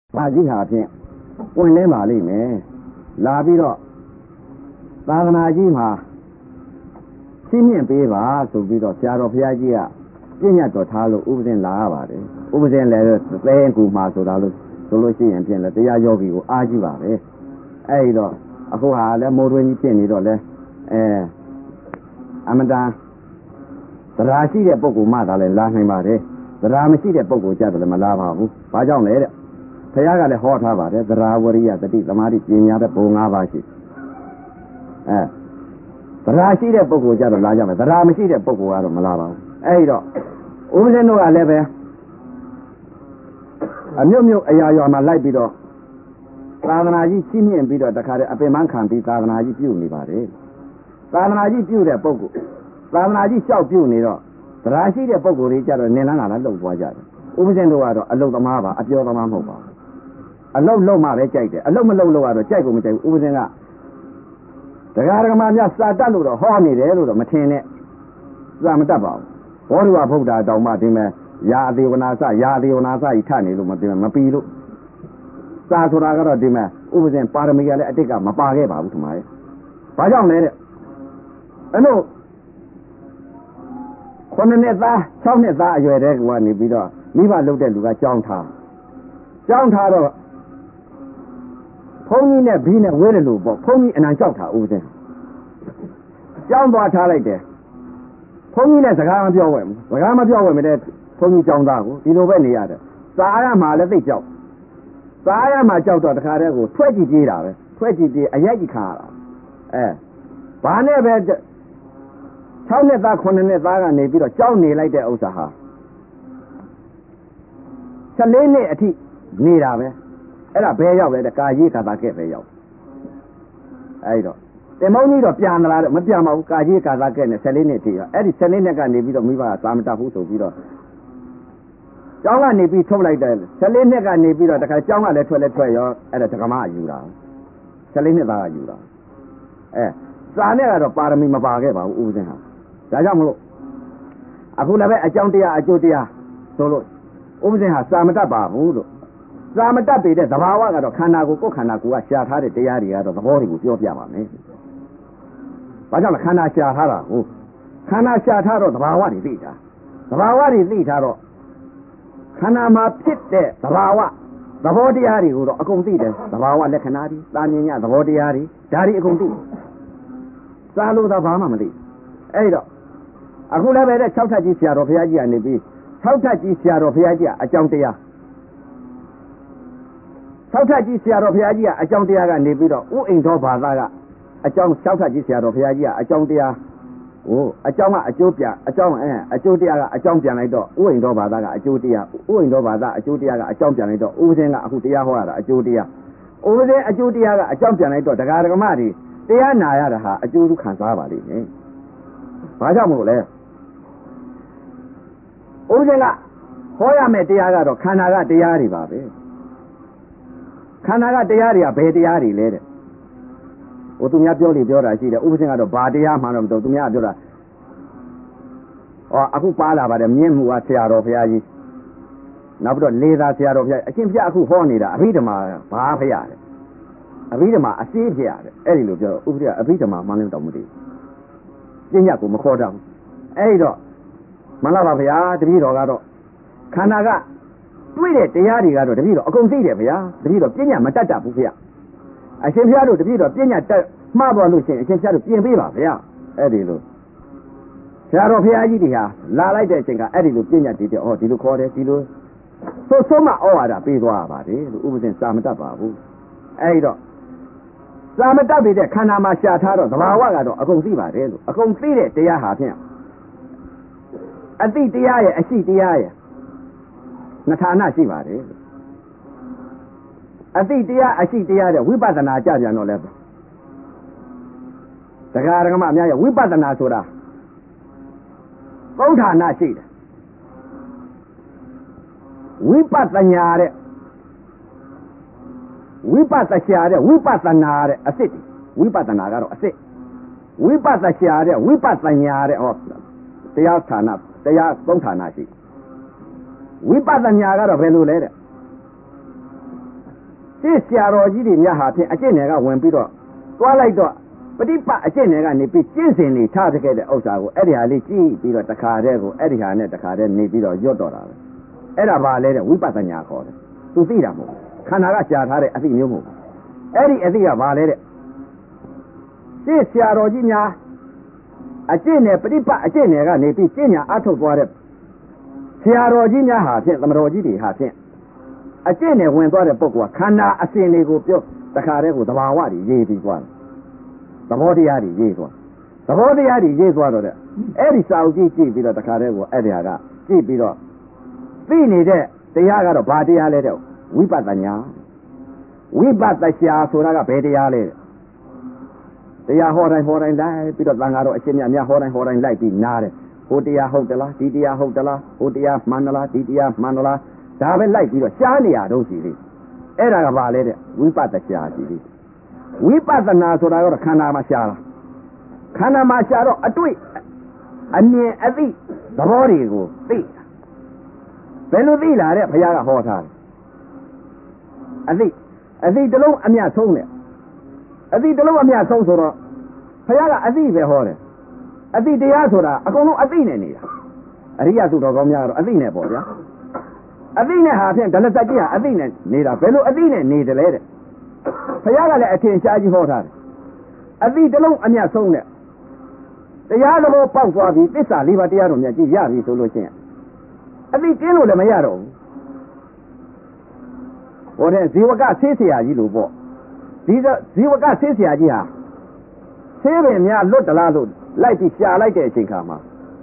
ဘာကြီးဟာဖြင့်ပွင့်လဲပါလိမ့်မယ်လာပြီးတော့သာသနာကြီးမှာရှင်းမြင့်ပေးပါဆိုပြီးတော့ဆရာတော်ဘုရားကြီးကပြည့်ညတ်တော်ထားလို့ဥပဒေလာရပါတယ်ဥပဒေလည်းသဲကူမှာဆိုတာလို့ဆိုလို့ရှိရင်ဖြင့်လည်းတရားယောဂီကိုအားကြီးပါပဲအဲ့တော့အခုဟာလည်းမိုးတွင်းကြီးဖြစ်နေတော့လဲအမတန်သရာရှိတဲ့ပုဂ္ဂိုလ်မှသာလဲလာနိုင်ပါတယ်သရာမရှိတဲ့ပုဂ္ဂိုလ်ကြတယ်လည်းမလာပါဘူးဘာကြောင့်လဲတဲ့ဘုရားကလည်းဟောထားပါတယ်သရာဝရိယတတိသမာဓိပညာတဲ့ဘုံ၅ပါးရှိသရာရှိတဲ့ပုဂ္ဂိုလ်ကြတော့လာကြမယ်သရာမရှိတဲ့ပုဂ္ဂိုလ်ကတော့မလာပါဘူးအဲ့တော့ဥပဒေတို့ကလည်းပဲအမြုပ်မြုပ်အရာရွာမှာလိုက်ပြီးတော့သာသနာကြီးကြီးမြင့်ပြီးတော့တခါတည်းအပင်ပန်းခံပြီးသာသနာကြီးပြုနေပါတယ်သာသနာကြီးပြုတဲ့ပုဂ္ဂိုလ်သာသနာကြီးလျှောက်ပြုနေတော့သရာရှိတဲ့ပုဂ္ဂိုလ်တွေကြတော့နင်လန်းလာလှုပ်သွားကြတယ်ဥပဒေတို့ကတော့အလုတ်သမားပါအပြောသမားမဟုတ်ပါဘူးအလုတ်လုံးမှပဲကြိုက်တယ်အလုတ်မလုံးလို့ကတော့ကြိုက်ကိုမကြိုက်ဘူးဥပဒေကတရားဓမ္မများစာတတ်လို့တော့ဟောနေတယ်လို့တော့မထင်နဲ့စာမတတ်ပါဘူးဘောဓိဝဗုဒ္ဓတောင်မှဒီမဲ့ယာအသေးဝနာစယာအသေးဝနာစကြီးထနေလို့မပြီးမပြီးလို့စာဆိုတာကတော့ဒီမဲ့ဥပဒေပါရမီကလည်းအတိတ်ကမပါခဲ့ပါဘူးထမရဲ့ဘာကြောင့်လဲတဲ့အဲ့လို9နှစ်သား6နှစ်သားအရွယ်တဲ့ကနေပြီးတော့မိဘလုပ်တဲ့လူကကြောင်းထားတော့ဘုန်းကြီးနဲ့ဘီးနဲ့ဝဲတယ်လို့ပေါ့ဘုန်းကြီးအနံကြောက်တာဥပဒေကြောင်းသွားထားလိုက်တယ်ဘုန်းကြီးနဲ့စကားမပြောဝဲဘူးစကားမပြောဝဲမတဲ့ဘုန်းကြီးကြောင်းသားကိုဒီလိုပဲနေရတယ်စားရမှာလည်းသိကြောက်စားရမှာကြောက်တော့တခါတည်းကိုထွက်ကြည့်ပြေးတာပဲထွက်ကြည့်ပြေးအရိုက်ကြီးခါရတာဘာနဲ့ပဲ6နှစ်သား9နှစ်သားကနေပြီးတော့ကြောက်နေလိုက်တဲ့ဥစ္စာဟာ14နှစ်အထိနေတာပဲအဲ့ဒါဘယ်ရောက်လဲတဲ့ကာကြီးကာသာကဲ့ပဲရောက်အဲ့တော့တင်မောင်းကြီးတော့ပြန်လာတော့မပြန်ပါဘူးကာကြီးကာသာကဲ့နဲ့14နှစ်အထိရောအဲ့ဒီ14နှစ်ကနေပြီးတော့မိဘကသာမတတ်ဘူးဆိုပြီးတော့ကျောင်းကနေပြီးထုတ်လိုက်တယ်14နှစ်ကနေပြီးတော့တခါကျောင်းကလည်းထွက်ရောအဲ့ဒါဓကမယူတာ14နှစ်သားကယူတာစာနဲ့ကတော့ပါရမီမပါခဲ့ပါဘူးဥပဒေဟာဒါကြောင့်မလို့အခုလည်းပဲအကြောင်းတရားအကျိုးတရားဆိုလို့ဥပဒေဟာစာမတတ်ပါဘူးလို့စာမတတ်ပေတဲ့သဘာဝကတော့ခန္ဓာကိုယ်ခန္ဓာကိုယ်ကရှာထားတဲ့တရားတွေကတော့သဘောတွေကိုပြောပြပါမယ်ဘာကြောင့်လဲခန္ဓာရှာထားတာဟုတ်ခန္ဓာရှာထားတော့သဘာဝတွေသိတာသဘာဝတွေသိထားတော့ခန္ဓာမှာဖြစ်တဲ့သဘာဝသဘောတရားတွေကိုတော့အကုန်သိတယ်သဘာဝလက္ခဏာတွေတာမြင်ရသဘောတရားတွေဒါတွေအကုန်သိစာလို့သာဘာမှမသိအဲ့တော့အခုလည်းပဲတဲ့6ထပ်ကြီးဆရာတော်ဘုရားကြီးကနေပြီး6ထပ်ကြီးဆရာတော်ဘုရားကြီးကအကြောင်းတရား6ထပ်ကြီးဆရာတော်ဘုရားကြီးကအကြောင်းတရားကနေပြီးတော့ဥအိမ်တော်ဘာသာကအကြောင်း6ထပ်ကြီးဆရာတော်ဘုရားကြီးကအကြောင်းတရားအကြောင်းကအကျိုးပြအကြောင်းအကျိုးတရားကအကြောင်းပြန်လိုက်တော့ဥအိမ်တော်ဘာသာကအကျိုးတရားဥအိမ်တော်ဘာသာအကျိုးတရားကအကြောင်းပြန်လိုက်တော့ဥပဒေကအခုတရားဟောရတာအကျိုးတရားဥပဒေအကျိုးတရားကအကြောင်းပြန်လိုက်တော့တရားဓမ္မတွေတရားနာရတာဟာအကျိုးခံစားပါလိမ့်မယ်ဘာကြောင့်မလို့လဲဥပဒေကဟောရမယ့်တရားကတော့ခန္ဓာကတရားတွေပါပဲခန္ဓာကတရားတွေကဘယ်တရားတွေလဲတဲ့ဟိုသူများပြောတာရှိတယ်ဥပဒေကတော့ဘာတရားမှတော့မတော်သူများပြောတာအခုပါလာပါတယ်မြင့်မှုကဆရာတော်ဘုရားကြီးနောက်ပြီးတော့လေသာဆရာတော်ဘုရားအရှင်ဘုရားအခုဟောနေတာအဘိဓမ္မာဘာဘုရားတဲ့အဘိဓမ္မာအစီးဘုရားတဲ့အဲ့ဒီလိုပြောဥပဒေကအဘိဓမ္မာမှန်းလည်းတော်မသိပညာကိုမခေါ်တော့ဘူးအဲ့တော့မလားပါဗျာတပည့်တော်ကတော့ခန္ဓာကတွေ့တဲ့တရားတွေကတော့တပည့်တော်အကုန်သိတယ်ဗျာတပည့်တော်ပညာမတတ်တတ်ဘူးဗျာအရှင်ဘုရားတို့တပည့်တော်ပညာတက်မှားသွားလို့ရှိရင်အရှင်ဘုရားတို့ပြင်ပေးပါဗျာအဲ့ဒီလိုဆရာတော်ဘုရားကြီးတွေဟာလာလိုက်တဲ့အချိန်ကအဲ့ဒီလိုပညာတည်တဲ့ဒီလိုခေါ်တယ်ဒီလိုဆိုမှဩဝါဒပေးသွားပါတယ်လို့ဥပဒေစာမတတ်ပါဘူးအဲ့တော့စာမတတ်ပေတဲ့ခန္ဓာမှာရှာထားတော့သဘာဝကတော့အကုန်သိပါတယ်လို့အကုန်သိတဲ့တရားဟာဖြင့်အသိတရားရဲ့အရှိတရားရဲ့နှစ်ဌာနရှိပါတယ်အသိတရားအရှိတရားတဲ့ဝိပဿနာကြပြန်တော့လဲတရားဓမ္မအများရဲ့ဝိပဿနာဆိုတာသုံးဌာနရှိတယ်ဝိပဿညာတဲ့ဝိပဿရှာတဲ့ဝိပဿနာတဲ့အစစ်ဝိပဿနာကတော့အစစ်ဝိပဿရှာတဲ့ဝိပဿညာတဲ့တရားဌာနတရားသုံးဌာနရှိဝိပဿညာကတော့ဘယ်လိုလဲတဲ့စစ်ဆရာတော်ကြီးတွေများဟာဖြင့်အကျင့်တွေကဝင်ပြီးတော့သွားလိုက်တော့ပฏิပတ်အကျင့်တွေကနေပြီးကျင့်စဉ်တွေထားခဲ့တဲ့ဥစ္စာကိုအဲ့ဒီဟာလေးကြည့်ပြီးတော့တခါတည်းကိုအဲ့ဒီဟာနဲ့တခါတည်းနေပြီးတော့ရွတ်တော့တာပဲအဲ့ဒါပါလေတဲ့ဝိပဿနာခေါ်တယ်သူသိတာမဟုတ်ခန္ဓာကရှားထားတဲ့အသိမျိုးမဟုတ်အဲ့ဒီအသိကပါလေတဲ့စစ်ဆရာတော်ကြီးများအကျင့်နဲ့ပฏิပတ်အကျင့်တွေကနေပြီးကျင့်ညာအထုတ်သွားတဲ့ဆရာတော်ကြီးများဟာဖြင့်သမတော်ကြီးတွေဟာဖြင့်အကျင့်နဲ့ဝင်သွားတဲ့ပုဂ္ဂိုလ်ကခန္ဓာအစဉ်တွေကိုပြောတခါတည်းကိုသဘာဝတွေရေးပြီးသွားတယ်သဘောတရားတွေရေးသွားသဘောတရားတွေရေးသွားတော့တဲ့အဲ့ဒီစာအုပ်ကြီးကြည့်ပြီးတော့တခါတည်းကိုအဲ့ဒီဟာကကြည့်ပြီးတော့သိနေတဲ့တရားကတော့ဘာတရားလဲတဲ့ဝိပဿနာဝိပဿနာဆိုတာကဘယ်တရားလဲတရားဟောတိုင်းလိုက်ပြီးတော့သံဃာတော်အရှင်မြတ်များဟောတိုင်းလိုက်ပြီးနားတယ်ဟိုတရားဟုတ်သလားဒီတရားဟုတ်သလားဟိုတရားမှန်သလားဒီတရားမှန်သလားဒါပဲလိုက်ပြီးတော့ရှားနေရတော့စီလေးအဲ့ဒါကဘာလဲတဲ့ဝိပဿနာစီလေးဝိပဿနာဆိုတာကတော့ခန္ဓာမှာရှားတာခန္ဓာမှာရှားတော့အတွေ့အမြင်အသိသဘောတွေကိုသိတာဘယ်လိုသိလာတဲ့ဘုရားကဟောထားတယ်အသိတစ်လုံးအမြတ်ဆုံးတယ်အသိတစ်လုံးအမြတ်ဆုံးဆိုတော့ဘုရားကအသိပဲဟောတယ်အသိတရားဆိုတာအကုန်လုံးအသိနဲ့နေတာအရိယသူတော်ကောင်းများကတော့အသိနဲ့ပေါ့ဗျာအသိနဲ့ဟာဖြင့်ဒလစကြီးဟာအသိနဲ့နေတာဘယ်လိုအသိနဲ့နေတယ်လဲတဲ့ဘုရားကလည်းအထင်ရှားကြီးဟောထားတယ်အသိတစ်လုံးအမြတ်ဆုံးတဲ့တရားသဘောပေါက်သွားပြီသစ္စာလေးပါးတရားတော်မြတ်ကြီးရပြီဆိုလို့ရှိရင်အသိကျင်းလို့လည်းမရတော့ဘူးဟောတဲ့ဇီဝကဆေးဆရာကြီးလို့ပေါ့ဒီဇီဝကဆေးဆရာကြီးဟာဆေးပင်များလွတ်တလားလို့လိုက်ပြီးရှာလိုက်တဲ့အချိန်ခါမှာ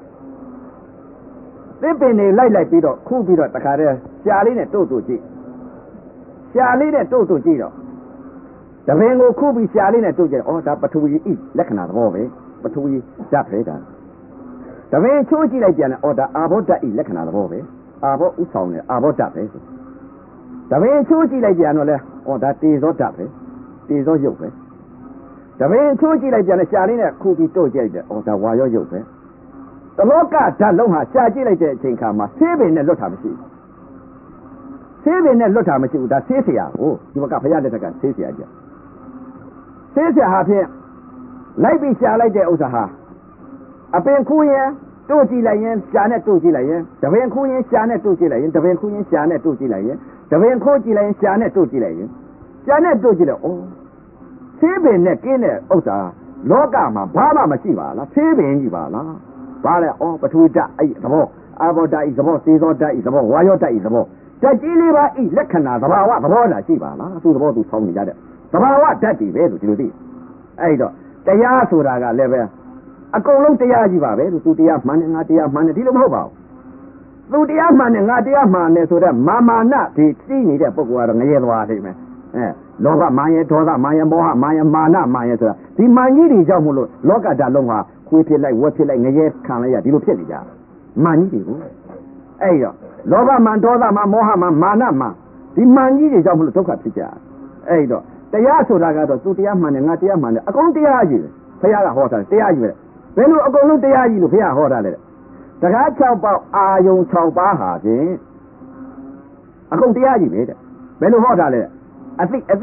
သစ်ပင်တွေလိုက်ပြီးတော့ခုပြီးတော့တခါတည်းရှာလေးနဲ့တို့ကြည့်ရှာလေးနဲ့တို့ကြည့်တော့တပင်ကိုခုပြီးရှာလေးနဲ့တို့ကြည့်ဩဒါပထဝီဤလက္ခဏာသဘောပဲပထဝီဓာတ်ပဲဒါတပင်ချိုးကြည့်လိုက်ပြန်တယ်ဩဒါအာဘောဓာတ်ဤလက္ခဏာသဘောပဲအာဘောဥဆောင်တယ်အာဘောဓာတ်ပဲဆိုတပင်ချိုးကြည့်လိုက်ပြန်တော့လဲဩဒါတေဇောဓာတ်ပဲတေဇောရုပ်ပဲတပင်ချိုးကြည့်လိုက်ပြန်တယ်ရှာလေးနဲ့ခုပြီးတို့ကြည့်တယ်ဩဒါဝါရောရုပ်ပဲတလောကဓာတ်လုံးဟာရှာကြည့်လိုက်တဲ့အချိန်ခါမှာဆေးပင်နဲ့လွတ်တာမရှိဘူးဆေးပင်နဲ့လွတ်တာမရှိဘူးဒါဆေးဆရာကိုဒီဘကဘုရားလက်ထက်ကဆေးဆရာကြီးဆေးဆရာဟာဖြင့်လိုက်ပြီးရှာလိုက်တဲ့ဥစ္စာဟာအပင်ခူးရင်တို့ကြည့်လိုက်ရင်ရှာနဲ့တို့ကြည့်လိုက်ရင်တပင်ခူးရင်ရှာနဲ့တို့ကြည့်လိုက်ရင်တပင်ခူးရင်ရှာနဲ့တို့ကြည့်လိုက်ရင်တပင်ခိုးကြည့်လိုက်ရင်ရှာနဲ့တို့ကြည့်လိုက်ရင်ရှာနဲ့တို့ကြည့်လိုက်ဩဆေးပင်နဲ့ကင်းတဲ့ဥစ္စာလောကမှာဘာမှမရှိပါလားဆေးပင်ကြီးပါလားဘာလဲဩပထဝီဓာတ်အဲ့သဘောအာဘောဓာတ်ဤသဘောသေဇောဓာတ်ဤသဘောဝါယောဓာတ်ဤသဘောဓာတ်ကြီးလေးပါဤလက္ခဏာသဘာဝသဘောဓာတ်ရှိပါလားသူ့သဘောသူဆောင်းနေကြတဲ့သဘာဝဓာတ်တွေပဲလို့ဒီလိုသိအဲ့တော့တရားဆိုတာကလည်းပဲအကုန်လုံးတရားကြီးပါပဲလို့သူတရားမှန်တယ်ငါတရားမှန်တယ်ဒီလိုမဟုတ်ပါဘူးသူတရားမှန်တယ်ငါတရားမှန်တယ်ဆိုတော့မာနဒီသိနေတဲ့ပုဂ္ဂိုလ်ကတော့ငရဲသွားလိမ့်မယ်လောဘမာယဒေါသမာယမောဟမာယမာနမာယဆိုတာဒီမာကြီးတွေကြောင့်မို့လို့လောကဓာတ်လုံးဟာခွေးဖြစ်လိုက်ဝက်ဖြစ်လိုက်ငရဲခံလိုက်ရဒီလိုဖြစ်နေကြမာကြီးတွေကိုအဲ့တော့လောဘမာဒေါသမာမောဟမာမာနမာဒီမာကြီးတွေကြောင့်မို့လို့ဒုက္ခဖြစ်ကြအဲ့တော့တရားဆိုတာကတော့သူတရားမှန်တယ်ငါတရားမှန်တယ်အကုန်တရားကြီးပဲဘုရားကဟောတာတရားကြီးပဲဘယ်လိုအကုန်လုံးတရားကြီးလို့ဘုရားဟောတာလဲတကား6ပေါက်အာယုံ6ပါးဟာဖြင့်အကုန်တရားကြီးပဲတဲ့ဘယ်လိုဟောတာလဲအသိကဘ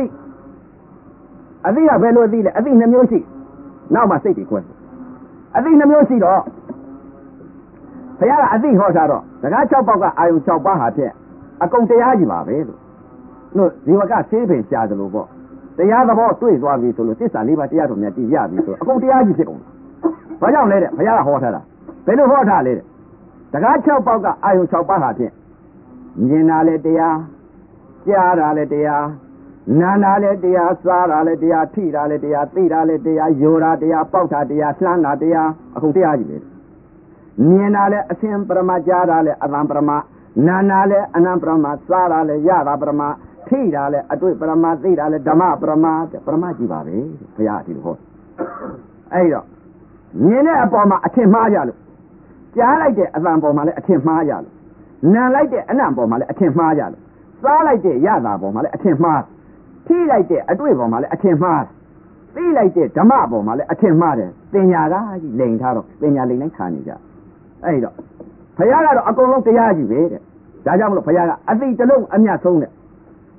ယ်လိုသိလဲအသိ2မျိုးရှိနောက်မှစိတ်တွေကွဲအသိ2မျိုးရှိတော့ဘုရားကအသိဟောတာတော့တကား6ပေါက်ကအာယုံ6ပါးဟာဖြင့်အကုန်တရားကြီးပါပဲလို့ဇီဝကဆေးပင်ရှားတယ်လို့ပေါ့တရားသဘောတွေ့သွားပြီဆိုလို့သစ္စာ၄ပါးတရားတော်များကြည်ရပြီဆိုအကုန်တရားကြီးဖြစ်ကုန်တယ်ဘာကြောင့်လဲတဲ့ဘုရားကဟောထားတာဘယ်လိုဟောထားလဲတဲ့တကား6ပေါက်ကအာယုံ6ပါးဟာဖြင့်မြင်တာလဲတရားကြားတာလဲတရားနာတာလဲတရားစားတာလဲတရားထိတာလဲတရားသိတာလဲတရားယိုတာတရားပေါက်တာတရားလှမ်းတာတရားအကုန်တရားကြီးပဲမြင်တာလဲအရှင်ပရမကြားတာလဲအတန်ပရမနာနာလဲအနံပရမစားတာလဲရတာပရမထိတာလဲအတွေ့ပရမသိတာလဲဓမ္မပရမပရမကြီးပါပဲဘုရားဒီလိုဟောအဲ့တော့မြင်တဲ့အပေါ်မှာအထင်မှားရလို့ကြားလိုက်တဲ့အတန်ပေါ်မှာလည်းအထင်မှားရလို့နာလိုက်တဲ့အနံပေါ်မှာလည်းအထင်မှားရလို့စားလိုက်တဲ့ရတာပေါ်မှာလည်းအထင်မှားထိလိုက်တဲ့အတွေ့ပေါ်မှာလည်းအထင်မှားသိလိုက်တဲ့ဓမ္မပေါ်မှာလည်းအထင်မှားတယ်ပညာကကြီးလိန်ထားတော့ပညာလိန်တိုင်းခံနေကြအဲ့တော့ဘုရားကတော့အကုန်လုံးတရားကြီးပဲတဲ့ဒါကြောင့်မလို့ဘုရားကအသိတစ်လုံးအမြတ်ဆုံးတဲ့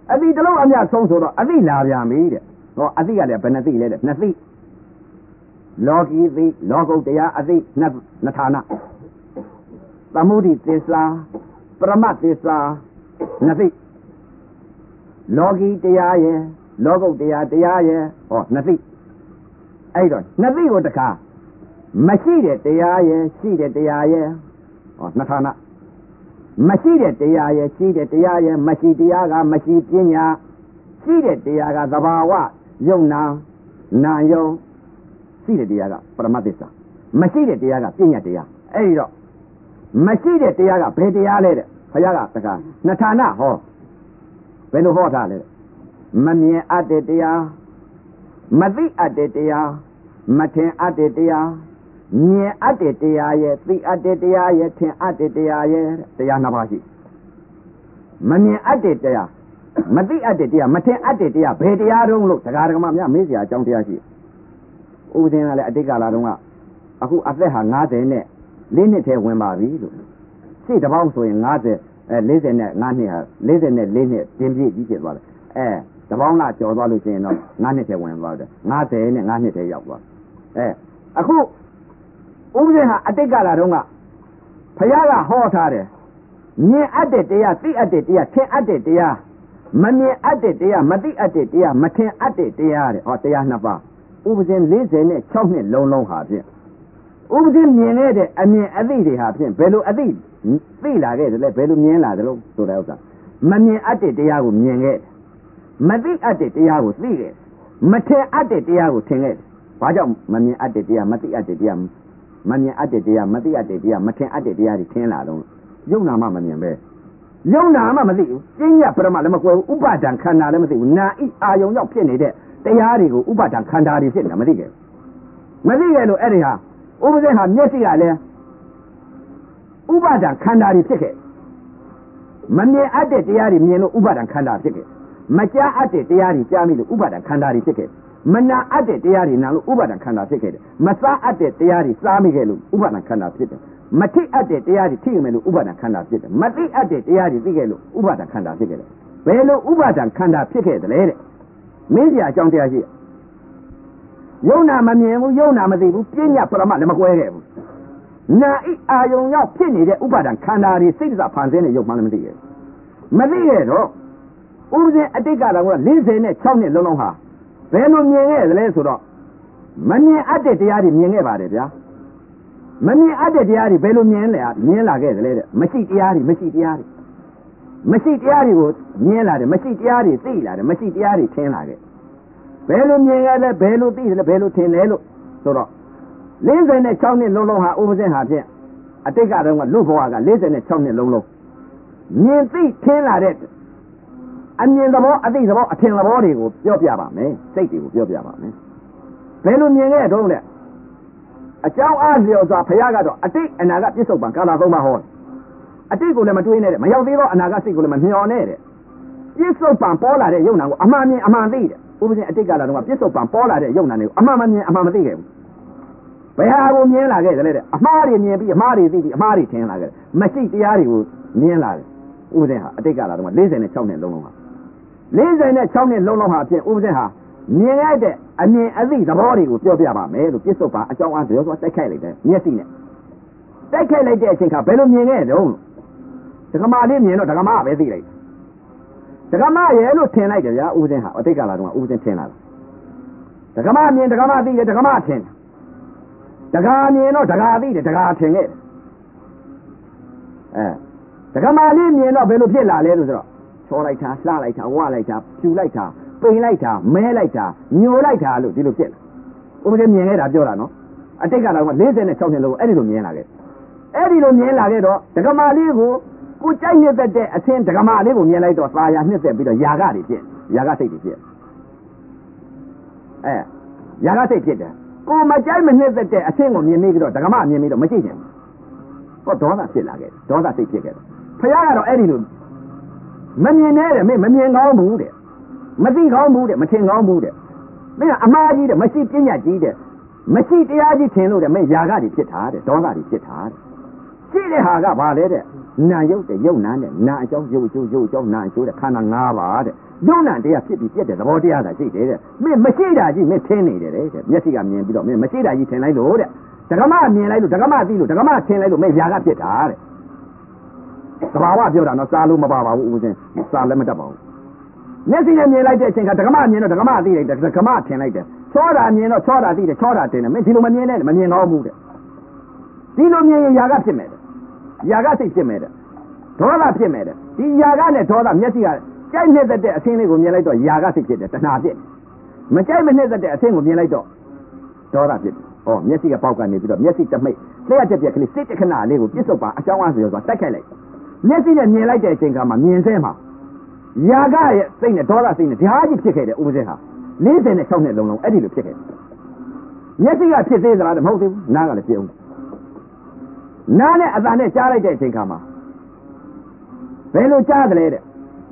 အတိတလုံးအမြဆုံးဆိုတော့အတိလာပြန်ပြီတဲ့ဟောအတိကလည်းဘယ်နှသိလဲတဲ့နှစ်သိလောကီသိလောကုတ္တရာအသိနှစ်ဌာနသမုဒိသစ္စာပရမသစ္စာနှစ်သိလောကီတရားရဲ့လောကုတ္တရာတရားရဲ့ဟောနှစ်သိအဲ့တော့နှစ်သိကိုတခါမရှိတဲ့တရားရဲ့ရှိတဲ့တရားရဲ့ဟောနှစ်ဌာနမရှိတဲ့တရားရဲ့ရှိတဲ့တရားရဲ့မရှိတရားကမရှိပညာရှိတဲ့တရားကသဘာဝယုံနာယုံရှိတဲ့တရားကပရမသစ္စာမရှိတဲ့တရားကပညာတရားအဲ့ဒီတော့မရှိတဲ့တရားကဘယ်တရားလဲတဲ့ဘုရားကတခါနှစ်ဌာနဟောဘယ်လိုဟောထားလဲမမြင်အပ်တဲ့တရားမသိအပ်တဲ့တရားမထင်အပ်တဲ့တရားမြင်အပ်တဲ့တရားရဲ့သိအပ်တဲ့တရားရဲ့ထင်အပ်တဲ့တရားရဲ့တရားနှစ်ပါးရှိမမြင်အပ်တဲ့တရားမသိအပ်တဲ့တရားမထင်အပ်တဲ့တရားဘယ်တရားတုံးလို့တရားဓမ္မများမေးစရာအကြောင်းတရားရှိဥပဒေကလည်းအတိတ်ကာလတုန်းကအခုအသက်ဟာ90နဲ့4နှစ်ထဲဝင်ပါပြီလို့ရှေ့တစ်ပေါင်းဆိုရင်45နှစ်ဟာ44နှစ်တင်းပြည့်ကြီးဖြစ်သွားတယ်တစ်ပေါင်းလာကျော်သွားလို့ရှိရင်တော့9နှစ်ထဲဝင်သွားတယ်90နဲ့9နှစ်ထဲရောက်သွားအခုဥပဒေဟာအတိတ်ကာလတုန်းကဘုရားကဟောထားတယ်မြင်အပ်တဲ့တရားသိအပ်တဲ့တရားထင်အပ်တဲ့တရားမမြင်အပ်တဲ့တရားမသိအပ်တဲ့တရားမထင်အပ်တဲ့တရားတဲ့ဟောတရားနှစ်ပါးဥပဇင်46နှစ်လုံးဟာဖြင့်ဥပဇင်မြင်ခဲ့တဲ့အမြင်အသိတွေဟာဖြင့်ဘယ်လိုအသိသိလာခဲ့တယ်လဲဘယ်လိုမြင်လာတယ်လို့ဆိုတဲ့ဥစ္စာမမြင်အပ်တဲ့တရားကိုမြင်ခဲ့မသိအပ်တဲ့တရားကိုသိခဲ့မထင်အပ်တဲ့တရားကိုထင်ခဲ့ဘာကြောင့်မမြင်အပ်တဲ့တရားမသိအပ်တဲ့တရားမမြင်အပ်တဲ့တရားမသိအပ်တဲ့တရားမထင်အပ်တဲ့တရားတွေထင်လာတော့ယုံနာမှမမြင်ပဲယုံနာမှမသိဘူးကျင့်ရပရမလည်းမကွယ်ဘူးဥပါဒံခန္ဓာလည်းမသိဘူးနာဤအာယုံရောက်ဖြစ်နေတဲ့တရားတွေကိုဥပါဒံခန္ဓာတွေဖြစ်နေတာမသိခဲ့လို့အဲ့ဒီဟာဥပဇင်ဟာမျက်စိကလည်းဥပါဒံခန္ဓာတွေဖြစ်ခဲ့မမြင်အပ်တဲ့တရားတွေမြင်လို့ဥပါဒံခန္ဓာဖြစ်ခဲ့မကြားအပ်တဲ့တရားတွေကြားမိလို့ဥပါဒံခန္ဓာတွေဖြစ်ခဲ့မနာအပ်တဲ့တရားတွေနာလို့ဥပါဒံခန္ဓာဖြစ်ခဲ့တယ်မစားအပ်တဲ့တရားတွေစားမိခဲ့လို့ဥပါဒံခန္ဓာဖြစ်တယ်မထိအပ်တဲ့တရားတွေထိခဲ့လို့ဥပါဒံခန္ဓာဖြစ်တယ်မသိအပ်တဲ့တရားတွေသိခဲ့လို့ဥပါဒံခန္ဓာဖြစ်ခဲ့တယ်ဘယ်လိုဥပါဒံခန္ဓာဖြစ်ခဲ့တယ်လဲတဲ့မင်းကြီးအကြောင်းတရားရှိယုံနာမမြင်ဘူးယုံနာမသိဘူးပညာပရမလည်းမကွဲခဲ့ဘူးနာဤအာယုံရောက်ဖြစ်နေတဲ့ဥပါဒံခန္ဓာတွေစိတ်ဓာတ်ဖန်ဆင်းတဲ့ယုံမှလည်းမသိခဲ့ဘူးမသိခဲ့တော့ဥပဇင်အတိတ်ကလည်း46နှစ်လုံးဟာဘယ်လိုမြင်ခဲ့သလဲဆိုတော့မမြင်အပ်တဲ့တရားတွေမြင်ခဲ့ပါတယ်ဗျာမမြင်အပ်တဲ့တရားတွေဘယ်လိုမြင်လာခဲ့သလဲတဲ့မရှိတရားတွေကိုမြင်လာတယ်မရှိတရားတွေသိလာတယ်မရှိတရားတွေထင်လာခဲ့ဘယ်လိုမြင်ခဲ့လဲဘယ်လိုသိတယ်လဲဘယ်လိုထင်လဲလို့ဆိုတော့46နှစ်လုံးဟာဥပဇင်ဟာဖြင့်အတိတ်ကတော့လူဘဝက46နှစ်လုံးမြင်သိထင်လာတဲ့အမြင်သဘောအသိသဘောအထင်သဘောတွေကိုပြောပြပါမယ်စိတ်တွေကိုပြောပြပါမယ်ဘယ်လိုမြင်ခဲ့တုံးလဲအကြောင်းအားလျော်စွာဘုရားကတော့အတိတ်အနာဂတ်ပြစ္ဆုတ်ပံကာလ3ပါးဟောအတိတ်ကိုလည်းမတွေးနဲ့တဲ့မရောက်သေးသောအနာဂတ်စိတ်ကိုလည်းမမျှော်နဲ့တဲ့ပြစ္ဆုတ်ပံပေါ်လာတဲ့ယုံနာကိုအမှန်မြင်အမှန်သိတဲ့ဥပဇင်အတိတ်ကလာတော့ပြစ္ဆုတ်ပံပေါ်လာတဲ့ယုံနာတွေကိုအမှန်မမြင်အမှန်မသိခဲ့ဘူးဘယ်ဟာကိုမြင်လာခဲ့တယ်လဲတဲ့အမှားတွေမြင်ပြီးအမှားတွေသိပြီးအမှားတွေထင်လာခဲ့တယ်မရှိတရားတွေကိုမြင်လာတယ်ဥပဇင်ဟာအတိတ်ကလာတော့46နှစ်လုံးဟာ46နှစ်လုံးဟာဖြင့်ဥပဇင်ဟာမြင်ရတဲ့အမြင်အသိသဘောတွေကိုပြောပြပါမယ်လို့ပြစ္ဆုတ်ပံအကြောင်းအားပြောဆိုတိုက်ခိုက်လိုက်တယ်မျက်စိနဲ့တိုက်ခိုက်လိုက်တဲ့အချိန်ကဘယ်လိုမြင်ခဲ့တုံးဒကမာလေးမြင်တော့ဒကမာပဲသိလိုက်ဒကမာရဲ့လို့ထင်လိုက်တယ်ဗျာဥပဇင်ဟာအတိတ်ကလာတော့ဥပဇင်ထင်လာတာဒကမာမြင်ဒကမာသိတယ်ဒကမာထင်ဒကာမြင်တော့ဒကာသိတယ်ဒကာထင်ခဲ့ဒကမာလေးမြင်တော့ဘယ်လိုဖြစ်လာလဲလို့ဆိုတော့ချောလိုက်တာလှလိုက်တာဝလိုက်တာဖြူလိုက်တာပိန်လိုက်တာမဲလိုက်တာညိုလိုက်တာလို့ဒီလိုဖြစ်လာဥပဒေမြင်ခဲ့တာပြောတာနော်အတိတ်ကတော့46နှစ်လုံးအဲ့ဒီလိုမြင်လာခဲ့တော့ဒကမာလေးကိုကြိုက်နှစ်သက်တဲ့အသင်းဒကမာလေးကိုမြင်လိုက်တော့သာယာနှစ်သက်ပြီးတော့ယာကတွေဖြစ်ယာကစိတ်တွေဖြစ်ယာကစိတ်ဖြစ်တယ်ကိုမကြိုက်မနှစ်သက်တဲ့အသင်းကိုမြင်ပြီးတော့ဒကမာမြင်ပြီးတော့မရှိချင်ဘူးဒေါသဖြစ်လာခဲ့ဒေါသစိတ်ဖြစ်ခဲ့တယ်ဖခင်ကတော့အဲ့ဒီလိုမမြင်နဲ့တဲ့မင်းမမြင်ကောင်းဘူးတဲ့မသိကောင်းဘူးတဲ့မထင်ကောင်းဘူးတဲ့မင်းကအမှားကြီးတဲ့မရှိပညာကြီးတဲ့မရှိတရားကြီးထင်လို့တဲ့မင်းຢာကတွေဖြစ်တာတဲ့ဒေါသတွေဖြစ်တာတဲ့ရှိတဲ့ဟာကဘာလဲတဲ့နာယုတ်တဲ့ယုံနာနဲ့နာအကြောင်းယုတ်ကျိုးယုတ်အကြောင်းနာအကျိုးတဲ့ခန္ဓာ၅ပါးတဲ့ယုံနာတရားဖြစ်ပြီးပြည့်တဲ့သဘောတရားသာရှိတယ်တဲ့မင်းမရှိတာကြီးမင်းထင်းနေတယ်တဲ့မျက်စိကမြင်ပြီးတော့မင်းမရှိတာကြီးထင်လိုက်လို့တဲ့ဒကမမြင်လိုက်လို့ဒကမသိလို့ဒကမထင်လိုက်လို့မင်းຢာကဖြစ်တာတဲ့သဘာဝပြောတာနော်စားလို့မပါပါဘူးဦးစင်းစားလည်းမတတ်ပါဘူးမျက်စိနဲ့မြင်လိုက်တဲ့အချိန်ကဒကမမြင်တော့ဒကမသိလိုက်တယ်ဒကမထင်လိုက်တယ်ချောတာမြင်တော့ချောတာသိတယ်ချောတာတင်တယ်မင်းဒီလိုမမြင်နဲ့မမြင်တော့ဘူးတဲ့ဒီလိုမြင်ရင်ຢာကဖြစ်မယ်တဲ့ຢာကစိတ်ဖြစ်မယ်တဲ့ဒေါသဖြစ်မယ်တဲ့ဒီຢာကနဲ့ဒေါသမျက်စိကကြိုက်နှစ်သက်တဲ့အဆင်းလေးကိုမြင်လိုက်တော့ຢာကစိတ်ဖြစ်တယ်တဏှာဖြစ်မကြိုက်မနှစ်သက်တဲ့အဆင်းကိုမြင်လိုက်တော့ဒေါသဖြစ်ဩမျက်စိကပေါက်ကနေပြီးတော့မျက်စိတမိတ်လျှက်တက်ပြက်ကလေးစိတ်တခဏလေးကိုပြစ်စုံပါအကြောင်းအားဆိုတော့တိုက်ခိုက်လိုက်မျက်စိနဲ့မြင်လိုက်တဲ့အချိန်ကမှမြင်စဲမှာຢာကရဲ့စိတ်နဲ့ဒေါသစိတ်နဲ့ဓာတ်ကြီးဖြစ်ခဲ့တယ်ဥပဇင်းဟာ46နှစ်လုံးအဲ့ဒီလိုဖြစ်ခဲ့မျက်စိကဖြစ်သေးသလားမဟုတ်သေးဘူးနားကလည်းဖြစ်အောင်နားနဲ့အသာနဲ့ကြားလိုက်တဲ့အချိန်ခါမှာဘယ်လိုကြားတယ်လဲတဲ့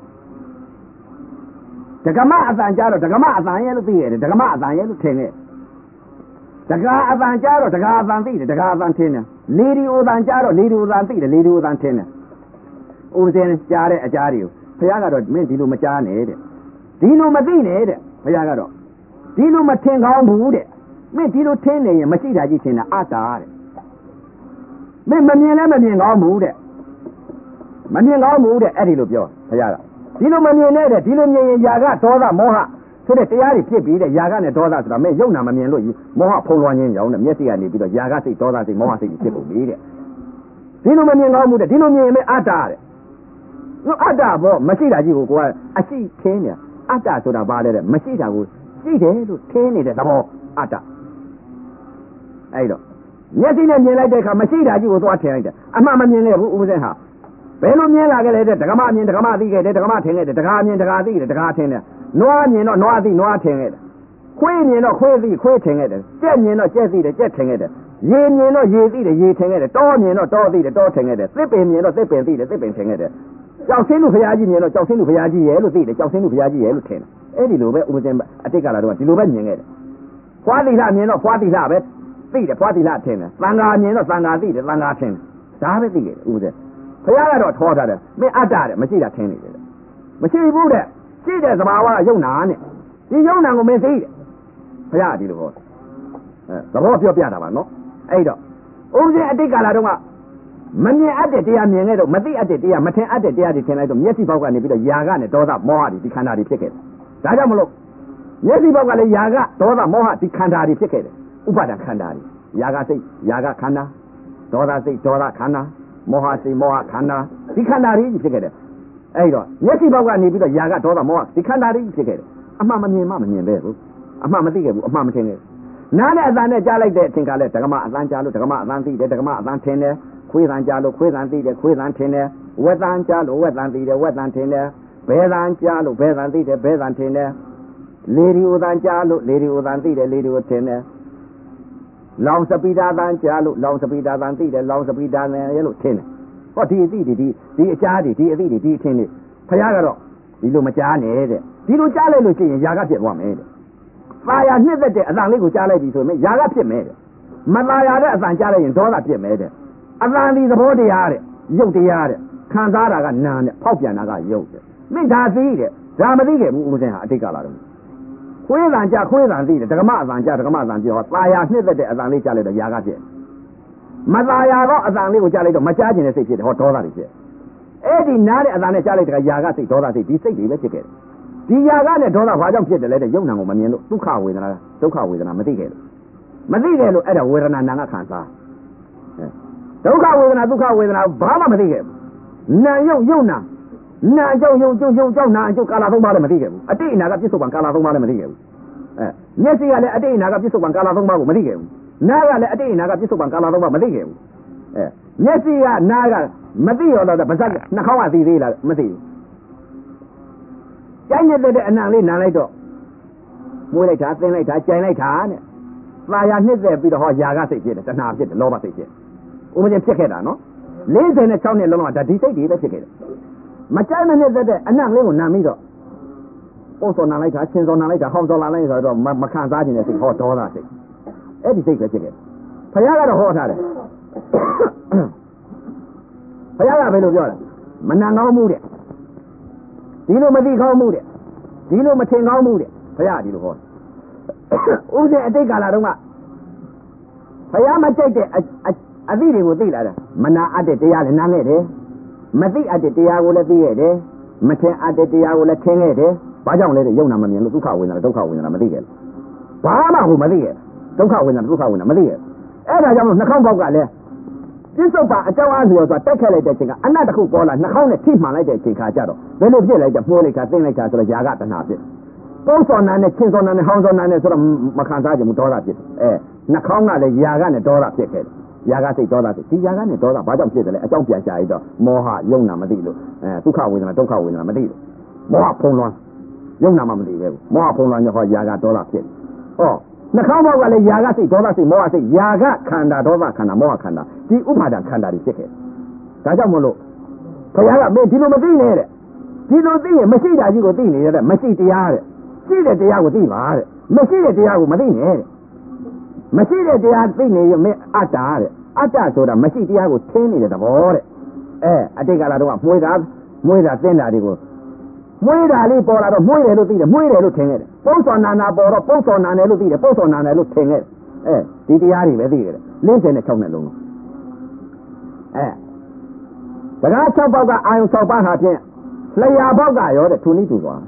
ဒကမအတန်ကြားတော့ဒကမအတန်ရဲ့လို့သိရတယ်ဒကမအတန်ရဲ့လို့ထင်တယ်ဒကာအတန်ကြားတော့ဒကာအတန်သိတယ်ဒကာအတန်ထင်တယ်လေဒီအိုတန်ကြားတော့လေဒီအိုတန်သိတယ်လေဒီအိုတန်ထင်တယ်ဦးစင်းကြားတဲ့အကြားတွေကိုဘုရားကတော့မင်းဒီလိုမကြားနဲ့တဲ့ဒီလိုမသိနဲ့တဲ့ဘုရားကတော့ဒီလိုမထင်ကောင်းဘူးတဲ့မင်းဒီလိုထင်နေရင်မရှိတာကြီးထင်တာအတ္တတဲ့မင်းမမြင်လည်းမမြင်ကောင်းဘူးတဲ့မမြင်ကောင်းဘူးတဲ့အဲ့ဒီလိုပြောဘုရားကဒီလိုမမြင်နဲ့တဲ့ဒီလိုမြင်ရင်ຢာကဒေါသမောဟဆိုတဲ့တရားတွေဖြစ်ပြီးတဲ့ຢာကနဲ့ဒေါသဆိုတာမင်းယုံနာမမြင်လို့မောဟဖုံးလွှမ်းခြင်းကြောင့်တဲ့မျက်စိကနေပြီးတော့ຢာကစိတ်ဒေါသစိတ်မောဟစိတ်ဖြစ်ကုန်ပြီတဲ့ဒီလိုမမြင်ကောင်းဘူးတဲ့ဒီလိုမြင်ရင်မင်းအတ္တတဲ့နော်အတ္တဘောမရှိတာကြီးကိုကိုကအရှိခင်းနေအတ္တဆိုတာဘာလဲတဲ့မရှိတာကိုရှိတယ်လို့ထင်းနေတဲ့သဘောအတ္တအဲ့တော့မျက်စိနဲ့မြင်လိုက်တဲ့အခါမရှိတာကြီးကိုသွားထင်လိုက်တယ်အမှန်မမြင်ခဲ့ဘူးဥပဇင်းဟာဘယ်လိုမြင်လာခဲ့လဲတဲ့ဒကမမြင်ဒကမသိခဲ့တယ်ဒကမထင်ခဲ့တယ်ဒကာမြင်ဒကာသိတယ်ဒကာထင်တယ်နွားမြင်တော့နွားသိနွားထင်ခဲ့တယ်ခွေးမြင်တော့ခွေးသိခွေးထင်ခဲ့တယ်ကြက်မြင်တော့ကြက်သိတယ်ကြက်ထင်ခဲ့တယ်ရေမြင်တော့ရေသိတယ်ရေထင်ခဲ့တယ်တောမြင်တော့တောသိတယ်တောထင်ခဲ့တယ်သစ်ပင်မြင်တော့သစ်ပင်သိတယ်သစ်ပင်ထင်ခဲ့တယ်ကြောက်ဆင်းလူဖရာကြီးမြင်တော့ကြောက်ဆင်းလူဖရာကြီးရဲ့လို့သိတယ်ကြောက်ဆင်းလူဖရာကြီးရဲ့လို့ထင်တယ်အဲ့ဒီလိုပဲဥပဇင်းအတိတ်ကလာတော့ဒီလိုပဲမြင်ခဲ့တယ်ဖွာသီလမြင်တော့ဖွာသီလပဲသိတယ်ဖွာသီလထင်တယ်သံဃာမြင်တော့သံဃာသိတယ်သံဃာထင်တယ်ဒါပဲသိခဲ့တယ်ဥပဇင်းဘုရားကတော့ထောထားတယ်မင်းအတ္တတဲ့မရှိတာထင်နေတယ်မရှိဘူးတဲ့ရှိတဲ့သဘာဝယုံနာနဲ့ဒီယုံနာကိုမင်းသိတယ်ဘုရားဒီလိုဟောသဘောပြောပြတာပါနော်အဲ့တော့ဥပဇင်းအတိတ်ကလာတော့ကမမြင်အပ်တဲ့တရားမြင်ခဲ့တော့မသိအပ်တဲ့တရားမထင်အပ်တဲ့တရားတွေထင်လိုက်တော့မျက်စိပေါက်ကနေပြီးတော့ຢာကနဲ့ဒေါသမောဟတွေဒီခန္ဓာတွေဖြစ်ခဲ့တယ်ဒါကြောင့်မလို့မျက်စိပေါက်ကလည်းຢာကဒေါသမောဟဒီခန္ဓာတွေဖြစ်ခဲ့တယ်ဥပါဒံခန္ဓာတွေຢာကစိတ်ຢာကခန္ဓာဒေါသစိတ်ဒေါသခန္ဓာမောဟစိတ်မောဟခန္ဓာဒီခန္ဓာတွေဖြစ်ခဲ့တယ်အဲ့တော့မျက်စိပေါက်ကနေပြီးတော့ຢာကဒေါသမောဟဒီခန္ဓာတွေဖြစ်ခဲ့တယ်အမှန်မမြင်မှမမြင်ပဲဘူးအမှန်မသိခဲ့ဘူးအမှန်မထင်ခဲ့နားနဲ့အသံနဲ့ကြားလိုက်တဲ့အချိန်ကလည်းဒကမအသံကြားလို့ဒကမအသံသိတယ်ဒကမအသံထင်တယ်ခွေးသံကြားလို့ခွေးသံသိတယ်ခွေးသံထင်တယ်ဝက်သံကြားလို့ဝက်သံသိတယ်ဝက်သံထင်တယ်ဘဲသံကြားလို့ဘဲသံသိတယ်ဘဲသံထင်တယ်လေဒီဥသံကြားလို့လေဒီဥသံသိတယ်လေဒီဥထင်တယ်လောင်စပိတာသံကြားလို့လောင်စပိတာသံသိတယ်လောင်စပိတာသံရဲ့လို့ထင်တယ်ဟောဒီအသိဒီအကြားဒီအသိဒီအထင်တွေဘုရားကတော့ဒီလိုမကြားနဲ့တဲ့ဒီလိုကြားလိုက်လို့ရှိရင်ຢာကဖြစ်သွားမယ်တဲ့သာယာနှစ်သက်တဲ့အတန်လေးကိုကြားလိုက်ပြီဆိုရင်ຢာကဖြစ်မယ်တဲ့မသာယာတဲ့အတန်ကြားလိုက်ရင်ဒေါသဖြစ်မယ်တဲ့အတန်ဒီသဘောတရားတဲ့ရုပ်တရားတဲ့ခံစားတာကနာနဲ့ဖောက်ပြန်တာကရုပ်တဲ့မိသားသိတဲ့ဒါမသိခဲ့ဘူးဦးဇင်းဟာအတိတ်ကလာတော့ခွေးသံကြခွေးသံသိတယ်ဒကမအတန်ကြဒကမအတန်ပြောသာယာနှစ်သက်တဲ့အတန်လေးကြားလိုက်တော့ຢာကဖြစ်မသာယာတော့အတန်လေးကိုကြားလိုက်တော့မကြားခြင်းနဲ့စိတ်ဖြစ်တယ်ဟောဒေါသတွေဖြစ်အဲ့ဒီနားတဲ့အတန်နဲ့ကြားလိုက်တဲ့ຢာကစိတ်ဒေါသစိတ်ဒီစိတ်တွေပဲဖြစ်ခဲ့တယ်ဒီຢာကနဲ့ဒေါသဘာကြောင့်ဖြစ်တယ်လဲတဲ့ယုံနာကိုမမြင်လို့ဒုက္ခဝေဒနာဒုက္ခဝေဒနာမသိခဲ့လို့အဲ့ဒါဝေဒနာနာငါခံစားဒုက္ခဝေဒနာဒုက္ခဝေဒနာဘာမှမသိခဲ့ဘူးနာယုံနာနာကြောင့်ယုံကြောင့်နာအကျုပ်ကာလသုံးပါးလည်းမသိခဲ့ဘူးအတိတ်အနာကပြစ္ဆုတ်ပံကာလသုံးပါးလည်းမသိခဲ့ဘူးမျက်စိကလည်းအတိတ်အနာကပြစ္ဆုတ်ပံကာလသုံးပါးကိုမသိခဲ့ဘူးနားကလည်းအတိတ်အနာကပြစ္ဆုတ်ပံကာလသုံးပါးမသိခဲ့ဘူးမျက်စိကနားကမသိရောတော့ဗစက်နှာခေါင်းကသိသေးလားမသိဘူးကြိုက်နေတဲ့အနံလေးနားလိုက်တော့မွေးလိုက်တာသင်လိုက်တာကြိုင်လိုက်တာနဲ့သာယာနှစ်သက်ပြီးတော့ဟောຢာကစိတ်ဖြစ်တယ်တဏှာဖြစ်တယ်လောဘစိတ်ဖြစ်ဥပမာဖြစ်ခဲ့တာနော်46နှစ်လုံးလုံးကဒါဒီစိတ်တွေပဲဖြစ်ခဲ့တယ်မကြိုက်မနှစ်သက်တဲ့အနံလေးကိုနာပြီးတော့ပို့စော်နာလိုက်တာချင်းစော်နာလိုက်တာဟောင်းစော်လာလိုက်ဆိုတော့မခံစားခြင်းနဲ့စိတ်ဟောဒေါသစိတ်အဲ့ဒီစိတ်ပဲဖြစ်ခဲ့ဘုရားကတော့ဟောထားတယ်ဘုရားကဘယ်လိုပြောလဲမနံကောင်းမှုတဲ့ဒီလိုမသိကောင်းမှုတဲ့ဒီလိုမထင်ကောင်းမှုတဲ့ဘုရားဒီလိုဟောဥစဉ်အတိတ်ကာလတုန်းကဘုရားမကြိုက်တဲ့အသည့်တွေကိုသိလာတယ်မနာအပ်တဲ့တရားလည်းနားခဲ့တယ်မသိအပ်တဲ့တရားကိုလည်းသိခဲ့တယ်မထင်အပ်တဲ့တရားကိုလည်းထင်ခဲ့တယ်ဘာကြောင့်လဲတဲ့ယုံနာမမြင်လို့ဒုက္ခဝေဒနာဒုက္ခဝေဒနာမသိခဲ့ဘူးဘာမှကိုမသိခဲ့ဒုက္ခဝေဒနာဒုက္ခဝေဒနာမသိခဲ့အဲ့ဒါကြောင့်နှာခေါင်းပေါက်ကလည်းပြစ္ဆုတ်ပါအကြောင်းအားလျော်စွာတက်ခဲ့လိုက်တဲ့အချိန်ကအနတ်တစ်ခုပေါ်လာနှာခေါင်းနဲ့ထိမှန်လိုက်တဲ့အချိန်ခါကျတော့ဘယ်လိုဖြစ်လိုက်ကြမှုလိုက်တာသိလိုက်တာဆိုတော့ຢာကတဏှာဖြစ်ပုံစောနာနဲ့ချင်းစောနာနဲ့ဟောင်းစောနာနဲ့ဆိုတော့မခံစားကြဘူးဒေါသဖြစ်နှာခေါင်းကလည်းຢာကနဲ့ဒေါသဖြစ်ခဲ့တယ်ຢာကစိတ်ဒေါသစိတ်ဒီຢာကနဲ့ဒေါသဘာကြောင့်ဖြစ်တယ်လဲအကြောင်းပြန်ရှာရတော့မောဟယုံနာမသိလို့ဒုက္ခဝေဒနာဒုက္ခဝေဒနာမသိလို့မောဟဖုံးလွှမ်းယုံနာမှမသိပဲမောဟဖုံးလွှမ်းညဟောຢာကဒေါသဖြစ်ဟောနှာခေါင်းဘောက်ကလည်းຢာကစိတ်ဒေါသစိတ်မောဟစိတ်ຢာကခန္ဓာဒေါသခန္ဓာမောဟခန္ဓာဒီဥပါဒခန္ဓာတွေဖြစ်ခဲ့ဒါကြောင့်မလို့ဘုရားကမင်းဒီလိုမသိနဲ့တဲ့ဒီလိုသိရင်မရှိတာကြီးကိုသိနေရတဲ့မရှိတရားတဲ့ရှိတဲ့တရားကိုသိပါတဲ့မရှိတဲ့တရားကိုမသိနဲ့တဲ့မရှိတဲ့တရားသိနေရင်မင်းအတ္တတဲ့အတ္တဆိုတာမရှိတရားကိုထင်းနေတဲ့သဘောတဲ့အတိတ်ကလာတော့မွေးတာသင်တာတွေကိုမွေးတာလေးပေါ်လာတော့မွေးတယ်လို့သိတယ်မွေးတယ်လို့ထင်ခဲ့တယ်ပုံစောနာနာပေါ်တော့ပုံစောနာတယ်လို့သိတယ်ပုံစောနာတယ်လို့ထင်ခဲ့တယ်ဒီတရားတွေပဲသိခဲ့တယ်56နဲ့လုံးစကား6ပေါက်ကအာယုံ6ပါးဟာဖြင့်လျှာပေါက်ကရောတဲ့ထူနည်းတူသွား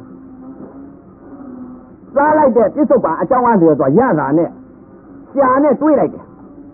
စားလိုက်တဲ့ပြစ္ဆုတ်ပါအကြောင်းအားလျော်စွာရတာနဲ့ရှာနဲ့တွေးလိုက်တယ်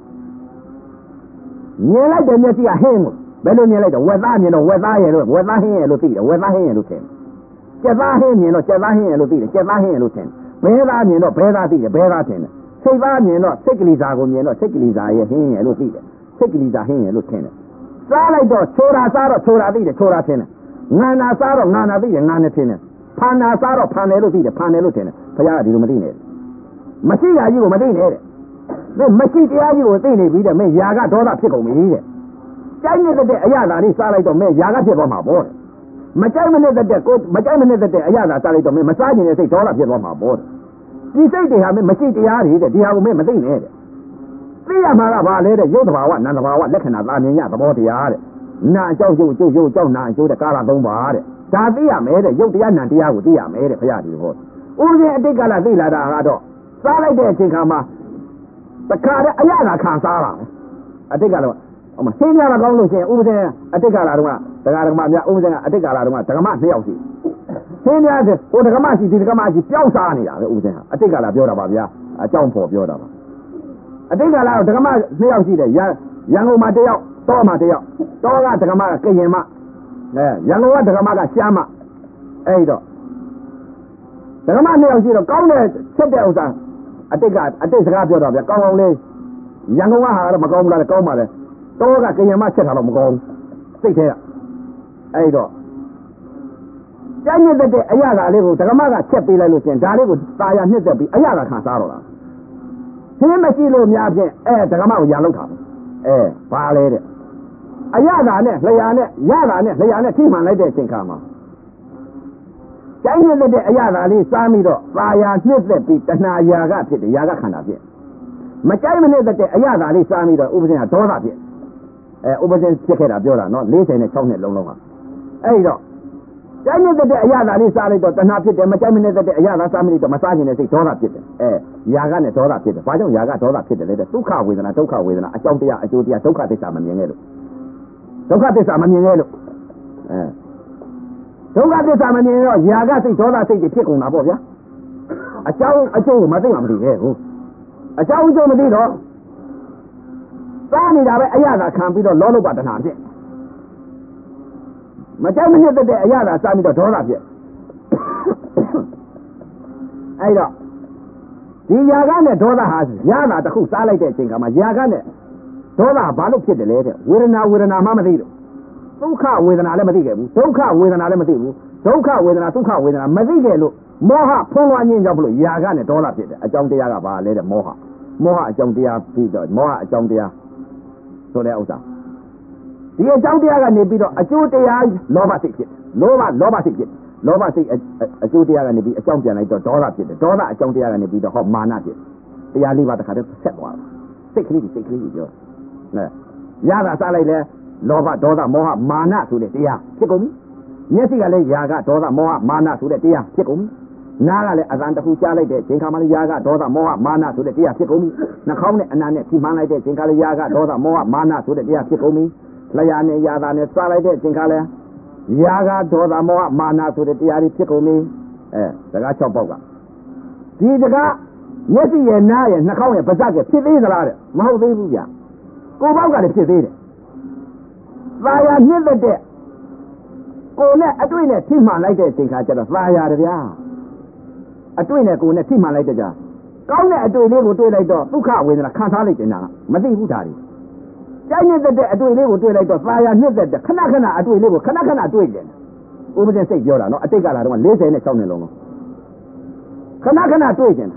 မြင်လိုက်တဲ့မျက်စိကဟင်းကိုဘယ်လိုမြင်လိုက်တော့ဝက်သားမြင်တော့ဝက်သားရဲ့လို့ဝက်သားဟင်းရဲ့လို့သိတယ်ဝက်သားဟင်းရဲ့လို့ထင်ကြက်သားဟင်းမြင်တော့ကြက်သားဟင်းရဲ့လို့သိတယ်ကြက်သားဟင်းရဲ့လို့ထင်ဘဲသားမြင်တော့ဘဲသားသိတယ်ဘဲသားထင်တယ်စိတ်သားမြင်တော့စိတ်ကလေးစားကိုမြင်တော့စိတ်ကလေးစားရဲ့ဟင်းရဲ့လို့သိတယ်စိတ်ကလေးစားဟင်းရဲ့လို့ထင်တယ်စားလိုက်တော့ချိုးတာစားတော့ချိုးတာသိတယ်ချိုးတာထင်တယ်ငါနာစားတော့ငါနာသိတယ်ငါနဲ့ထင်တယ်ဖန်နာစားတော့ဖန်တယ်လို့သိတယ်ဖန်တယ်လို့ထင်တယ်ဘုရားကဒီလိုမသိနဲ့မရှိတာကြီးကိုမသိနဲ့တဲ့မင်းမရှိတရားကြီးကိုသိနေပြီတဲ့မင်းຢာကဒေါသဖြစ်ကုန်ပြီတဲ့ကြိုက်နေတဲ့အရာသာလေးစားလိုက်တော့မင်းຢာကဖြစ်သွားမှာပေါ့တဲ့မကြိုက်မနဲ့တဲ့အရာသာစားလိုက်တော့မင်းမစားခြင်းနဲ့စိတ်ဒေါသဖြစ်သွားမှာပေါ့တဲ့ဒီစိတ်တွေဟာမင်းမရှိတရားတွေတဲ့ဒီဟာကိုမင်းမသိနဲ့တဲ့သိရမှာကဘာလဲတဲ့ရုပ်တဘာဝနာမ်တဘာဝလက္ခဏာသာမြင်ရသဘောတရားတဲ့နာအကြောက်ကျုပ်ကြောက်နာအကျိုးတဲ့ကာလ3ပါးတဲ့ဒါသိရမယ်တဲ့ရုပ်တရားနာမ်တရားကိုသိရမယ်တဲ့ဘုရားဒီဟောဥစဉ်အတိတ်ကလာသိလာတာကတော့စားလိုက်တဲ့အချိန်ခါမှာတခါတည်းအရသာခံစားတာအတိတ်ကတော့ဟိုမှာဟင်းကြတာကောင်းလို့ရှိရင်ဥပဒေအတိတ်ကလာတော့ဒကာဒကမများဥပဒေကအတိတ်ကလာတော့ဒကမ2ယောက်ရှိဟင်းများတဲ့ဟိုဒကမရှိဒီဒကမရှိပျောက်စားနေတာပဲဥပဒေဟာအတိတ်ကလာပြောတာပါဗျာအကြောင်းဖို့ပြောတာပါအတိတ်ကလာတော့ဒကမ2ယောက်ရှိတယ်ရန်ကုန်မှာ1ယောက်တောမှာ1ယောက်တောကဒကမကကရင်မရန်ကုန်ကဒကမကရှားမအဲ့တော့ဒကမ2ယောက်ရှိတော့ကောင်းတဲ့ချက်တဲ့ဥစ္စာအတိတ်စကားပြောတော့ဗျာကောင်းကောင်းလေးရန်ကုန်ကဟာတော့မကောင်းဘူးလားကောင်းပါလေတောကကရင်မချက်တာတော့မကောင်းဘူးစိတ်ထဲကအဲ့တော့ကြမ်းညက်တဲ့အရာသာလေးကိုဒကမကချက်ပေးလိုက်လို့ရှင်ဒါလေးကိုตาရညှက်သက်ပြီးအရာသာခံစားတော့လားသင်မရှိလို့များဖြင့်ဒကမကိုရန်လောက်တာဘာလဲတဲ့အရာသာနဲ့လျှာနဲ့ရတာနဲ့လျှာနဲ့ထိမှန်လိုက်တဲ့အချိန်ခါမှာကြမ်းညက်တဲ့အရာသာလေးစားပြီးတော့ตาရညှက်သက်ပြီးတဏှာရာကဖြစ်တယ်ရာကခန္ဓာဖြစ်မကြိုက်မနစ်တဲ့အရာသာလေးစားပြီးတော့ဥပဇင်ကဒေါသဖြစ်ဥပဇင်ဖြစ်ခဲ့တာပြောတာနော်46နှစ်လုံးဟာအဲ့တော့ကြိုက်နေတဲ့အရာသာလေးစားလိုက်တော့တဏှာဖြစ်တယ်မကြိုက်မနေတဲ့အရာသာစားမိတော့မစားခြင်းနဲ့စိတ်ဒေါသဖြစ်တယ်ຢာကနဲ့ဒေါသဖြစ်တယ်ဘာကြောင့်ຢာကဒေါသဖြစ်တယ်လဲတဲ့ဒုက္ခဝေဒနာဒုက္ခဝေဒနာအကြောင်းတရားအကျိုးတရားဒုက္ခသစ္စာမမြင်ခဲ့လို့ဒုက္ခသစ္စာမမြင်ခဲ့လို့ဒုက္ခသစ္စာမမြင်တော့ຢာကစိတ်ဒေါသစိတ်တွေဖြစ်ကုန်တာပေါ့ဗျာအကြောင်းအကျိုးကိုမသိမှမသိခဲ့ဘူးအကြောင်းအကျိုးမသိတော့စားနေတာပဲအရာသာခံပြီးတော့လောလုပတဏှာဖြစ်မကြိုက်မနှစ်တဲ့အရာသာစားပြီးတော့ဒေါသဖြစ်အဲ့တော့ဒီຢာကနဲ့ဒေါသဟာຢာသာတစ်ခုစားလိုက်တဲ့အချိန်ကမှຢာကနဲ့ဒေါသဘာလို့ဖြစ်တယ်လဲတဲ့ဝေဒနာမှမသိလို့ဒုက္ခဝေဒနာလည်းမသိခဲ့ဘူးဒုက္ခဝေဒနာလည်းမသိဘူးဒုက္ခဝေဒနာဒုက္ခဝေဒနာမသိခဲ့လို့မောဟဖုံးလွှမ်းခြင်းကြောင့်မလို့ຢာကနဲ့ဒေါသဖြစ်တယ်အကြောင်းတရားကဘာလဲတဲ့မောဟအကြောင်းတရားပြီးတော့မောဟအကြောင်းတရားဆိုတဲ့ဥစ္စာဒီအကြောင်းတရားကနေပြီးတော့အကျိုးတရားလောဘစိတ်ဖြစ်လောဘစိတ်ဖြစ်လောဘစိတ်အကျိုးတရားကနေပြီးအကြောင်းပြန်လိုက်တော့ဒေါသဖြစ်တယ်ဒေါသအကြောင်းတရားကနေပြီးတော့ဟောမာနဖြစ်တရားလေးပါးတစ်ခါတည်းဆက်သွားတာစိတ်ကလေးပြောရတာစားလိုက်လဲလောဘဒေါသမောဟမာနဆိုတဲ့တရားဖြစ်ကုန်ပြီမျက်စိကလည်းຢာကဒေါသမောဟမာနဆိုတဲ့တရားဖြစ်ကုန်ပြီနားကလည်းအသံတစ်ခုကြားလိုက်တဲ့ချိန်ခါမှလည်းຢာကဒေါသမောဟမာနဆိုတဲ့တရားဖြစ်ကုန်ပြီနှာခေါင်းနဲ့အနာနဲ့ထိမှန်လိုက်တဲ့ချိန်ခါလည်းຢာကဒေါသမောဟမာနဆိုတဲ့တရားဖြစ်ကုန်ပြီလျှာနဲ့ຢာသာနဲ့စားလိုက်တဲ့ချိန်ခါလည်းຢာကဒေါသမောဟမာနဆိုတဲ့တရားတွေဖြစ်ကုန်ပြီစကား6ပေါက်ကဒီစကားမျက်စိရဲ့နားရဲ့နှာခေါင်းရဲ့ပါးစပ်ရဲ့ဖြစ်သေးသလားတဲ့မဟုတ်သေးဘူးဗျကိုယ်ပေါက်ကလည်းဖြစ်သေးတယ်သာယာမြင့်တဲ့ကိုယ်နဲ့အတွေ့နဲ့ထိမှန်လိုက်တဲ့အချိန်ခါကျတော့သာယာတယ်ဗျာအတွေ့နဲ့ကိုယ်နဲ့ထိမှန်လိုက်တဲ့ကြကောင်းတဲ့အတွေ့လေးကိုတွေ့လိုက်တော့ဒုက္ခဝေဒနာခံစားလိုက်တယ်နာမသိဘူးဒါတွေကြိုက်နေတဲ့အတွေ့လေးကိုတွေ့လိုက်တော့သာယာမြင့်တဲ့ခဏခဏအတွေ့လေးကိုခဏခဏတွေ့တယ်ဥပဒေစိတ်ပြောတာနော်အတိတ်ကလာတော့46နှစ်လုံးခဏခဏတွေ့တယ်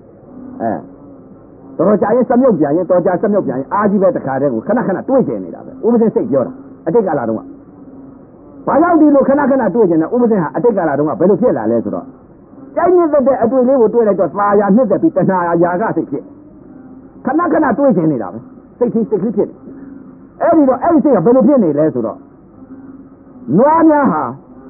တော်ကြာရင်စမြုပ်ပြန်ရင်တော်ကြာစမြုပ်ပြန်ရင်အာကြီးပဲတခါတည်းကိုခဏခဏတွေ့ကျင်နေတာပဲဥပဒေစိတ်ပြောတာအတိတ်ကလာတော့ဘာကြောင့်ဒီလိုခဏခဏတွေ့ကျင်တယ်ဥပဒေဟာအတိတ်ကလာတော့ဘယ်လိုဖြစ်လာလဲဆိုတော့ကြိုက်နေတဲ့အတွေ့လေးကိုတွေ့လိုက်တော့သာယာနှစ်သက်ပြီးတဏှာယာကစိတ်ဖြစ်ခဏခဏတွေ့ကျင်နေတာပဲစိတ်ကြီးစိတ်ကလေးဖြစ်တယ်အဲ့ဒီတော့အဲ့ဒီစိတ်ကဘယ်လိုဖြစ်နေလဲဆိုတော့နွားများဟာ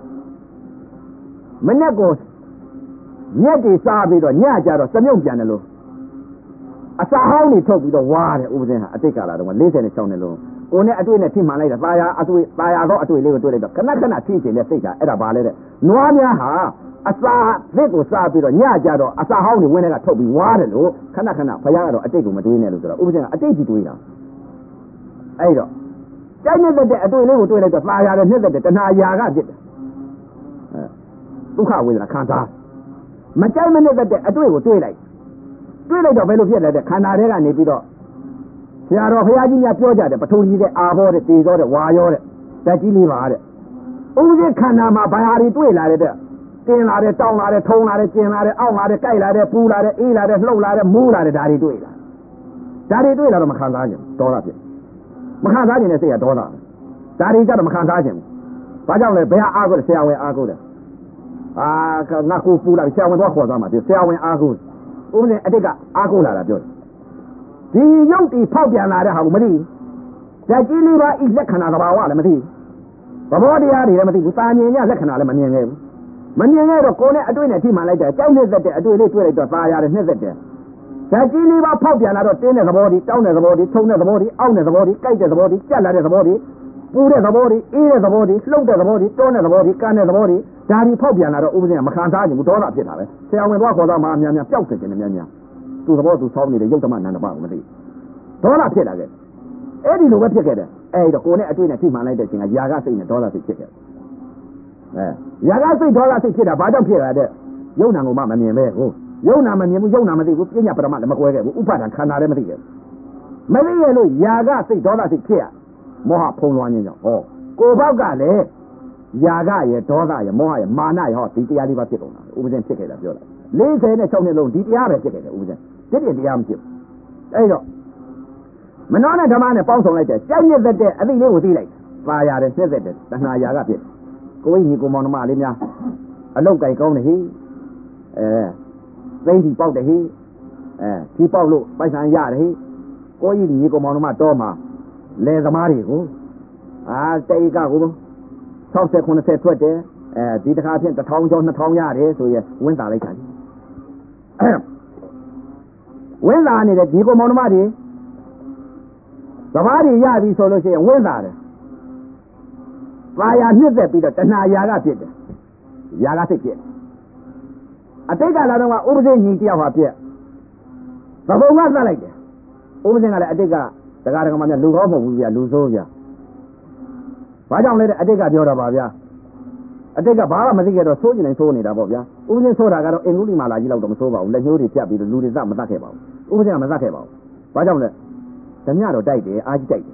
မနေ့ကညက်တွေစားပြီးတော့ညကြတော့စမြုပ်ပြန်တယ်လို့အစာဟောင်းတွေထုတ်ပြီးတော့ဝါတယ်ဥပဒေဟာအတိတ်ကလာတော့46နှစ်လုံးကိုနဲ့အတွေ့နဲ့ထိမှန်လိုက်တာသာယာတော့အတွေ့လေးကိုတွေ့လိုက်တော့ခဏခဏထိချင်တဲ့စိတ်ကအဲ့ဒါဘာလဲတဲ့နွားများဟာအစာလက်ကိုစားပြီးတော့ညကြတော့အစာဟောင်းတွေဝင်းထဲကထုတ်ပြီးဝါတယ်လို့ခဏခဏဖယားကတော့အတိတ်ကိုမတွေးနဲ့လို့ဆိုတော့ဥပဒေကအတိတ်ကြီးတွေးတာအဲ့တော့ကြိုက်နေတဲ့အတွေ့လေးကိုတွေ့လိုက်တော့သာယာတဲ့နှစ်သက်တဲ့တဏှာယာကဖြစ်တယ်ဒုက္ခဝေဒနာခံစားမကြိုက်မနဲ့တဲ့အတွေ့ကိုတွေ့လိုက်တော့ဘယ်လိုဖြစ်လဲတဲ့ခန္ဓာထဲကနေပြီးတော့ဆရာတော်ဘုရားကြီးများပြောကြတယ်ပထုံကြီးတဲ့အာဘောတဲ့တေသောတဲ့ဝါရောတဲ့ဓာတ်ကြီးလေးပါတဲ့ဥပဒေခန္ဓာမှာဘာဟာတွေတွေ့လာတဲ့တင်လာတဲ့တောင်းလာတဲ့ထုံလာတဲ့ကျင်လာတဲ့အောက်လာတဲ့ကြိုက်လာတဲ့ပူလာတဲ့အေးလာတဲ့လှုပ်လာတဲ့မူးလာတဲ့ဒါတွေတွေ့လာတော့မခံစားခြင်းဒေါသဖြစ်မခံစားခြင်းနဲ့စိတ်ကဒေါသဒါတွေကြတော့မခံစားခြင်းဘာကြောင့်လဲဘယ်ဟာအားကိုဆရာဝန်အားကိုတယ်ငါကိုပူလာဆရာဝန်တော့ခေါ်သွားမှာဒီဆရာဝန်အားကိုဥပဒေအတိတ်ကအားကိုလာတာပြောတယ်ဒီရုပ်တီဖောက်ပြန်လာတဲ့ဟာကိုမသိဘူးဓာတ်ကြီးလေးပါဤလက္ခဏာသဘာဝလည်းမသိဘူးသဘောတရားတွေလည်းမသိဘူးတာမြင်ရလက္ခဏာလည်းမမြင်ခဲ့ဘူးမမြင်ခဲ့တော့ကိုယ်နဲ့အတွေ့နဲ့ထိမှန်လိုက်တယ်ကြိုက်နေတဲ့အတွေ့လေးတွေ့လိုက်တော့သာရတယ်နှစ်သက်တယ်ဓာတ်ကြီးလေးပါဖောက်ပြန်လာတော့တင်းတဲ့သဘောတွေတောင်းတဲ့သဘောတွေထုံတဲ့သဘောတွေအောင့်တဲ့သဘောတွေကြိုက်တဲ့သဘောတွေကြက်လာတဲ့သဘောတွေပူတဲ့သဘောတွေအေးတဲ့သဘောတွေလှုပ်တဲ့သဘောတွေတွန်းတဲ့သဘောတွေကန်းတဲ့သဘောတွေဒါတွေဖောက်ပြန်လာတော့ဥပဒေကမခံစားခြင်းဘူးဒေါသဖြစ်တာပဲဆရာဝန်သွားခေါ်တော့မှအများများပျောက်စေခြင်းနဲ့များများသူ့သဘောသူဆောင်းနေတဲ့ယုတ်ဓမ္မနန္ဒပါကိုမသိဒေါသဖြစ်လာခဲ့အဲ့ဒီလိုပဲဖြစ်ခဲ့တယ်အဲ့တော့ကိုယ်နဲ့အတွေ့နဲ့ထိမှန်လိုက်တဲ့အချိန်ကຢာကစိတ်နဲ့ဒေါသစိတ်ဖြစ်ခဲ့ຢာကစိတ်ဒေါသစိတ်ဖြစ်တာဘာကြောင့်ဖြစ်လာတဲ့ယုံနာကိုမှမမြင်ပဲဟုတ်ယုံနာမမြင်ဘူးယုံနာမသိဘူးပညာပရမလည်းမကွဲခဲ့ဘူးဥပါဒံခန္ဓာလည်းမသိခဲ့ဘူးမသိရလို့ຢာကစိတ်ဒေါသစိတ်ဖြစ်ရမောဟဖုံးလွှမ်းခြင်းကြောင့်ဟောကိုယ်ဘောက်ကလည်းຢာကရဲ့ဒေါသရဲ့မောဟရဲ့မာနရဲ့ဟောဒီတရားလေးပါဖြစ်ကုန်တာဥပဒေဖြစ်ခဲ့တာပြောလိုက်46နှစ်လုံးဒီတရားပဲဖြစ်ခဲ့တယ်ဥပဒေဒီတရားမဖြစ်ဘူးအဲ့တော့မနောနဲ့ဓမ္မနဲ့ပေါင်းဆောင်လိုက်တဲ့ကြိုက်နေတဲ့အသိလေးကိုသိလိုက်ပါရတယ်နှစ်သက်တဲ့တဏှာຢာကဖြစ်ကိုယ်ကြီးကိုမောင်နှမလေးများအလုတ်ကြိုက်ကောင်းတယ်ဟိသိန်းဒီပေါက်တယ်ဟိဒီပေါက်လို့ပိုက်ဆံရတယ်ဟိကိုကြီးညီကိုမောင်နှမတော့မှာလယ်သမားတွေကိုတေကကို60 90ထွက်တယ်ဒီတစ်ခါဖြင့်1000ကျော်2000ရတယ်ဆိုရင်ဝင်းသာလိုက်တာဝင်းသာနေတဲ့ဒီကိုမောင်နှမတွေသမားတွေရပြီဆိုလို့ရှိရင်ဝင်းသာတယ်ပါရနှစ်သက်ပြီးတော့တဏှာယာကဖြစ်တယ်ယာကစိတ်ဖြစ်အတိတ်ကလာတော့ဥပဒေညီတယောက်ဟာပြက်သဘုံကသတ်လိုက်တယ်ဥပဒေကလည်းအတိတ်ကတရားတော်မှများလူကောင်းမဟုတ်ဘူးဗျာလူဆိုးဗျာဘာကြောင့်လဲတဲ့အတိတ်ကပြောတာပါဗျာအတိတ်ကဘာမှမသိခဲ့တော့ဆိုးကျင်နေဆိုးနေတာပေါ့ဗျာဥပဒေဆိုတာကတော့အင်္ဂုလိမာလာကြီးလောက်တော့မဆိုးပါဘူးလက်ညှိုးတွေပြတ်ပြီးတော့လူတွေစမတတ်ခဲ့ပါဘူးဥပဒေကမတတ်ခဲ့ပါဘူးဘာကြောင့်လဲဓမြတော့တိုက်တယ်အာကြီးတိုက်တယ်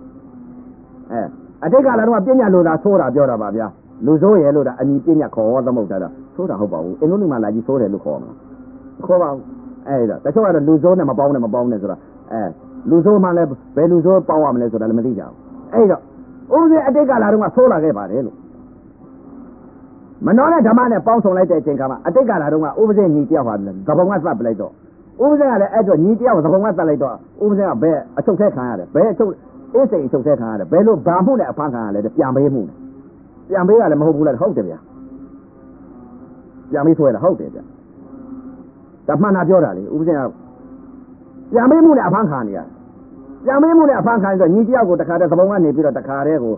အတိတ်ကလာတော့ပညာလို့သာဆိုးတာပြောတာပါဗျာလူဆိုးရဲလို့ဒါအမိပညာခေါ်သမုတ်တာဆိုးတာဟုတ်ပါဘူးအင်္ဂုလိမာလာကြီးဆိုးတယ်လို့ခေါ်မှာခေါ်ပါဘူးအဲ့ဒါတချို့ကတော့လူဆိုးနဲ့မပေါင်းနဲ့ဆိုတာလူဆိုးမှလည်းဘယ်လူဆိုးပေါင်းရမလဲဆိုတာလည်းမသိကြဘူးအဲ့တော့ဥပဒေအတိတ်ကလာတော့ဆိုးလာခဲ့ပါတယ်လို့မနောနဲ့ဓမ္မနဲ့ပေါင်းဆောင်လိုက်တဲ့အချိန်ကမှအတိတ်ကလာတော့ဥပဒေညီတယောက်ဟာသဘုံကသတ်ပလိုက်တော့ဥပဒေကလည်းအဲ့တော့ညီတယောက်သဘုံကသတ်လိုက်တော့ဥပဒေကဘယ်အချုပ်ထဲခံရတယ်ဘယ်အချုပ်အေးစိတ်ချုပ်တဲ့ခံရတယ်ဘယ်လိုဘာမှုနဲ့အဖမ်းခံရလဲပြန်ပေးမှုပြန်ပေးရလည်းမဟုတ်ဘူးလားဟုတ်တယ်ဗျာပြန်ပေးဆွဲတာဟုတ်တယ်ဗျာဒါမှန်တာပြောတာလေဥပဇင်ကပြန်ပေးမှုနဲ့အဖမ်းခံနေရပြန်ပေးမှုနဲ့အဖမ်းခံဆိုညီတယောက်ကိုတခါတည်းသဘုံကနေပြီးတော့တခါတည်းကို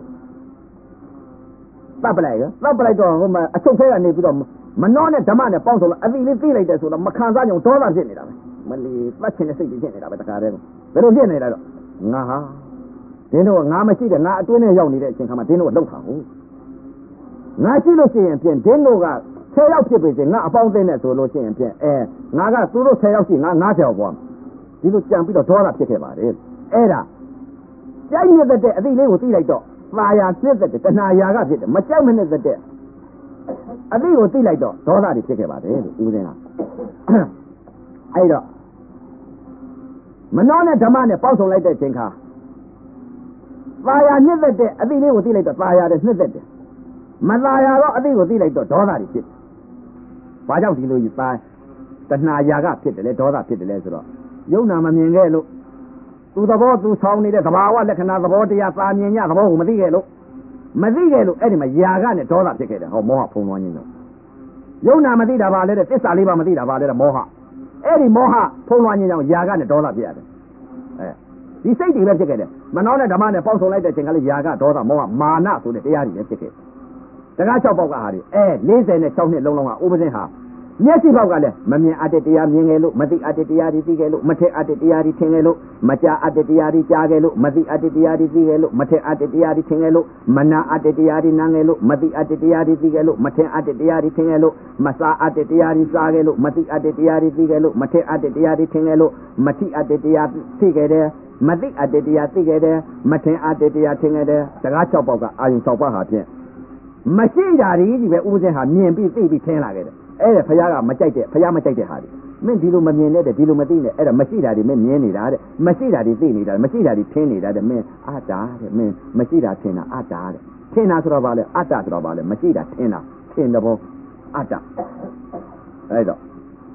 တပ်ပလိုက်တော့ဟိုမှာအချုပ်ထဲကနေပြီးတော့မနှောနဲ့ဓမ္မနဲ့ပေါင်းဆိုလို့အတိလေးသိလိုက်တဲ့ဆိုတော့မခံစားကြုံဒေါသဖြစ်နေတာပဲမလီပတ်ချင်တဲ့စိတ်ဖြစ်နေတာပဲတခါတည်းကိုဘယ်လိုဖြစ်နေတာတော့ငါဟာဒင်းတို့ငါမရှိတဲ့ငါအတွင်းထဲရောက်နေတဲ့အချိန်ခါမှာဒင်းတို့ကလှုပ်တာဟုတ်ငါရှိလို့ရှိရင်ဖြင့်ဒင်းတို့က10ယောက်ဖြစ်ပြီစေငါအပေါင်းသိနဲ့ဆိုလို့ရှိရင်ဖြင့်ငါကသူတို့10ယောက်ရှိငါ90ယောက်ပေါ့ဒီလိုကြံပြီးတော့ဒေါသဖြစ်ခဲ့ပါတယ်အဲ့ဒါကြိုက်နေတဲ့အသည့်လေးကိုသိလိုက်တော့သာယာဖြစ်တဲ့တဏှာယာကဖြစ်တယ်မကြိုက်မနဲ့တဲ့အသည့်ကိုသိလိုက်တော့ဒေါသတွေဖြစ်ခဲ့ပါတယ်လို့ဦးစင်းကအဲ့တော့မနှောနဲ့ဓမ္မနဲ့ပေါက်ဆုံလိုက်တဲ့အချိန်ခါသာယာနှစ်သက်တဲ့အသည့်လေးကိုသိလိုက်တော့သာယာတဲ့နှစ်သက်တယ်မသာယာတော့အသည့်ကိုသိလိုက်တော့ဒေါသတွေဖြစ်တယ်ဘာကြောင့်ဒီလိုကြီးသာတဏှာယာကဖြစ်တယ်လေဒေါသဖြစ်တယ်လေဆိုတော့ယုံနာမမြင်ခဲ့လို့သူသဘောသူဆောင်နေတဲ့သဘာဝလက္ခဏာသဘောတရားသာမြင်ညသဘောကိုမသိခဲ့လို့အဲ့ဒီမှာယာကနဲ့ဒေါသဖြစ်ခဲ့တယ်ဟောမောဟဖုံးလွှမ်းခြင်းတော့ယုံနာမသိတာပါလေတဲ့သစ္စာလေးပါမသိတာပါလေတဲ့မောဟအဲ့ဒီမောဟဖုံးလွှမ်းခြင်းကြောင့်ယာကနဲ့ဒေါသဖြစ်ရတယ်ဒီစိတ်တွေပဲဖြစ်ခဲ့တယ်မနှောနဲ့ဓမ္မနဲ့ပေါင်းစုံလိုက်တဲ့အချိန်ကလေးယာကဒေါသမောဟမာနဆိုတဲ့တရားတွေလည်းဖြစ်ခဲ့တကား6ပေါက်ကဟာဒီ46နှစ်လုံးလုံးဟာဥပဇင်းဟာမျက်စိပေါက်ကလည်းမမြင်အပ်တဲ့တရားမြင်ခဲ့လို့မသိအပ်တဲ့တရားတွေသိခဲ့လို့မထင်အပ်တဲ့တရားတွေထင်ခဲ့လို့မကြားအပ်တဲ့တရားတွေကြားခဲ့လို့မသိအပ်တဲ့တရားတွေသိခဲ့လို့မထင်အပ်တဲ့တရားတွေထင်ခဲ့လို့မနာအပ်တဲ့တရားတွေနားခဲ့လို့မသိအပ်တဲ့တရားတွေသိခဲ့လို့မထင်အပ်တဲ့တရားတွေထင်ခဲ့လို့မစားအပ်တဲ့တရားတွေစားခဲ့လို့မသိအပ်တဲ့တရားတွေသိခဲ့လို့မထင်အပ်တဲ့တရားတွေထင်ခဲ့လို့မထိအပ်တဲ့တရားသိခဲ့တယ်မသိအပ်တဲ့တရားသိခဲ့တယ်မထင်အပ်တဲ့တရားထင်ခဲ့တယ်တကား6ပေါက်ကအာယုံ6ပါးဟာဖြင့်မရှိတာကြီးပဲဥပဇင်းဟာမြင်ပြီးသိပြီးထင်လာခဲ့တယ်အဲ့ဒါဖယားကမကြိုက်တဲ့ဖယားမကြိုက်တဲ့ဟာတွေမင်းဒီလိုမမြင်နဲ့ဒီလိုမသိနဲ့အဲ့ဒါမရှိတာတွေမင်းမြင်နေတာတဲ့မရှိတာတွေသိနေတာမရှိတာတွေထင်နေတာတဲ့မင်းအတ္တတဲ့မင်းမရှိတာထင်တာအတ္တတဲ့ထင်တာဆိုတော့ဗာလဲအတ္တဆိုတော့ဗာလဲမရှိတာထင်တာထင်တဲ့ဘောအတ္တအဲ့တော့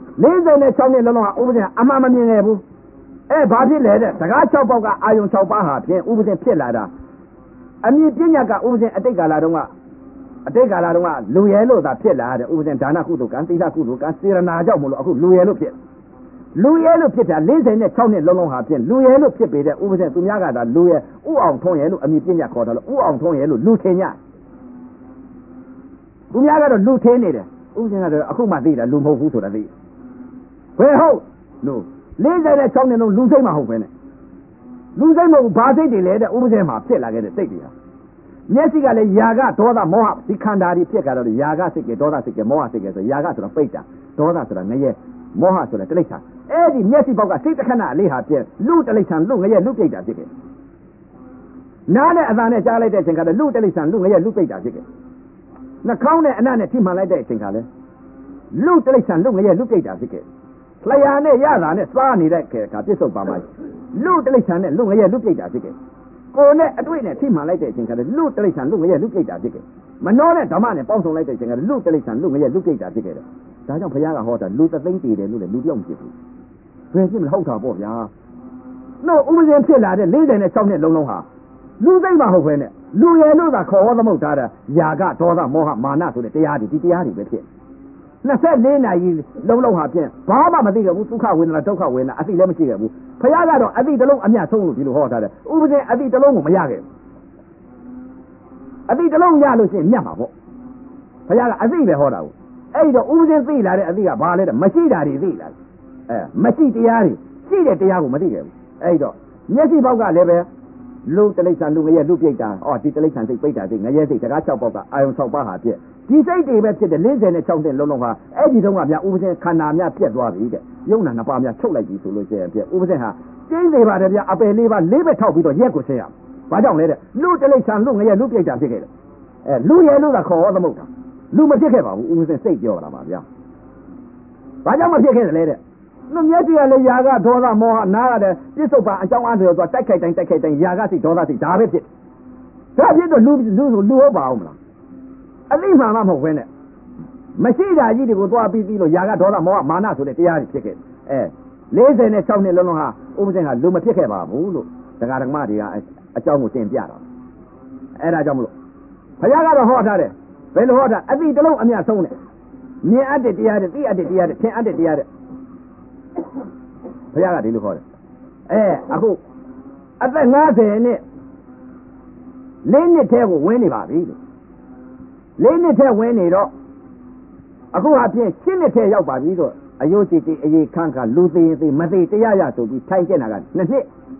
46နှစ်လုံးလုံးဟာဥပဇင်းအမှန်မမြင်ခဲ့ဘူးဘာဖြစ်လဲတဲ့စကား6ပေါက်ကအာယုံ6ပါးဟာဖြင့်ဥပဇင်းဖြစ်လာတာအမြင့်ပညာကဥပဇင်းအတိတ်ကာလတုန်းကလူရဲလို့သာဖြစ်လာတဲ့ဥပဇင်ဒါနကုသိုလ်ကံသီလကုသိုလ်ကံစေရနာကြောင့်မလို့အခုလူရဲလို့ဖြစ်တာ46နှစ်လုံးလုံးဟာဖြင့်လူရဲလို့ဖြစ်ပေတဲ့ဥပဇင်သူများကဒါလူရဲဥအောင်ထုံးရဲလို့အမည်ပညာခေါ်တယ်လို့ဥအောင်ထုံးရဲလို့လူထင်ကြသူများကတော့လူထင်းနေတယ်ဥပဇင်ကတော့အခုမှသိတာလူမဟုတ်ဘူးဆိုတာသိဘယ်ဟုတ်လို့46နှစ်လုံးလူစိတ်မဟုတ်ပဲနဲ့လူစိတ်မဟုတ်ဘာစိတ်တွေလဲတဲ့ဥပဇင်မှာဖြစ်လာခဲ့တဲ့စိတ်တွေဟာမျက်စိကလည်းယာကဒေါသမောဟဒီခန္ဓာတွေဖြစ်ကြတော့ယာကစိတ်ကဒေါသစိတ်ကမောဟစိတ်ကဆိုယာကဆိုတော့ပိတ်တာဒေါသဆိုတာငရဲမောဟဆိုတာတိဋ္ဌာအဲ့ဒီမျက်စိပေါက်ကစိတ်တခဏလေးဟာပြည့်လူတိဋ္ဌာလူငရဲလူပိတ်တာဖြစ်ခဲ့နားနဲ့အသာနဲ့ကြားလိုက်တဲ့အချိန်ကလည်းလူတိဋ္ဌာလူငရဲလူပိတ်တာဖြစ်ခဲ့နှာခေါင်းနဲ့အနံ့နဲ့ထိမှန်လိုက်တဲ့အချိန်ကလည်းလူတိဋ္ဌာလူငရဲလူပိတ်တာဖြစ်ခဲ့လျှာနဲ့ရတာနဲ့စားနေတဲ့ခေတ်ကပြစ္ဆုတ်ပါမှာလူတိဋ္ဌာနဲ့လူငရဲလူပိတ်တာဖြစ်ခဲ့ကိုယ်နဲ့အတွေ့နဲ့ထိမှန်လိုက်တဲ့အချိန်ကလည်းလူတိဋ္ဌာန်လူငရဲလူပိတ်တာဖြစ်ခဲ့မနှောတဲ့ဓမ္မနဲ့ပေါင်းစုံလိုက်တဲ့အချိန်ကလည်းလူတိဋ္ဌာန်လူငရဲလူပိတ်တာဖြစ်ခဲ့တယ်ဒါကြောင့်ဘုရားကဟောတာလူသသိန်းတည်တယ်လို့လည်းလူပြောင်းဖြစ်ဘူးဘယ်ဖြစ်မလဲဟုတ်တာပေါ့ဗျာတို့ဥပဇင်ဖြစ်လာတဲ့46နှစ်လုံးလုံးဟာလူသိမ့်မဟုတ်ဘဲနဲ့လူရဲလို့သာခေါ်ဟောသမုတ်ထားတာယာကဒေါသမောဟမာနဆိုတဲ့တရားတွေဒီတရားတွေပဲဖြစ်24နာရီလုံးလုံးဟာဖြင့်ဘာမှမသိခဲ့ဘူးဒုက္ခဝေဒနာဒုက္ခဝေဒနာအသိလည်းမရှိခဲ့ဘူးဘုရားကတော့အသိတစ်လုံးအမြတ်ဆုံးလို့ဒီလိုဟောထားတယ်ဥပဇင်အသိတစ်လုံးကိုမရခဲ့ဘူးအသိတစ်လုံးရလို့ရှိရင်မြတ်မှာပေါ့ဘုရားကအသိပဲဟောတာကိုအဲ့တော့ဥပဇင်သိလာတဲ့အသိကဘာလဲတဲ့မရှိတာတွေသိလာမရှိတရားတွေရှိတဲ့တရားကိုမသိခဲ့ဘူးအဲ့တော့မျက်စိပေါက်ကလည်းပဲလူတိဋ္ဌာန်လူငရဲလူပိတ်တာဒီတိဋ္ဌာန်စိတ်ပိတ်တာစိတ်ငရဲစိတ်တကား6ပေါက်ကအာယုံ6ပါးဟာပြည့်ဒီစိတ်တွေပဲဖြစ်တဲ့46နှစ်လုံးလုံးဟာအဲ့ဒီတုန်းကများဥပဇင်ခန္ဓာများပြတ်သွားပြီတဲ့ယုံနာ2ပါးများချုပ်လိုက်ပြီဆိုလို့ရှိရင်ပြည့်ဥပဇင်ဟာကျင်းနေပါတယ်ဗျအပယ်4ပါး4ဘက်ထောက်ပြီးတော့ရက်ကိုဆင်းရဘာကြောင့်လဲတဲ့လူတိဋ္ဌာန်လူငရဲလူပိတ်တာဖြစ်ခဲ့တယ်လူရဲလို့သာခေါ်ဟောသမုတ်တာလူမဖြစ်ခဲ့ပါဘူးဥပဇင်စိတ်ပြောတာပါဗျာဘာကြောင့်မဖြစ်ခဲ့တယ်လဲတဲ့လူမျက်စိကလည်းယာကဒေါသမောဟနားရတယ်ပြစ္ဆုတ်ပါအကြောင်းအားဖြင့်သွားတိုက်ခိုက်တိုင်းယာကစိတ်ဒေါသစိတ်ဒါပဲဖြစ်ဒါဖြစ်တော့လူဟုတ်ပါအောင်မလားအသိမှန်မှမဟုတ်ဘဲနဲ့မရှိတာကြီးတွေကိုသွားပြီးလို့ယာကဒေါသမောဟမာနဆိုတဲ့တရားတွေဖြစ်ခဲ့46နှစ်လုံးလုံးဟာဥပဇင်ဟာလူမဖြစ်ခဲ့ပါဘူးလို့တရားဓမ္မတွေကအကြောင်းကိုသင်ပြတော့အဲ့ဒါကြောင့်မလို့ဘုရားကတော့ဟောထားတယ်ဘယ်လိုဟောတာအတိတလုံးအမြတ်ဆုံးတယ်မြင်အပ်တဲ့တရားတဲ့သိအပ်တဲ့တရားတဲ့ထင်အပ်တဲ့တရားတဲ့ဘုရားကဒီလိုဟောတယ်အခုအသက်50နဲ့4နှစ်ထဲကိုဝင်နေပါပြီလို့4နှစ်ထဲဝင်နေတော့အခုအပြင်7နှစ်ထဲရောက်ပါပြီဆိုအယုတ်ကြည်ကြည်အေးခန့်ခါလူသေးသေးမသေးတရားရဆိုပြီးထိုင်ကျက်တာက2နှစ်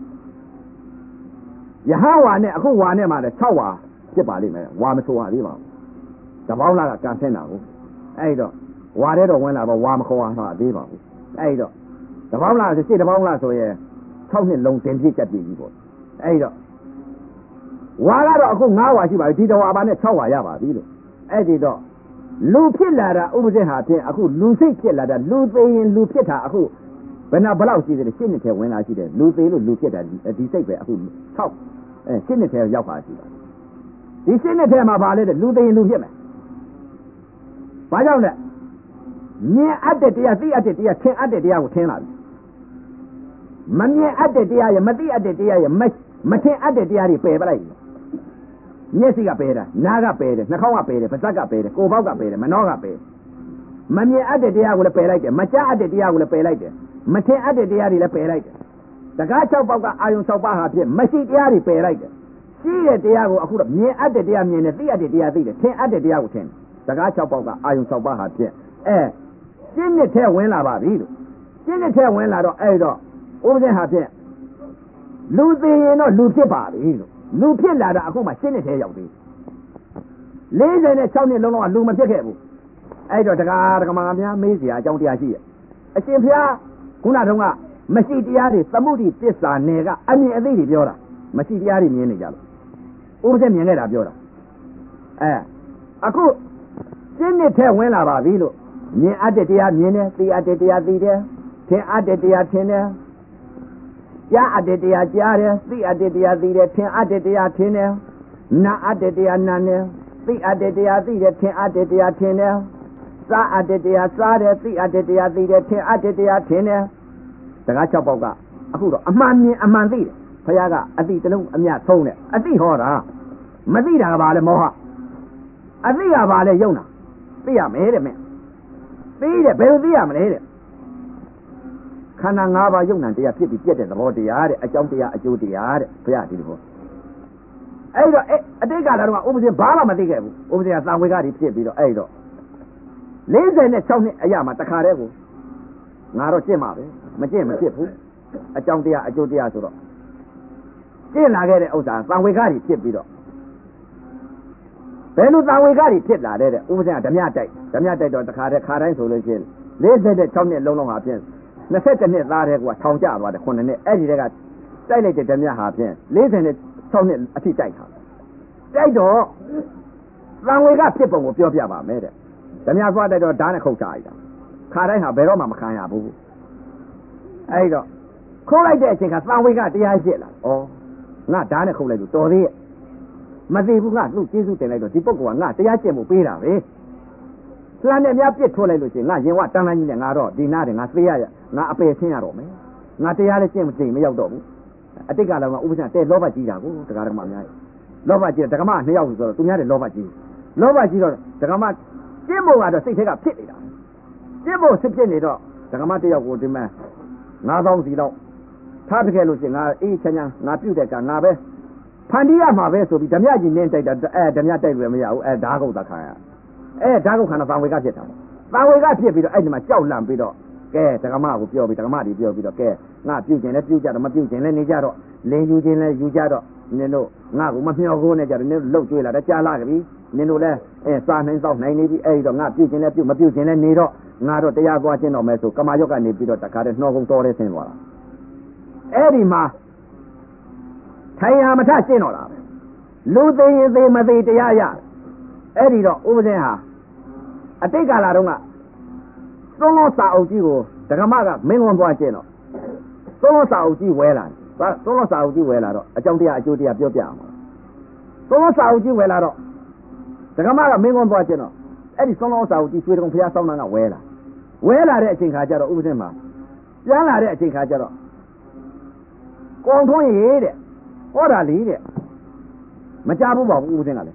ယဟဝါနဲ့အခုဝါနဲ့မှလည်း6ဝါဖြစ်ပါလိမ့်မယ်ဝါမဆိုပါသေးပါဘူးတပေါင်းလားကကန်ဆင်းတာကိုအဲ့တော့ဝါတဲ့တော့ဝင်လာတော့ဝါမခေါ်ပါသေးပါဘူးအဲ့တော့တပေါင်းလားဆိုရှစ်တပေါင်းလားဆိုရင်6နှစ်လုံးတင်ပြည့်ကြက်ပြည့်ကြီးပေါ့အဲ့တော့ဝါကတော့အခု9ဝါရှိပါပြီဒီတော်ဝါပါနဲ့6ဝါရပါပြီလို့အဲ့ဒီတော့လူဖြစ်လာတာဥပဇင်းဟာဖြင့်အခုလူစိတ်ဖြစ်လာတာလူသေးရင်လူဖြစ်တာအခုဘယ်လောက်ရှိသေးလဲ7နှစ်ထဲဝင်လာရှိတယ်လူသေးလို့လူဖြစ်တာဒီစိတ်ပဲအခု6 7နှစ်ထဲရောက်ပါရှိတယ်ဒီ7နှစ်ထဲမှာပါလေလူသေးရင်လူဖြစ်မယ်ဘာကြောင့်လဲမြင်အပ်တဲ့တရားသိအပ်တဲ့တရားထင်အပ်တဲ့တရားကိုထင်လာပြီမမြင်အပ်တဲ့တရားရမသိအပ်တဲ့တရားရမထင်အပ်တဲ့တရားတွေပယ်ပလိုက်မျက်စိကပယ်တာနားကပယ်တယ်နှာခေါင်းကပယ်တယ်ပါးစပ်ကပယ်တယ်ကိုယ်ပေါက်ကပယ်တယ်မနှောကပယ်မမြင်အပ်တဲ့တရားကိုလည်းပယ်လိုက်တယ်မကြားအပ်တဲ့တရားကိုလည်းပယ်လိုက်တယ်မထင်အပ်တဲ့တရားတွေလည်းပယ်လိုက်တယ်တကား6ပေါက်ကအာယုံ6ပါးဟာဖြင့်မရှိတရားတွေပယ်လိုက်တယ်ရှိတဲ့တရားကိုအခုတော့မြင်အပ်တဲ့တရားမြင်တယ်သိအပ်တဲ့တရားသိတယ်ထင်အပ်တဲ့တရားကိုထင်တယ်တကား6ပေါက်ကအာယုံ6ပါးဟာဖြင့်ရှင်းနှစ်ထဲဝင်လာပါပြီလို့ရှင်းနှစ်ထဲဝင်လာတော့အဲ့တော့ဥပဒေဟာဖြင့်လူသေးရင်တော့လူဖြစ်ပါပြီလို့လူဖြစ်လာတာအခုမှရှင်းနှစ်ထဲရောက်ပြီ46နှစ်လုံးလုံးကလူမဖြစ်ခဲ့ဘူးအဲ့တော့တရားဓမ္မများမေးစရာအကြောင်းတရားရှိရဲ့အရှင်ဘုရားခုနတုန်းကမရှိတရားတွေသမုဒိပစ္စာနယ်ကအမြင်အသိတွေပြောတာမရှိတရားတွေမြင်နေကြလို့ဥပဒေမြင်ခဲ့တာပြောတာအခုရှင်းနှစ်ထဲဝင်လာပါပြီလို့မြင်အပ်တဲ့တရားမြင်တယ်သိအပ်တဲ့တရားသိတယ်ထင်အပ်တဲ့တရားထင်တယ်ကြားအပ်တဲ့တရားကြားတယ်သိအပ်တဲ့တရားသိတယ်ထင်အပ်တဲ့တရားထင်တယ်နာအပ်တဲ့တရားနာတယ်သိအပ်တဲ့တရားသိတယ်ထင်အပ်တဲ့တရားထင်တယ်စားအပ်တဲ့တရားစားတယ်သိအပ်တဲ့တရားသိတယ်ထင်အပ်တဲ့တရားထင်တယ်တကား6ပေါက်ကအခုတော့အမှန်မြင်အမှန်သိတယ်ဘုရားကအတိတလုံးအမြတ်ဆုံးတယ်အတိဟောတာမသိတာကဘာလဲမောဟအသိကဘာလဲယုံတာသိရမယ်တဲ့မင်းသိတယ်ဘယ်လိုသိရမလဲတဲ့ခန္ဓာ၅ပါးယုံ nant တရားဖြစ်ပြီးပြည့်တဲ့သဘောတရားတဲ့အကြောင်းတရားအကျိုးတရားတဲ့ဘုရားဒီလိုဟောအဲ့တော့အတိတ်ကလာတော့ဥပဒေဘာမှမသိခဲ့ဘူးဥပဒေကသံဝေကတွေဖြစ်ပြီးတော့အဲ့တော့46နှစ်အရာမှာတခါတည်းကိုငါတော့ကျင့်မှာပဲမကျင့်မဖြစ်ဘူးအကြောင်းတရားအကျိုးတရားဆိုတော့ကျင့်လာခဲ့တဲ့ဥစ္စာသံဝေကတွေဖြစ်ပြီးတော့ဘယ်လိုသံဝေကတွေဖြစ်လာတဲ့ဥပဒေကဓမြတိုက်တော့တခါတည်းခါတိုင်းဆိုလို့ရှိရင်46နှစ်လုံးလုံးဟာဖြင့်20နှစ်သားတဲ့ကွာထောင်ကျသွားတယ်9နှစ်အဲ့ဒီတည်းကတိုက်လိုက်တဲ့ဓမြဟာဖြင့်46နှစ်အထိတိုက်တာတိုက်တော့သံဝေကဖြစ်ပုံကိုပြောပြပါမယ်တဲ့ဓမြသွားတိုက်တော့ဓာတ်နဲ့ခုတ်ချလိုက်တာခါတိုင်းဟာဘယ်တော့မှမခံရဘူးအဲ့တော့ခိုးလိုက်တဲ့အချိန်ကသံဝေကတရားရှိလာငါဓာတ်နဲ့ခုတ်လိုက်လို့တော်သေးရဲ့မသိဘူးငါသူ့ကျေးဇူးတင်လိုက်တော့ဒီပုဂ္ဂိုလ်ကငါတရားကျင့်ဖို့ပေးတာပဲလှမ်းနဲ့များပြစ်ထိုးလိုက်လို့ရှိရင်ငါရင်ဝတန်းတန်းကြီးနဲ့ငါတော့ဒီနားတယ်ငါသေရငါအပယ်ဆင်းရတော့မယ်ငါတရားလည်းကျင့်မကျင့်မရောက်တော့ဘူးအတိတ်ကလည်းဥပ္ပဇ္ဇတဲ့လောဘကြီးတာကိုတရားဓမ္မများလောဘကြီးဓမ္မ2ယောက်ဆိုတော့သူများတဲ့လောဘကြီးတော့ဓမ္မကျင့်ဖို့ကတော့စိတ်ထဲကဖြစ်နေတာကျင့်ဖို့စစ်ဖြစ်နေတော့ဓမ္မ1ယောက်ကိုဒီမဲ့9000စီတော့ထားပြခဲ့လို့ရှိရင်ငါအေးချမ်းချမ်းငါပြုတ်တဲ့ကငါပဲဖန်တီးရမှာပဲဆိုပြီးဓမြကြီးနင်းတိုက်တာဓမြတိုက်လို့မရဘူးဓာတ်ကုတ်သခံရဓာတ်ကုတ်ခန္ဓာသံဝေကဖြစ်တာသံဝေကဖြစ်ပြီးတော့အဲ့ဒီမှာကြောက်လန့်ပြီးတော့ကဲဓမ္မကိုပြောပြီးဓမ္မတွေပြောပြီးတော့ကဲငါပြုတ်ကျင်လဲပြုတ်ကြတော့မပြုတ်ကျင်လဲနေကြတော့လင်းယူခြင်းလဲယူကြတော့နင်တို့ငါ့ကိုမမျှော်ကိုးနဲ့ကြတော့နင်တို့လှုပ်ကြွေးလာတယ်ကြားလာပြီနင်တို့လဲစားနိုင်စောက်နိုင်နေပြီအဲ့ဒီတော့ငါပြုတ်ကျင်လဲပြုတ်မပြုတ်ကျင်လဲနေတော့ငါတော့တရားသွားခြင်းတော့မယ်ဆိုကမာယောက်ကနေပြီးတော့တခါတည်းနှောကုံတော်တဲ့ဆင်းသွားတာအဲ့ဒီမှာထိုင်ရမထရှင်းတော့တာပဲလူသိရင်သိမသိတရားရအဲ့ဒီတော့ဥပဇင်းဟာအတိတ်ကာလတုန်းကသုံးလုံးစာအုပ်ကြီးကိုဓမ္မကမင်းကွန်သွားကျင့်တော့သုံးလုံးစာအုပ်ကြီးဝဲလာသုံးလုံးစာအုပ်ကြီးဝဲလာတော့အကြောင်းတရားအကျိုးတရားပြောပြအောင်သုံးလုံးစာအုပ်ကြီးဝဲလာတော့ဓမ္မကမင်းကွန်သွားကျင့်တော့အဲ့ဒီသုံးလုံးစာအုပ်ကြီးရွှေတုံဘုရားဆောင်းတာကဝဲလာတဲ့အချိန်ခါကျတော့ဥပဇင်းမှာပြန်လာတဲ့အချိန်ခါကျတော့ကောင်းထွန်းရေတဲ့ဟောတာလေးတဲ့မကြဘူးပေါ့ဦးစင်းကလည်း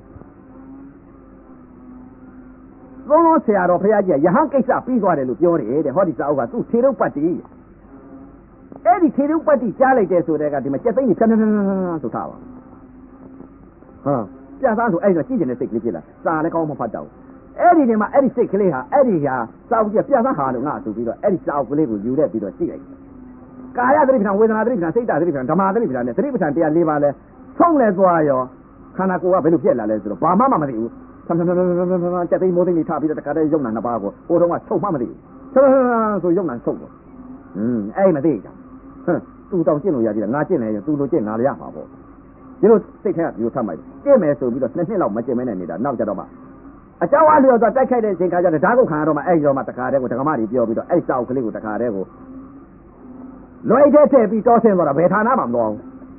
သုံးလုံးဆရာတော်ဖရာကြီးကယဟန်ကိစ္စပြီးသွားတယ်လို့ပြောတယ်တဲ့ဟောဒီစာအုပ်ကသူ့ထေရုပ်ပတ်တိအဲ့ဒီထေရုပ်ပတ်တိကြားလိုက်တဲ့ဆိုတဲ့ကဒီမှာကြက်သိန်းကြီးဖြန်းဖြန်းဖြန်းဆိုထားပါဟာပြသားဆိုအဲ့တော့ကြည့်ကျင်တဲ့စိတ်ကလေးဖြစ်လာစာလည်းကောင်းမှဖတ်တော့အဲ့ဒီနေမှာအဲ့ဒီစိတ်ကလေးဟာအဲ့ဒီဟာစာအုပ်ကြီးပြသားဟာလို့ငါဆိုပြီးတော့အဲ့ဒီစာအုပ်ကလေးကိုယူတဲ့ပြီးတော့ကြည့်လိုက်ကာယသတိပ္ပံဝေဒနာသတိပ္ပံစိတ်သတိပ္ပံဓမ္မသတိပ္ပံနဲ့သတိပ္ပံတရား၄ပါးလဲဆုံးလဲသွားရောခန္ဓာကိုယ်ကဘယ်လိုပြက်လာလဲဆိုတော့ဘာမှမသိဘူးဆမ်ဆမ်ကြက်သိန်းမိုးသိန်းကြီးထားပြီးတော့တခါတည်းယုံနာနှစ်ပါးကိုဟိုတုန်းကချုပ်မှမသိဘူးဆိုယုံနာချုပ်ပေါ့အဲ့မသိကြသူတောင်ကျင့်လို့ရကြတယ်ငါကျင့်တယ်သူလိုကျင့်ငါလည်းရမှာပေါ့ဒီလိုစိတ်ထဲကဒီလိုထပ်လိုက်ကျင့်မယ်ဆိုပြီးတော့2နှစ်လောက်မကျင့်မဲနဲ့နေတာနောက်ကြတော့မှအကြောင်းအလျော်သွားတိုက်ခိုက်တဲ့အချိန်ခါကျတော့ဓာတ်ကုတ်ခံရတော့မှအဲ့တော့မှတခါတည်းကိုဒကမတွေပြောပြီးတော့အဲ့စာအုပ်ကလေးကိုတခါတည်းကိုလွယ်တဲ့ထည့်ပြီးတောဆင်းသွားတာဘယ်ဌာနမှမသွားဘူး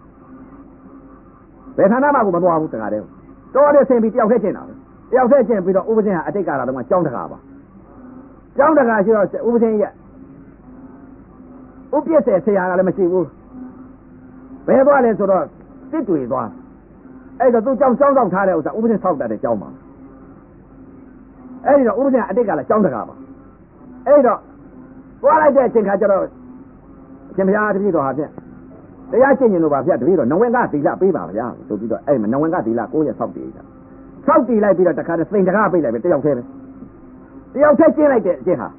ဘယ်ဌာနမှကိုမသွားဘူးတခါတည်းတောတဲ့ဆင်းပြီးတယောက်ထဲကျင့်တာပဲတယောက်ထဲကျင့်ပြီးတော့ဥပဇင်းဟာအတိတ်ကာလတုန်းကကြောင်းတကာပါကြောင်းတကာရှိတော့ဥပဇင်းရဲ့ဥပ္ပစ္စေဆရာကလည်းမရှိဘူးဘယ်သွားလဲဆိုတော့စစ်တွေသွားအဲ့တော့သူကြောင်းဆောင်ထားတဲ့ဥစ္စာဥပဇင်းဆောက်တတ်တဲ့ကြောင်းပါအဲ့ဒီတော့ဥပဇင်းအတိတ်ကာလကြောင်းတကာပါအဲ့တော့သွားလိုက်တဲ့အချိန်ခါကျတော့ရှင်ဘုရားတပည့်တော်ဟာဖြင့်တရားကျင့်ရင်လို့ပါဗျာတပည့်တော်နဝင်ကသီလပေးပါဗျာဆိုပြီးတော့အဲ့မှာနဝင်ကသီလ9ရက်ဆောက်တည်ကြဆောက်တည်လိုက်ပြီးတော့တခါတည်းစိန်တကားပိတ်လိုက်ပဲတယောက်တည်းပဲတယောက်တည်းကျင့်လိုက်တဲ့အကျင့်ဟာ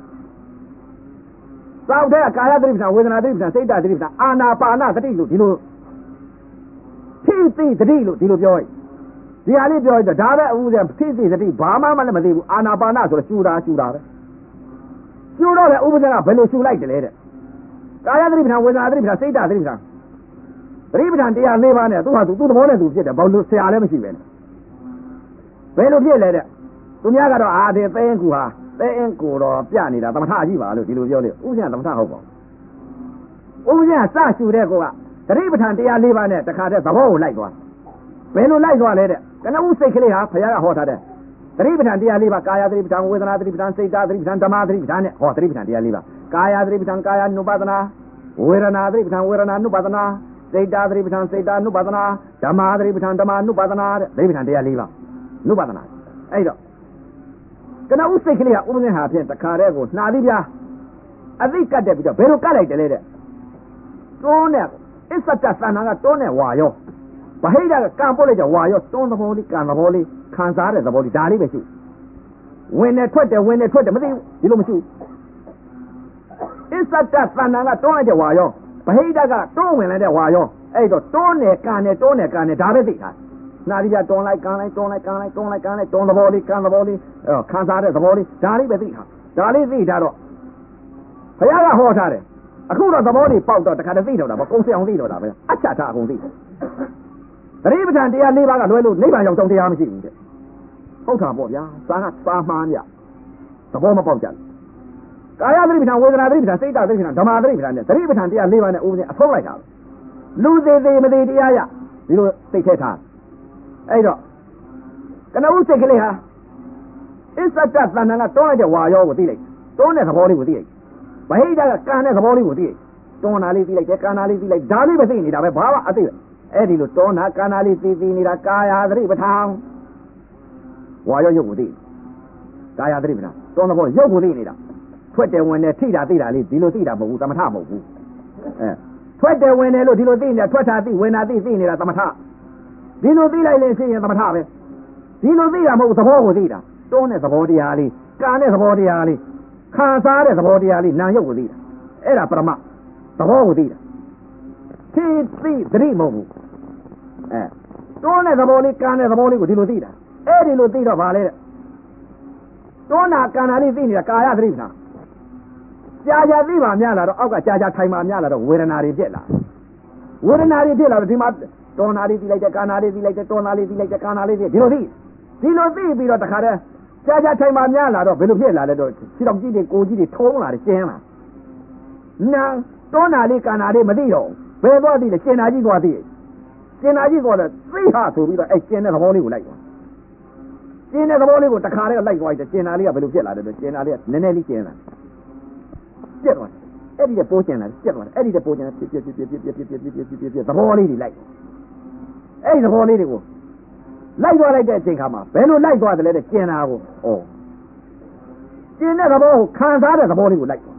သောက်တဲ့ကာယသတိပ္ပံဝေဒနာသတိပ္ပံစိတ်တသတိပ္ပံအာနာပါနသတိလို့ဒီလိုဖြည့်သိသတိလို့ဒီလိုပြောရင်ဒီဟာလေးပြောရင်ဒါပဲအခုကဖြည့်သိသတိဘာမှလည်းမသိဘူးအာနာပါနဆိုတော့ကျူတာပဲကျူတော့လေဥပဒေကဘယ်လိုကျူလိုက်တယ်လဲတဲ့ကာယသတိပ္ပံဝေဒနာသတိပ္ပံစိတ်တသတိပ္ပံသတိပ္ပံတရား၄ပါးနဲ့သူ့ဟာသူ့သဘောနဲ့သူဖြစ်တယ်ဘာလို့ဆရာလည်းမရှိပဲနဲ့ဘယ်လိုဖြစ်လဲတဲ့သူများကတော့အာဒီသိန်းကူဟာသိန်းကိုတော့ပြနေတာသမထကြီးပါလို့ဒီလိုပြောတယ်ဥပ္ပဇင်းသမထဟုတ်ပါဘူးဥပ္ပဇင်းကစရှူတဲ့ကောကသတိပဋ္ဌာန်တရား၄ပါးနဲ့တခါတည်းသဘောကိုလိုက်သွားဘယ်လိုလိုက်သွားလဲတဲ့ကနဦးစိတ်ကလေးဟာဘုရားကဟောထားတဲ့သတိပဋ္ဌာန်တရား၄ပါးကာယသတိပဋ္ဌာန်ဝေဒနာသတိပဋ္ဌာန်စိတ်သတိပဋ္ဌာန်ဓမ္မသတိပဋ္ဌာန်နဲ့ဟောသတိပဋ္ဌာန်တရား၄ပါးကာယသတိပဋ္ဌာန်ကာယ ानु ပါဒနာဝေဒနာသတိပဋ္ဌာန်ဝေဒနာ ानु ပါဒနာစိတ်သတိပဋ္ဌာန်စိတ် ानु ပါဒနာဓမ္မသတိပဋ္ဌာန်ဓမ္မ ानु ပါဒနာတဲ့သတိပဋ္ဌာန်တရား၄ပါး ानु ပါဒနာအဲ့တော့ကနဦးစိတ်ကလေးကဥပဒေဟာဖြင့်တခါတည်းကိုနှာပြီးပြအသိကတ်တယ်ပြီးတော့ဘယ်လိုကတ်လိုက်တယ်လဲတဲ့တွန်းနဲ့အစ္ဆတသဏ္ဍာန်ကတွန်းနဲ့ဝါရောဗဟိတကကံပို့လိုက်ကြဝါရောတွန်းသဘောလေးကံသဘောလေးခံစားတဲ့သဘောလေးဒါလေးပဲရှိဝင်နေထွက်တယ်ဝင်နေထွက်တယ်မသိဘူးဒီလိုမရှိဘူးအစ္ဆတသဏ္ဍာန်ကတွန်းလိုက်ကြဝါရောဗဟိတကတွန်းဝင်လိုက်တဲ့ဝါရောအဲ့တော့တွန်းနဲ့ကံနဲ့တွန်းနဲ့ကံနဲ့ဒါပဲသိတာနာရီပြတွန်းလိုက်ကန်လိုက်တွန်းလိုက်ကန်လိုက်တွန်းလိုက်ကန်လိုက်တွန်းသဘောလေးကန်သဘောလေးခံစားတဲ့သဘောလေးဒါလေးပဲသိတာဒါလေးသိတာတော့ဘုရားကဟောထားတယ်အခုတော့သဘောလေးပေါက်တော့တခါတည်းသိတော့တာပေါ့ကုန်းစအောင်သိတော့တာပဲအချတာအကုန်သိတယ်သတိပဋ္ဌာန်တရား၄ပါးကလွဲလို့နိဗ္ဗာန်ရောက်တော့တရားမရှိဘူးတဲ့ဟုတ်တာပေါ့ဗျာစာကစာမှန်မြသဘောမပေါက်ကြဘူးကာယသတိပဋ္ဌာန်ဝေဒနာသတိပဋ္ဌာန်စိတ်သတိပဋ္ဌာန်ဓမ္မသတိပဋ္ဌာန်နဲ့သတိပဋ္ဌာန်တရား၄ပါးနဲ့ဥပဒေအဆုံးလိုက်တာလူသေးသေးမသေးတရားရဒီလိုသိခဲ့ထားအဲ့တော့ကနဦးစိတ်ကလေးဟာအစ္ဆတသဏ္ဍာန်ကတွန်းလိုက်တဲ့ဝါရောကိုသိလိုက်တွန်းတဲ့သဘောလေးကိုသိလိုက်ဗဟိတကကံတဲ့သဘောလေးကိုသိလိုက်တွန်းတာလေးသိလိုက်တယ်ကံတာလေးသိလိုက်ဒါလေးပဲသိနေတာပဲဘာမှအသိပဲအဲ့ဒီလိုတွန်းတာကံတာလေးသိနေတာကာယသတိပဋ္ဌာန်ဝါရောရုပ်ကိုသိကာယသတိပဋ္ဌာန်တွန်းသဘောရုပ်ကိုသိနေတာထွက်တယ်ဝင်တယ်ထိတာသိတာလေးဒီလိုသိတာမဟုတ်ဘူးသမထမဟုတ်ဘူးထွက်တယ်ဝင်တယ်လို့ဒီလိုသိနေတာထွက်တာသိဝင်တာသိနေတာသမထဒီလိုသိလိုက်ရင်ဖြစ်ရင်သမထပဲဒီလိုသိတာမဟုတ်သဘောကိုသိတာတွန်းတဲ့သဘောတရားလေးကံတဲ့သဘောတရားလေးခံစားတဲ့သဘောတရားလေးနာယုတ်ကိုသိတာအဲ့ဒါပရမသဘောကိုသိတာသိသတိမဟုတ်ဘူးတွန်းတဲ့သဘောလေးကံတဲ့သဘောလေးကိုဒီလိုသိတာအဲ့ဒီလိုသိတော့ဗာလဲတဲ့တွန်းတာကံတာလေးသိနေတာကာယသတိပဋ္ဌာန်ကြာသိပါများလာတော့အောက်ကကြာထိုင်ပါများလာတော့ဝေဒနာတွေပြက်လာဝေဒနာတွေဖြစ်လာတော့ဒီမှာတွန်းနာလေးသိလိုက်တယ်ကာနာလေးသိလိုက်တယ်တွန်းနာလေးသိလိုက်တယ်ကာနာလေးသိဒီလိုသိပြီးတော့တခါတည်းကြာထိုင်ပါများလာတော့ဘယ်လိုဖြစ်လာလဲတော့ခြေတော်ကြီးတွေကိုကြီးတွေထုံးလာတယ်ကျင်းလာနာတွန်းနာလေးကာနာလေးမသိတော့ဘယ်သွားသိလဲကျင်နာကြီးသွားသိကျင်နာကြီးသွားတော့သိဟာဆိုပြီးတော့အဲ့ကျင်တဲ့သဘောလေးကိုလိုက်သွားကျင်တဲ့သဘောလေးကိုတခါတည်းလိုက်သွားတယ်ကျင်နာလေးကဘယ်လိုဖြစ်လာလဲတော့ကျင်နာလေးကနည်းနည်းလေးကျင်လာပြက်သွားအဲ့ဒီတဲ့ပိုးကျင်လာပြက်သွားတယ်အဲ့ဒီတဲ့ပိုးကျင်လာပြက်သဘောလေးတွေလိုက်အဲ့ဒီသဘောလေးတွေကိုလိုက်သွားလိုက်တဲ့အချိန်ခါမှာဘယ်လိုလိုက်သွားတယ်လဲတဲ့ကျင်တာကိုကျင်တဲ့သဘောကိုခံစားတဲ့သဘောလေးကိုလိုက်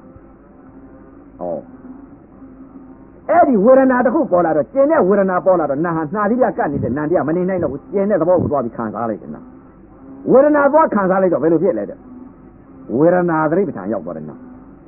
အဲ့ဒီဝေဒနာတစ်ခုပေါ်လာတော့ကျင်တဲ့ဝေဒနာပေါ်လာတော့နာဟာနှာသီးပြကတ်နေတဲ့နံတရားမနေနိုင်တော့ဘူးကျင်တဲ့သဘောကိုသွားပြီးခံစားလိုက်တယ်နော်ဝေဒနာသွားခံစားလိုက်တော့ဘယ်လိုဖြစ်လဲတဲ့ဝေဒနာသတိပဋ္ဌာန်ရောက်သွားတယ်နော်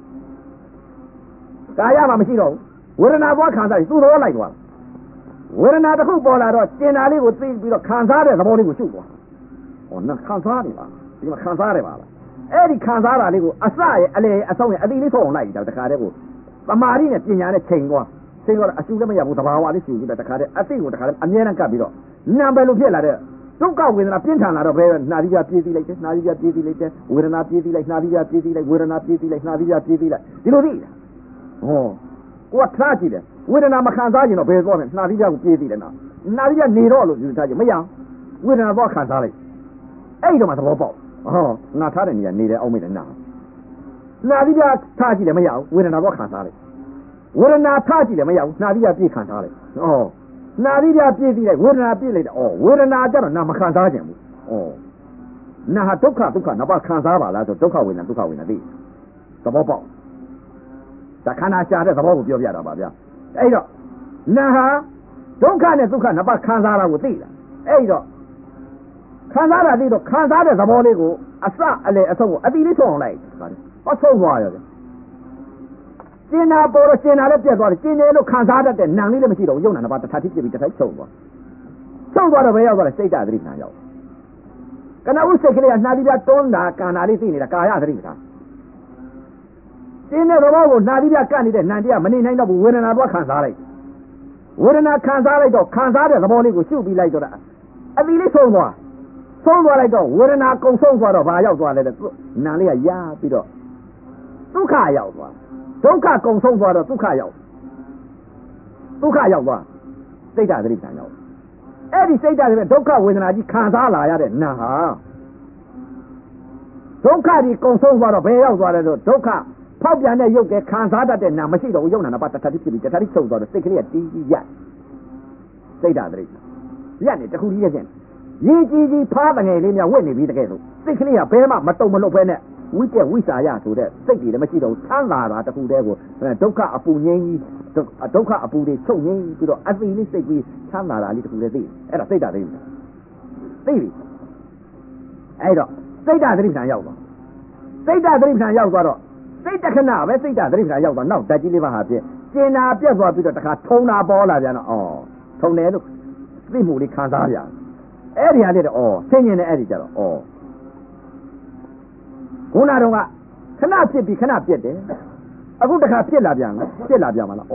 ကာယမှာမရှိတော့ဘူးဝေဒနာသွားခံစားပြီးသူ့သဘောလိုက်သွားဝေဒနာတစ်ခုပေါ်လာတော့ကျင်တာလေးကိုသိပြီးတော့ခံစားတဲ့သဘောလေးကိုရှုပ်သွားနော်ခံစားနေပါဒီမှာခံစားရပါလားအဲ့ဒီခံစားတာလေးကိုအစရဲ့အလေအဆုံးရဲ့အတိလေးဆုံးအောင်လိုက်တာတခါတည်းကိုသမာဓိနဲ့ပညာနဲ့ချိန်သွားချိန်တော့အရှုလည်းမရဘူးတဘာဝလေးရှုပြီးတော့တခါတည်းအသိကိုတခါတည်းအမြဲတမ်းကပ်ပြီးတော့နာပဲလို့ဖြစ်လာတဲ့ဒုက္ခဝေဒနာပြင်းထန်လာတော့ဘယ်နှာသီးပြပြေးသီးလိုက်တယ်နှာသီးပြပြေးသီးလိုက်တယ်ဝေဒနာပြေးသီးလိုက်နှာသီးပြပြေးသီးလိုက်ဝေဒနာပြေးသီးလိုက်နှာသီးပြပြေးသီးလိုက်ဒီလိုသိတာကိုကထားကြည့်တယ်ဝေဒနာမခံစားရင်တော့ဘယ်သွားမလဲနှာသီးပြကိုပြေးသီးတယ်နော်နှာသီးပြနေတော့လို့ယူထားကြည့်မရဝေဒနာသွားခံစားလိုက်အဲ့ဒီတော့မှသဘောပေါက်ငါထားတဲ့နေရာနေတယ်အောင်မေ့တယ်နာသီးပြထားကြည့်တယ်မရဘူးဝေဒနာသွားခံစားလိုက်ဝေဒနာထားကြည့်တယ်မရဘူးနှာသီးပြပြေးခံစားလိုက်နာသီးပြပြေးသီးလိုက်ဝေဒနာပြေးလိုက်တယ်ဝေဒနာကြတော့နာမခံစားခြင်းဘူးနာဟာဒုက္ခနဘာခံစားပါလားဆိုဒုက္ခဝေဒနာသိသဘောပေါက်ဒါခန္ဓာရှာတဲ့သဘောကိုပြောပြတာပါဗျာအဲ့တော့နာဟာဒုက္ခနဲ့ဒုက္ခနဘာခံစားတာကိုသိတာအဲ့တော့ခံစားတာသိတော့ခံစားတဲ့သဘောလေးကိုအစအလေအဆုံးကိုအတိလေးဆုံးအောင်လိုက်ဆုံးသွားရောကျင်နာပေါ်တော့ကျင်နာလည်းပြတ်သွားတယ်ကျင်တယ်လို့ခံစားတတ်တဲ့နာလေးလည်းမရှိတော့ဘူးယုံနာနှစ်ပါးတစ်ထပ်ဖြစ်ပြီးတစ်ထပ်ချုပ်သွားတော့ဘယ်ရောက်သွားလဲစိတ်ဓာတ်သတိပဋ္ဌာန်ရောက်ကနဦးစိတ်ကလေးကနှာသီးပြတွန်းတာကာနာလေးသိနေတာကာယသတိပဋ္ဌာန်ကျင်တဲ့သဘောကိုနှာသီးပြကတ်နေတဲ့နံတရားမနေနိုင်တော့ဘူးဝေဒနာတော့ခံစားလိုက်ဝေဒနာခံစားလိုက်တော့ခံစားတဲ့သဘောလေးကိုရှုပ်ပြီးလိုက်တော့အသီးလေးဆုံးသွားလိုက်တော့ဝေဒနာကုံဆုံးသွားတော့ဘာရောက်သွားလဲတဲ့နာလေးကရပြီးတော့ဒုက္ခရောက်သွားဒုက္ခကုံဆုံးသွားတော့ဒုက္ခရောက်သွားစိတ်ဓာတ်သတိပဋ္ဌာန်ရောက်အဲ့ဒီစိတ်ဓာတ်တွေဒုက္ခဝေဒနာကြီးခံစားလာရတဲ့နာဟာဒုက္ခကြီးကုံဆုံးသွားတော့ဘယ်ရောက်သွားလဲဆိုဒုက္ခဖောက်ပြန်တဲ့ရုပ်ကခံစားတတ်တဲ့နာမရှိတော့ဘူးယုံနာနာပါတထပ်ဖြစ်ပြီးတထပ်ချုပ်သွားတော့စိတ်ကလေးကတီးကြီးရစိတ်ဓာတ်သတိရက်နေတခုကြီးရချင်းရေးကြီးဖားတငယ်လေးများဝင့်နေပြီတကယ်လို့စိတ်ကလေးကဘဲမှမတုံမလှုပ်ဖဲနဲ့ဝိတက်ဝိစာယဆိုတဲ့စိတ်တွေလည်းမရှိတော့ချမ်းသာတာတခုတည်းကိုဒုက္ခအပူငြိမ်းကြီးဒုက္ခအပူတွေချုပ်ငြိမ်းပြီးတော့အသိလေးစိတ်ပြီးချမ်းသာတာလေးတခုတည်းသိအဲ့ဒါစိတ်ဓာတ်သိပြီအဲ့တော့စိတ်ဓာတ်သတိပဋ္ဌာန်ရောက်သွားစိတ်ဓာတ်သတိပဋ္ဌာန်ရောက်သွားတော့စိတ်တခဏပဲစိတ်ဓာတ်သတိပဋ္ဌာန်ရောက်သွားနောက်ဓာတ်ကြီးလေးပါဟာဖြင့်ကျင်နာပြတ်သွားပြီးတော့တခါထုံတာပေါ်လာပြန်တော့ထုံတယ်လို့သိမှုလေးခံစားရအဲ့ဒီဟာလေးတော့ဆင်းရဲတဲ့အဲ့ဒီကြတော့ခုနတော့ကခဏဖြစ်ပြီးခဏပြက်တယ်အခုတခါဖြစ်လာပြန်ပါလား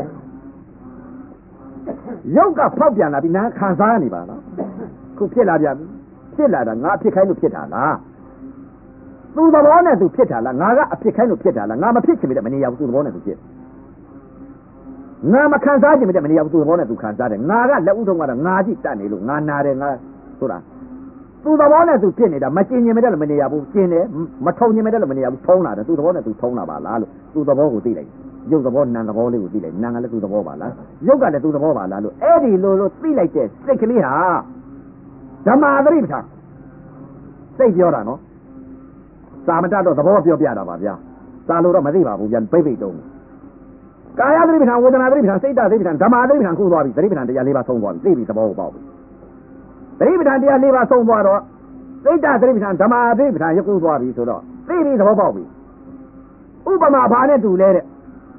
ရုပ်ကဖောက်ပြန်လာပြီးနားခံစားနေပါလားခုဖြစ်လာပြန်ပြီဖြစ်လာတာငါအဖြစ်ခိုင်းလို့ဖြစ်တာလားသူ့သဘောနဲ့သူဖြစ်တာလားငါကအဖြစ်ခိုင်းလို့ဖြစ်တာလားငါမဖြစ်ချင်တဲ့မနေရဘူးသူ့သဘောနဲ့သူဖြစ်ငါမခံစားချင်တဲ့မနေရဘူးသူ့သဘောနဲ့သူခံစားတယ်ငါကလက်ဥထုံးကတော့ငါကြည့်တတ်နေလို့ငါနာတယ်ငါဆိုတာသူ့သဘောနဲ့သူဖြစ်နေတာမကျင်ញင်မတဲ့လည်းမနေရဘူးကျင်တယ်မထုံញင်မတဲ့လည်းမနေရဘူးထုံးလာတယ်သူ့သဘောနဲ့သူထုံးလာပါလားလို့သူ့သဘောကိုသိလိုက်ရုပ်သဘောနာမ်သဘောလေးကိုသိလိုက်နာမ်ကလည်းသူ့သဘောပါလားရုပ်ကလည်းသူ့သဘောပါလားလို့အဲ့ဒီလိုသိလိုက်တဲ့စိတ်ကလေးဟာဓမ္မသတိပဋ္ဌာန်စိတ်ပြောတာနော်သာမတတော့သဘောပြောပြတာပါဗျာသာလို့တော့မသိပါဘူးဗျာပိတ်တုံးကာယသတိပဋ္ဌာန်ဝေဒနာသတိပဋ္ဌာန်စိတ်ဓာတ်သတိပဋ္ဌာန်ဓမ္မသတိပဋ္ဌာန်ခုသွားပြီသတိပဋ္ဌာန်တရား၄ပါးဆုံးသွားပြီသိပြီသဘောကိုပေါက်ပြီသတိပဋ္ဌာန်တရား၄ပါးဆုံးသွားတော့စိတ်ဓာတ်သတိပဋ္ဌာန်ဓမ္မသတိပဋ္ဌာန်ရခုသွားပြီဆိုတော့သိပြီသဘောပေါက်ပြီဥပမာဘာနဲ့တူလဲတဲ့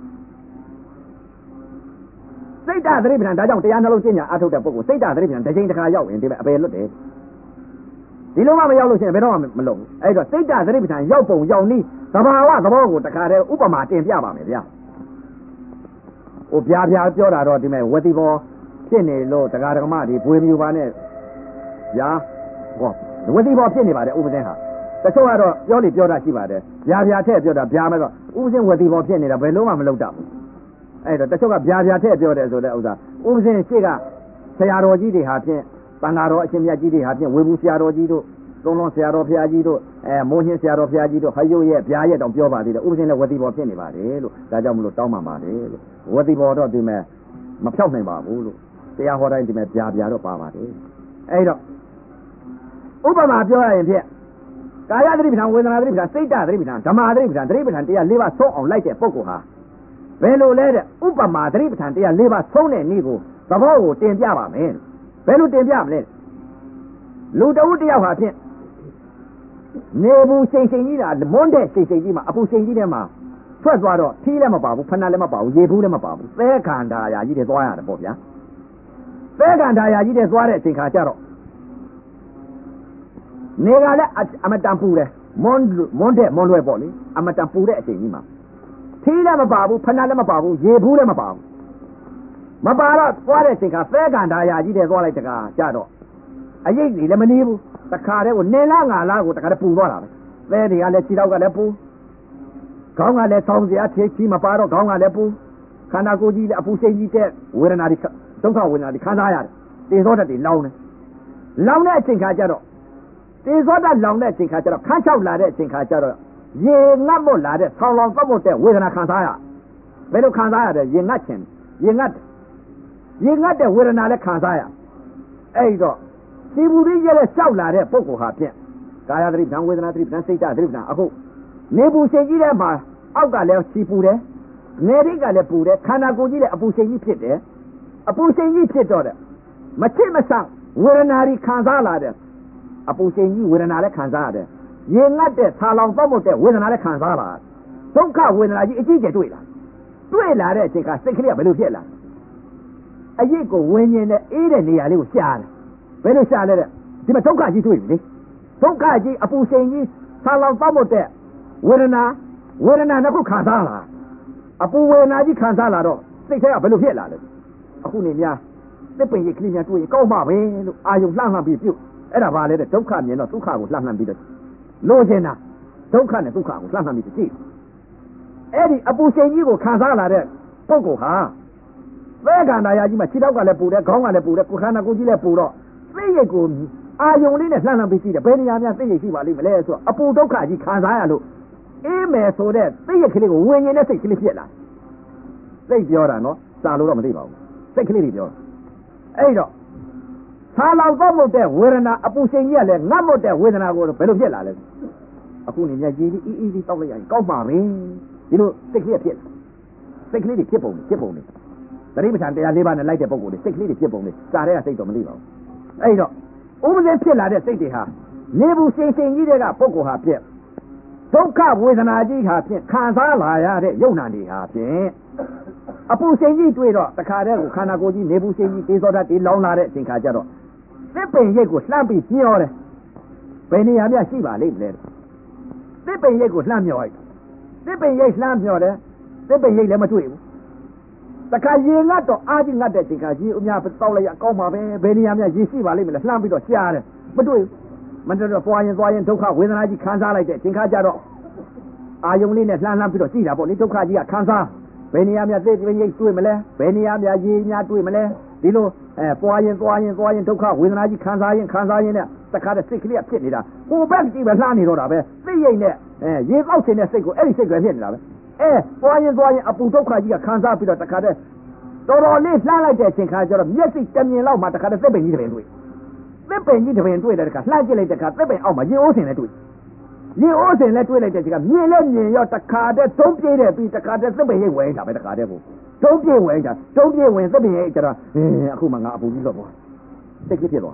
စိတ်ဓာတ်သတိပဋ္ဌာန်ဒါကြောင့်တရားနှလုံးကျင့်ကြအထုတ်တဲ့ပုဂ္ဂိုလ်စိတ်ဓာတ်သတိပဋ္ဌာန်တစ်ချိန်တစ်ခါရောက်ရင်ဒီမဲ့အပယ်လွတ်တယ်ဒီလိုမှမရောက်လို့ရှိရင်ဘယ်တော့မှမလုံဘူးအဲ့တော့စိတ်ဓာတ်သတိပဋ္ဌာန်ရောက်ပုံရောက်နည်းသဘာဝသဘောကိုတခါတည်းဥပမာတင်ပြပါမယ်ဗျာဟိုပြာပြောတာတော့ဒီမဲ့ဝတိဘောဖြစ်နေလို့တရားဓမ္မတွေဘွေမြူပါနဲ့ဗျာဟောဝတိဘောဖြစ်နေပါတယ်ဥပဒေဟာတချို့ကတော့ပြောတာရှိပါတယ်ဗျာထည့်ပြောတာဗျာမဲ့တော့ဥပဒေဝတိဘောဖြစ်နေတာဘယ်လုံးမှမလုပ်တတ်ဘူးအဲ့တော့တချို့ကဗျာထည့်ပြောတယ်ဆိုတဲ့ဥစ္စာဥပဒေရှိကဆရာတော်ကြီးတွေဟာဖြင့်တန်ဃာတော်အရှင်မြတ်ကြီးတွေဟာဖြင့်ဝေဘူးဆရာတော်ကြီးတို့သုံးလုံးဆရာတော်ဖျားကြီးတို့မိုးညင်းဆရာတော်ဖျားကြီးတို့ဟယုရဲ့ဗျာရဲ့တောင်ပြောပါသေးတယ်ဥပဒေနဲ့ဝတိဘောဖြစ်နေပါတယ်လို့ဒါကြောင့်မလို့တောင်းပန်ပါတယ်လို့ဝတိဘောတော့ဒီမဲ့မဖြောက်နိုင်ပါဘူးလို့တရားဟောတိုင်းဒီမဲ့ဗျာတော့ပါပါတယ်အဲ့တော့ဥပမာပြောရရင်ဖြင့်ကာယသတိပဋ္ဌာန်ဝေဒနာသတိပဋ္ဌာန်စိတ်ဓသတိပဋ္ဌာန်ဓမ္မသတိပဋ္ဌာန်သတိပဋ္ဌာန်တရား၄ပါးဆုံးအောင်လိုက်တဲ့ပုဂ္ဂိုလ်ဟာဘယ်လိုလဲတဲ့ဥပမာသတိပဋ္ဌာန်တရား၄ပါးဆုံးတဲ့နေ့ကိုသဘောကိုတင်ပြပါမယ်ဘယ်လိုတင်ပြမလဲလူတဦးတယောက်ဟာဖြင့်နေဘူးစိတ်စိတ်ကြီးတာမွန်းတဲ့စိတ်စိတ်ကြီးမှာအပူစိတ်ကြီးထဲမှာထွက်သွားတော့ထီးလည်းမပါဘူးဖဏလည်းမပါဘူးရေဘူးလည်းမပါဘူးသဲခန္ဓာရာကြီးတွေသွားရတယ်ပေါ့ဗျာသဲခန္ဓာရာကြီးတွေသွားတဲ့အချိန်ခါကျတော့နေကလည်းအမတန်ပူတယ်မွန်းတဲ့မွန်းလွဲပေါ့လေအမတန်ပူတဲ့အချိန်ကြီးမှာထီးလည်းမပါဘူးဖဏလည်းမပါဘူးရေဘူးလည်းမပါဘူးမပါတော့သွားတဲ့အချိန်ခါသဲခန္ဓာရာကြီးတွေသွားလိုက်တကားကြတော့အရေးကြီးလည်းမနေဘူးတခါတည်းကိုနေလားငါလားကိုတခါတည်းပူသွားတာပဲသဲတွေကလည်းခြေတော့ကလည်းပူခေါင်းကလည်းဆောင်းစရာဖြည့်ချီမပါတော့ခေါင်းကလည်းပူခန္ဓာကိုယ်ကြီးလည်းအပူစိတ်ကြီးတဲ့ဝေဒနာတွေဒုက္ခဝေဒနာတွေခံစားရတယ်တေဇောဓာတ်တွေလောင်းတယ်လောင်းတဲ့အချိန်ခါကျတော့တေဇောဓာတ်လောင်းတဲ့အချိန်ခါကျတော့ခန်းချောက်လာတဲ့အချိန်ခါကျတော့ရေငတ်မွတ်လာတဲ့ဆောင်းလောင်သောက်မွတ်တဲ့ဝေဒနာခံစားရဘယ်လိုခံစားရလဲရေငတ်ခြင်းရေငတ်တဲ့ဝေဒနာလည်းခံစားရအဲ့တော့ဒီဘူရိရဲ့လျှောက်လာတဲ့ပုဂ္ဂိုလ်ဟာဖြင့်ကာယသတိပဋ္ဌာန်ဝေဒနာသတိပဋ္ဌာန်စိတ်ဓာတ်သတိပဋ္ဌာန်အခုနေပူစိတ်ကြီးတဲ့မှာအောက်ကလည်းချီပူတယ်နေရိတ်ကလည်းပူတယ်ခန္ဓာကိုယ်ကြီးလည်းအပူစိတ်ကြီးဖြစ်တယ်အပူစိတ်ကြီးဖြစ်တော့တယ်မချစ်မဆန့်ဝေဒနာတွေခံစားလာတယ်အပူစိတ်ကြီးဝေဒနာလည်းခံစားရတယ်ရေငတ်တဲ့ဆာလောင်တော့မတဲ့ဝေဒနာလည်းခံစားလာဒုက္ခဝေဒနာကြီးအကြီးကျယ်တွေ့လာတဲ့အချိန်ကစိတ်ကလေးကဘယ်လိုဖြစ်လာအရေးကိုဝင်းရင်နဲ့အေးတဲ့နေရာလေးကိုရှားတယ်ဘယ်လိုရှားလဲတဲ့ဒီမှာဒုက္ခကြီးတွေ့ပြီလေဒုက္ခကြီးအပူစိန်ကြီးဆာလောင်တော့မတဲ့ဝေဒနာနှစ်ခုခံစားလာအပူဝေဒနာကြီးခံစားလာတော့စိတ်ထဲကဘယ်လိုဖြစ်လာလဲအခုနေများသစ်ပင်ရိပ်ကလေးများတွေ့ရင်ကောက်မှပဲလို့အာယုံလှမ်းပြီးပြုတ်အဲ့ဒါဘာလဲတဲ့ဒုက္ခမြင်တော့ဒုက္ခကိုလှမ်းပြီးတော့လိုချင်တာဒုက္ခနဲ့ဒုက္ခကိုလှမ်းပြီးကြည့်အဲ့ဒီအပူစိန်ကြီးကိုခံစားလာတဲ့ပုဂ္ဂိုလ်ဟာသဲခန္ဓာရာကြီးမှာခြေထောက်ကလည်းပူတယ်ခေါင်းကလည်းပူတယ်ကိုယ်ခန္ဓာကိုယ်ကြီးလည်းပူတော့သိရိတ်ကိုအာယုံလေးနဲ့လှမ်းပြီးကြည့်တယ်ဘယ်နေရာများသိရိတ်ရှိပါလိမ့်မလဲဆိုတော့အပူဒုက္ခကြီးခံစားရလို့အေးမယ်ဆိုတဲ့သိရိတ်ကလေးကိုဝင်ရင်တဲ့စိတ်ကလေးဖြစ်လာသိပြောတာနော်စာလို့တော့မသိပါဘူးစိတ်ကလေးတွေပြောအဲ့တော့ဆာလောင်တော့မဟုတ်တဲ့ဝေဒနာအပူစိန်ကြီးကလည်းငတ်မတ်တဲ့ဝေဒနာကိုဘယ်လိုဖြစ်လာလဲအခုနေမြကြီးအီးတောက်လိုက်ရင်ကောက်ပါပဲဒီလိုစိတ်ကလေးဖြစ်စိတ်ကလေးတွေဖြစ်ပုံနေသတိပဋ္ဌာန်တရား၄ပါးနဲ့လိုက်တဲ့ပုံကိုစိတ်ကလေးတွေဖြစ်ပုံနေစာတဲ့ကစိတ်တော့မသိပါဘူးအဲ့တော့ဥပဒေဖြစ်လာတဲ့စိတ်တွေဟာနေဘူးစိန်ကြီးတွေကပုဂ္ဂိုလ်ဟာဖြင့်ဒုက္ခဝေဒနာကြီးဟာဖြင့်ခံစားလာရတဲ့ယုံနာတွေဟာဖြင့်အပူစိန်ကြီးတွေ့တော့တခါတည်းကိုခန္ဓာကိုယ်ကြီးနေဘူးစိန်ကြီးတေဇောဓာတ်တွေလောင်းလာတဲ့အချိန်ခါကျတော့သစ်ပင်ရိပ်ကိုလှမ်းပြီးညှောတယ်ဘယ်နေရာများရှိပါလိမ့်မလဲသစ်ပင်ရိပ်ကိုလှမ်းမျောလိုက်သစ်ပင်ရိပ်လှမ်းမျောတယ်သစ်ပင်ရိပ်လည်းမတွေ့ဘူးတခါရေငတ်တော့အားကြီးငတ်တဲ့ချိန်ခါရေအများတောက်လိုက်ရကောင်းပါပဲဘယ်နေရာများရေရှိပါလိမ့်မလဲလှမ်းပြီးတော့ရှားတယ်မတွေ့ဘူးမတွေ့တော့သွားရင်ဒုက္ခဝေဒနာကြီးခံစားလိုက်တဲ့ချိန်ခါကျတော့အာယုံလေးနဲ့လှမ်းပြီးတော့ကြည့်တာပေါ့လေဒုက္ခကြီးကခံစားဘယ်နေရာများသိသိရိပ်တွေ့မလဲဘယ်နေရာများရေများတွေ့မလဲဒီလိုသွားရင်ဒုက္ခဝေဒနာကြီးခံစားရင်နဲ့တခါတည်းစိတ်ကလေးကဖြစ်နေတာကိုယ်ဘက်ကြည့်ပဲလှမ်းနေတော့တာပဲသိရိပ်နဲ့ရေကောက်ခြင်းတဲ့စိတ်ကိုအဲ့ဒီစိတ်ကဖြစ်နေတာပဲသွားရင်အပူဒုက္ခကြီးကခံစားပြီးတော့တခါတည်းတော်တော်လေးလှမ်းလိုက်တဲ့အချိန်ခါကျတော့မျက်စိတမြင်လောက်မှတခါတည်းသစ်ပင်ကြီးတစ်ပင်တွေ့တဲ့တခါလှမ်းကြည့်လိုက်တဲ့ခါသစ်ပင်အောက်မှာရေအိုးစင်လည်းတွေ့လိုက်တဲ့ချိန်ကမြင်ရောတခါတည်းသုံးပြေးတဲ့ပြီးတခါတည်းသစ်ပင်ရိပ်ဝင်တာပဲတခါတည်းကိုသုံးပြေးဝင်သစ်ပင်ရိပ်ကျတော့အခုမှငါအပူကြီးတော့ပေါ့စိတ်ကဖြစ်သွား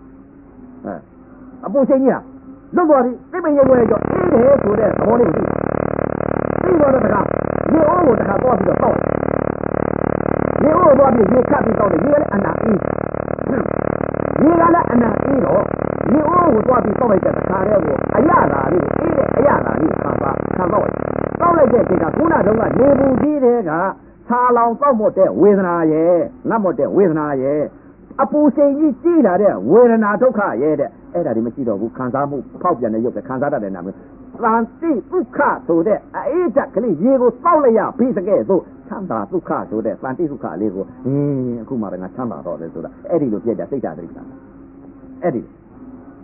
အပူချိန်ကြီးဟာလွတ်သွားပြီသစ်ပင်ရိပ်ဝင်ကြောအေးတယ်ဆိုတဲ့သဘောလေးကိုသိတော့တခါရေအိုးကိုတခါသွားပြီးတော့တောက်ရေအိုးသွားပြီးရေခတ်ပြီးတောက်တယ်ရေလည်းအနာအေးရေကလည်းအနာအေးတော့ရေအိုးကိုသွားပြီးတောက်လိုက်တဲ့တခါတည်းကိုအရသာလေးကိုအေးတဲ့အရသာလေးခံတော့တောက်လိုက်တဲ့အချိန်ကခုနတုန်းကနေပူကြီးတဲ့ကဆာလောင်တောက်မတဲ့ဝေဒနာရဲ့ငတ်မတဲ့ဝေဒနာရဲ့အပူချိန်ကြီးကြီးလာတဲ့ဝေဒနာဒုက္ခရဲ့တဲ့အဲ့ဒါဒီမရှိတော့ဘူးခံစားမှုဖောက်ပြန်တဲ့ရုပ်ပဲခံစားတတ်တဲ့နာမည်သံတိဒုက္ခဆိုတဲ့အေးဓာတ်ကလေးရေကိုတောက်လိုက်ရပြီးတကယ်သို့ချမ်းသာဒုက္ခဆိုတဲ့သံတိဒုက္ခလေးကိုအခုမှပဲငါချမ်းသာတော့တယ်ဆိုတာအဲ့ဒီလိုပြည့်တဲ့စိတ်ဓာတ်တိကအဲ့ဒီ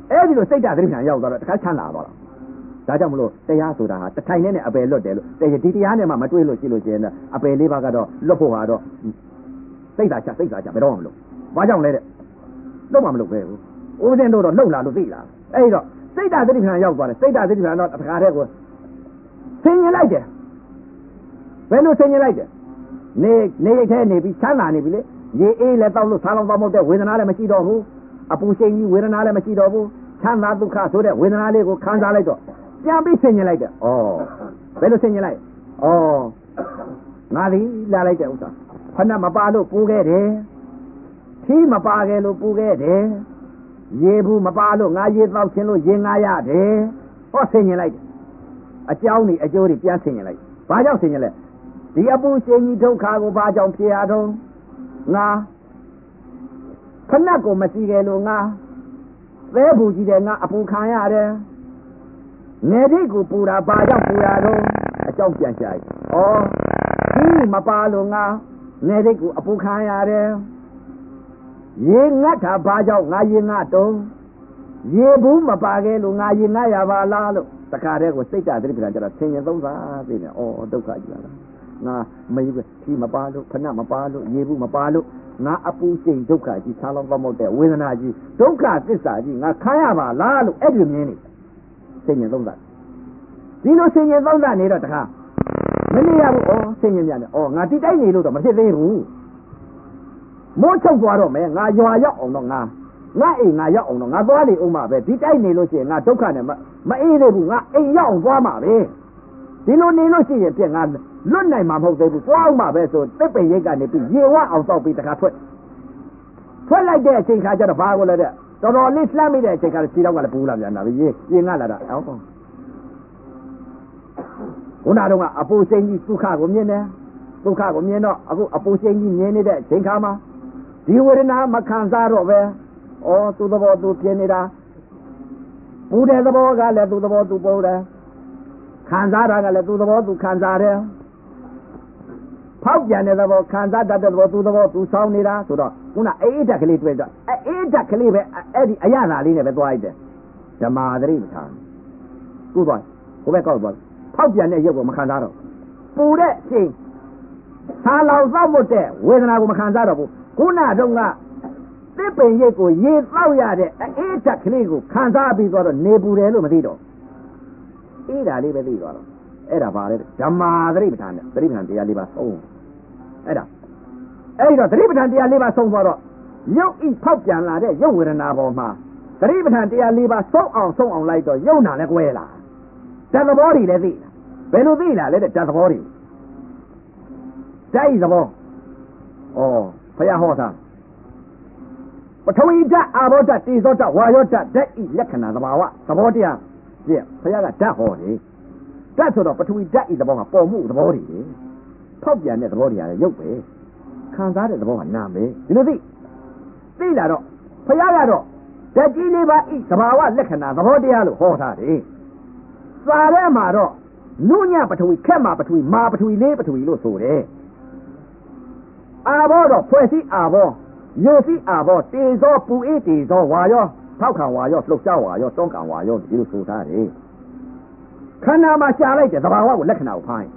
အဲ့ဒီလိုစိတ်ဓာတ်သတိပဋ္ဌာန်ရောက်သွားတော့တခါချမ်းသာသွားတာဒါကြောင့်မလို့တရားဆိုတာဟာတထိုင်နဲ့အပယ်လွတ်တယ်လို့ဒီတရားနဲ့မှမတွေးလို့ရှိလို့ရှိရင်အပယ်လေးပါးကတော့လွတ်ဖို့ဟာတော့စိတ်ဓာတ်ချဘယ်တော့မှမလို့ဘာကြောင့်လဲတဲ့တော့မှမလို့ပဲဦးဇင်းတို့တော့လှုပ်လာလို့သိလားအဲ့တော့စိတ်ဓာတ်သတိပဋ္ဌာန်ရောက်သွားတယ်စိတ်ဓာတ်သတိပဋ္ဌာန်တော့တခါတည်းကိုဆင်ញင်လိုက်တယ်ဘယ်လိုဆင်ញင်လိုက်တယ်နေရိတ်ထဲနေပြီးချမ်းသာနေပြီလေရေအေးလည်းတောက်လို့ဆားလောင်တောက်မဟုတ်တဲ့ဝေဒနာလည်းမရှိတော့ဘူးအပူရှိန်ကြီးဝေဒနာလည်းမရှိတော့ဘူးချမ်းသာဒုက္ခဆိုတဲ့ဝေဒနာလေးကိုခံစားလိုက်တော့ပြန်ပြီးဆင်ញင်လိုက်တယ်ဘယ်လိုဆင်ញင်လိုက်ငါသည်လာလိုက်တဲ့ဥစ္စာဖဏမပါလို့ပူခဲ့တယ်ထီးမပါခဲ့လို့ပူခဲ့တယ်ရေဘူးမပါလို့ငါရေတောက်ခြင်းလို့ရေငါရတယ်ဆင်ញင်လိုက်တယ်အကြောင်းนี่အကျိုးนี่ပြန်ဆင်ញင်လိုက်ဘာကြောင့်ဆင်ញင်လဲဒီအပူရှိန်ကြီးဒုက္ခကိုဘာကြောင့်ဖြစ်ရတော့ငါဖဏကိုမရှိခဲ့လို့ငါသဲဘူးကြီးတဲ့ငါအပူခံရတယ်နေတိကိုပူတာဘာကြောင့်ပူရတော့အကြောင်းပြန်ရှာတယ်ဒီမပါလို့ငါနေတိကိုအပူခံရတယ်ရေငတ်တာဘာကြောင့်ငါရေငတ်တော့ရေဘူးမပါခဲ့လို့ငါရေငတ်ရပါလားလို့တခါတည်းကိုစိတ်ဓာတ်သတိပဋ္ဌာန်ကျတော့ဆင်ញင်သုံးစားသိနေဒုက္ခကြီးလာငါမယူခီမပါလို့ဖဏမပါလို့ရေဘူးမပါလို့ငါအပူရှိန်ဒုက္ခကြီးဆားလောင်းတော့တဲ့ဝေဒနာကြီးဒုက္ခသစ္စာကြီးငါခံရပါလားလို့အဲ့ဒီမြင်နေဆင်ញင်သုံးစားဒီလိုဆင်ញင်သုံးစားနေတော့တခါမနေရဘူးဆင်ញင်ပြန်တယ်ငါတိတိုက်နေလို့တော့မဖြစ်သေးဘူးမိုးချုပ်သွားတော့မယ်ငါရွာရောက်အောင်တော့ငါအိမ်ငါရောက်အောင်တော့ငါသွားနေအောင်မှာပဲဒီတိုက်နေလို့ရှိရင်ငါဒုက္ခနဲ့မအေးသေးဘူးငါအိမ်ရောက်အောင်သွားမှာပဲဒီလိုနေလို့ရှိရင်ပြက်ငါလွတ်နိုင်မှာမဟုတ်သေးဘူးသွားအောင်မှာပဲဆိုတစ်ပင်ရိတ်ကနေပြီးရေဝအောင်တောက်ပြီးတခါထွက်လိုက်တဲ့အချိန်ခါကျတော့ဘာကိုလဲတဲ့တော်တော်လေးလှမ်းမိတဲ့အချိန်ခါခြေတော့ကလည်းပူလာပြန်တာပဲရေငါလာတာခုနတော့ကအပူစိန်ကြီးဒုက္ခကိုမြင်တယ်ဒုက္ခကိုမြင်တော့အခုအပူစိန်ကြီးမြင်နေတဲ့အချိန်ခါမှာဒီဝေဒနာမခံစားတော့ပဲသူ့သဘောသူပြင်းနေတာပူတဲ့သဘောကလည်းသူ့သဘောသူပူတယ်ခံစားတာကလည်းသူ့သဘောသူခံစားတယ်ဖောက်ပြန်တဲ့သဘောခံစားတတ်တဲ့သဘောသူ့သဘောသူဆောင်းနေတာဆိုတော့ခုနအေးဓာတ်ကလေးတွေ့တော့အေးဓာတ်ကလေးပဲအဲ့ဒီအရသာလေးနဲ့ပဲသွားလိုက်တယ်ဓမ္မာသတိပဋ္ဌာန်ကုသွားဟိုဘက်ကောက်သွားဖောက်ပြန်တဲ့ရုပ်ကိုမခံစားတော့ပူတဲ့အချိန်ဆာလောင်သောက်မှုတဲ့ဝေဒနာကိုမခံစားတော့ဘူးခုနတုန်းကသစ်ပင်ရိပ်ကိုရေတောက်ရတဲ့အေးဓာတ်ကလေးကိုခံစားပြီးတော့နေပူတယ်လို့မသိတော့အေးဓာတ်လေးပဲသိသွားတော့အဲ့ဒါပါလေဓမ္မာသတိပဋ္ဌာန်နဲ့သတိပဋ္ဌာန်တရားလေးပါဆုံးအဲ့တော့သတိပဋ္ဌာန်တရားလေးပါဆုံးသွားတော့ရုပ်ဤဖောက်ပြန်လာတဲ့ရုပ်ဝေဒနာပေါ်မှာသတိပဋ္ဌာန်တရားလေးပါဆုံးအောင်လိုက်တော့ရုပ်နာလည်းကွဲလာဓာတ်သဘောတွေလည်းသိလာဘယ်လိုသိလာလဲတဲ့ဓာတ်သဘောတွေဓာတ်ဤသဘောဘုရားဟောတာပထဝီဓာတ်အာဘောဓာတ်တေဇောဓာတ်ဝါယောဓာတ်ဓာတ်ဤလက္ခဏာသဘာဝသဘောတရားပြဘုရားကဓာတ်ဟောတယ်ဓာတ်ဆိုတော့ပထဝီဓာတ်ဤသဘောကပေါ်မှုသဘောတွေဖောက်ပြန်တဲ့သဘောတွေရတယ်ရုပ်ပဲခံစားတဲ့သဘောကနာပဲဒီလိုသိလာတော့ဘုရားကတော့ဓာတ်ကြီးလေးပါဤသဘာဝလက္ခဏာသဘောတရားလို့ဟောထားတယ်စာထဲမှာတော့နုညပထဝီခက်မှာပထဝီမာပထဝီလေးပထဝီလို့ဆိုတယ်အာဘောတော့ဖွဲ့စည်းအာဘောယိုစီအာဘောတေဇောပူအေးတေဇောဝါယောထောက်ခံဝါယောလှုပ်ရှားဝါယောတောင်းခံဝါယောဒီလိုဆိုထားတယ်ခန္ဓာမှာရှာလိုက်တဲ့သဘာဝကိုလက္ခဏာကိုဖိုင်း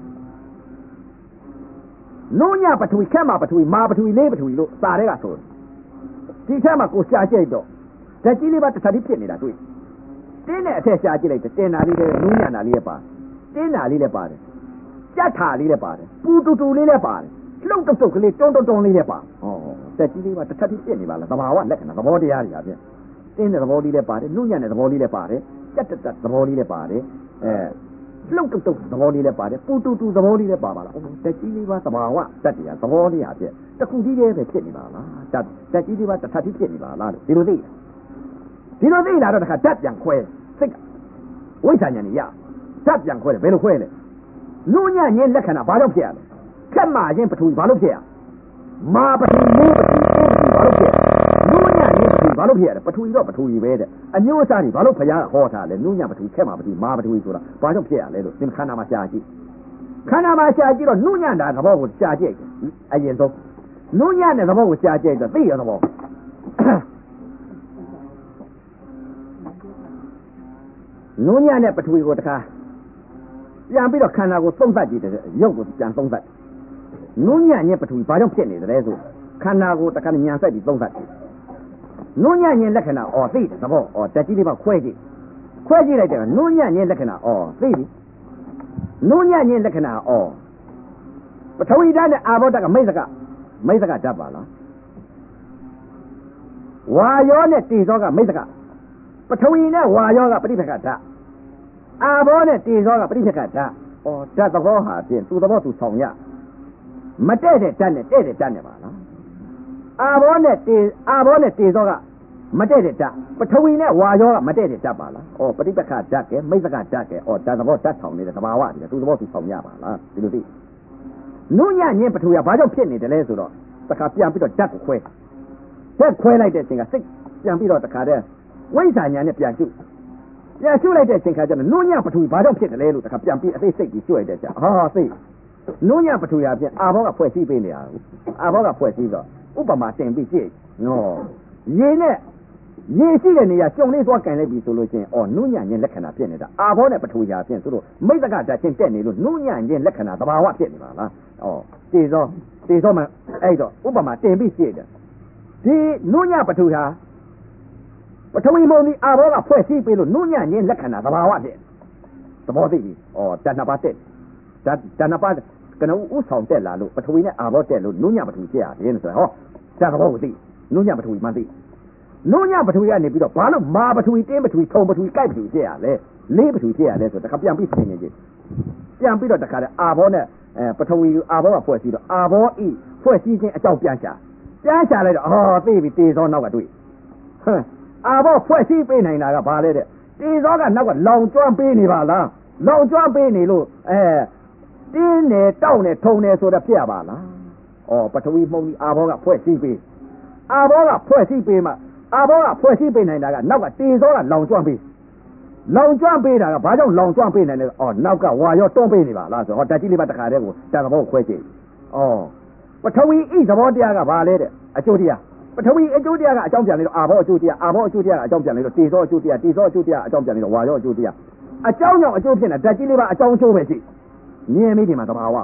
နုညပထဝီခက်မှာပထဝီမာပထဝီလေးပထဝီလို့စာထဲကဆိုဒီထက်မှာကိုရှာကြိတ်တော့ဓာတ်ကြီးလေးပါတစ်ခါတည်းဖြစ်နေတာတွေ့တင်းတဲ့အထက်ရှာကြည့်လိုက်တင်နာလေးတဲ့နုညနာလေးလည်းပါတင်းနာလေးလည်းပါတယ်ကြက်ထာလေးလည်းပါတယ်ပူတူတူလေးလည်းပါတယ်လှုပ်တုတ်ကလေးတွန်းလေးလည်းပါဓာတ်ကြီးလေးပါတစ်ခါတည်းဖြစ်နေပါလားသဘာဝလက္ခဏာသဘောတရားတွေအပြင်တင်းတဲ့သဘောလေးလည်းပါတယ်နုညတဲ့သဘောလေးလည်းပါတယ်ကြက်တက်သဘောလေးလည်းပါတယ်လှုပ်တုတ်သဘောလေးလည်းပါတယ်ပူတူတူသဘောလေးလည်းပါပါလားဓာတ်ကြီးလေးပါသဘာဝဓာတ်တရားသဘောလေးအပြင်တခုကြီးလေးပဲဖြစ်နေပါလားဓာတ်ကြီးလေးပါတစ်ခါတည်းဖြစ်နေပါလားလို့ဒီလိုသိလာတော့တခါဓာတ်ပြန်ခွဲစိတ်ဝိဇ္ဇာဉာဏ်ကြီးရဓာတ်ပြန်ခွဲတယ်ဘယ်လိုခွဲလဲနုညညင်းလက္ခဏာဘာလို့ဖြစ်ရလဲခက်မှချင်းပထဝီဘာလို့ဖြစ်ရမာပထဝီလေးပထဝီဘာလို့ဖြစ်ရနုညညင်းပထဝီဘာလို့ဖြစ်ရလဲပထဝီတော့ပထဝီပဲတဲ့အမျိုးအစားတွေဘာလို့ဖျားဟောထားလဲနုညပထဝီခက်မှပထဝီမာပထဝီဆိုတာဘာကြောင့်ဖြစ်ရလဲလို့သင်ခန္ဓာမှာရှာကြည့်တော့နုညတာသဘောကိုရှာကြည့်အရင်ဆုံးနုညတဲ့သဘောကိုရှာကြည့်တော့သိရသဘောနုညံ့တဲ့ပထဝီကိုတခါပြန်ပြီးတော့ခန္ဓာကိုသုံးသပ်ကြည့်တယ်ရုပ်ကိုပြန်သုံးသပ်နုညံ့ရဲ့ပထဝီဘာကြောင့်ဖြစ်နေတယ်ဆိုခန္ဓာကိုတခါညံဆက်ပြီးသုံးသပ်နုညံ့ရဲ့လက္ခဏာသိတယ်သဘောတက်ကြီးလေးပါခွဲကြည့်လိုက်တယ်နုညံ့ရဲ့လက္ခဏာသိပြီနုညံ့ရဲ့လက္ခဏာပထဝီဓာတ်နဲ့အာဘောဓာတ်ကမိတ်စကဓာတ်ပါလားဝါယောနဲ့တေဇောကမိတ်စကပထဝီနဲ့ဝါယောကပဋိပက္ခဓာတ်အာဘောနဲ့တေဇောကပဋိပက္ခဓာတ်ဓာတ်သဘောဟာဖြင့်သူ့သဘောသူဆောင်ရမတဲ့တဲ့ဓာတ်နဲ့တဲ့တဲ့ဓာတ်နဲ့ပါလားအာဘောနဲ့တေဇောကမတဲ့တဲ့ဓာတ်ပထဝီနဲ့ဝါယောကမတဲ့တဲ့ဓာတ်ပါလားပဋိပက္ခဓာတ်ကမိတ်စကဓာတ်ကဓာတ်သဘောဓာတ်ဆောင်နေတဲ့သဘာဝတည်းသူ့သဘောသူဆောင်ရပါလားဒီလိုသိနုညံ့ခြင်းပထဝီကဘာကြောင့်ဖြစ်နေတယ်လဲဆိုတော့တခါပြန်ပြီးတော့ဓာတ်ကိုခွဲလိုက်တဲ့အချိန်ကစိတ်ပြန်ပြီးတော့တခါတည်းဝိဇ္ဇာညာနဲ့ပြန်ရှုလိုက်တဲ့အချိန်ခါကျတော့နုညံ့ပထဝီဘာကြောင့်ဖြစ်တယ်လဲလို့တခါပြန်ပြီးအသိစိတ်ကြီးကျွတ်ရတဲ့ကြာသိနုညံ့ပထဝီအပြင်အာဘောကဖွဲ့စည်းပေးနေရဘူးအာဘောကဖွဲ့စည်းတော့ဥပမာတင်ပြီးကြည့်ရေနဲ့ရေရှိတဲ့နေရာကျုံလေးသွားကန်လိုက်ပြီဆိုလို့ချင်းနုညံ့ခြင်းလက္ခဏာဖြစ်နေတာအာဘောနဲ့ပထဝီဟာဖြင့်သူတို့မိတ်တကဓာတ်ချင်းတက်နေလို့နုညံ့ခြင်းလက္ခဏာသဘာဝဖြစ်နေပါလားတေဇောမှအဲ့တော့ဥပမာတင်ပြီးကြည့်တယ်ဒီနုညံ့ပထဝီဟာပထဝီမုံဒီအာဘောကဖွဲ့စည်းပေးလို့နုညံ့ခြင်းလက္ခဏာသဘာဝဖြစ်သဘောသိပြီဓာတ်နှစ်ပါးတက်ဓာတ်နှစ်ပါးကနဦးဆောင်တက်လာလို့ပထဝီနဲ့အာဘောတက်လို့နုညံ့ပထဝီဖြစ်ရတယ်ဆိုတော့ဓာတ်သဘောကိုသိနုညံ့ပထဝီမှသိနုညံ့ပထဝီကနေပြီးတော့ဘာလို့မာပထဝီတင်းပထဝီထုံပထဝီကြိုက်ပထဝီဖြစ်ရလဲလေးပထဝီဖြစ်ရလဲဆိုတခါပြန်ပြီးသိနေကြပြန်ပြီးတော့တခါတဲ့အာဘောနဲ့ပထဝီအာဘောကဖွဲ့စည်းတော့အာဘောဤဖွဲ့စည်းခြင်းအကြောင်းပြန်ရှာလိုက်တော့သိပြီတေဇောနောက်ကတွေ့အာဘောဖွဲ့စည်းပေးနိုင်တာကဘာလဲတဲ့တေဇောကနောက်ကလောင်ကျွမ်းပေးနေပါလားလောင်ကျွမ်းပေးနေလို့တင်းနေတောက်နေထုံနေဆိုတော့ဖြစ်ရပါလားပထဝီမှုံဒီအာဘောကဖွဲ့စည်းပေးအာဘောကဖွဲ့စည်းပေးမှအာဘောကဖွဲ့စည်းပေးနိုင်တာကနောက်ကတေဇောကလောင်ကျွမ်းပေးတာကဘာကြောင့်လောင်ကျွမ်းပေးနိုင်လဲနောက်ကဝါရောတွန်းပေးနေပါလားဆိုဓာတ်ကြီးလေးပါတခါတည်းကိုဓာတ်သဘောကိုခွဲကြည့်ပထဝီဤသဘောတရားကဘာလဲတဲ့အကျိုးတရားပထဝီအကျိုးတရားကအကြောင်းပြန်နေတော့အာဘောအကျိုးတရားအာဘောအကျိုးတရားကအကြောင်းပြန်နေတော့တေဇောအကျိုးတရားတေဇောအကျိုးတရားအကြောင်းပြန်နေတော့ဝါရောအကျိုးတရားအကြောင်းကြောင့်အကျိုးဖြစ်နေဓာတ်ကြီးလေးပါအကြောင်းအကျိုးပဲရှိမြင်မိဒီမှာသဘာဝ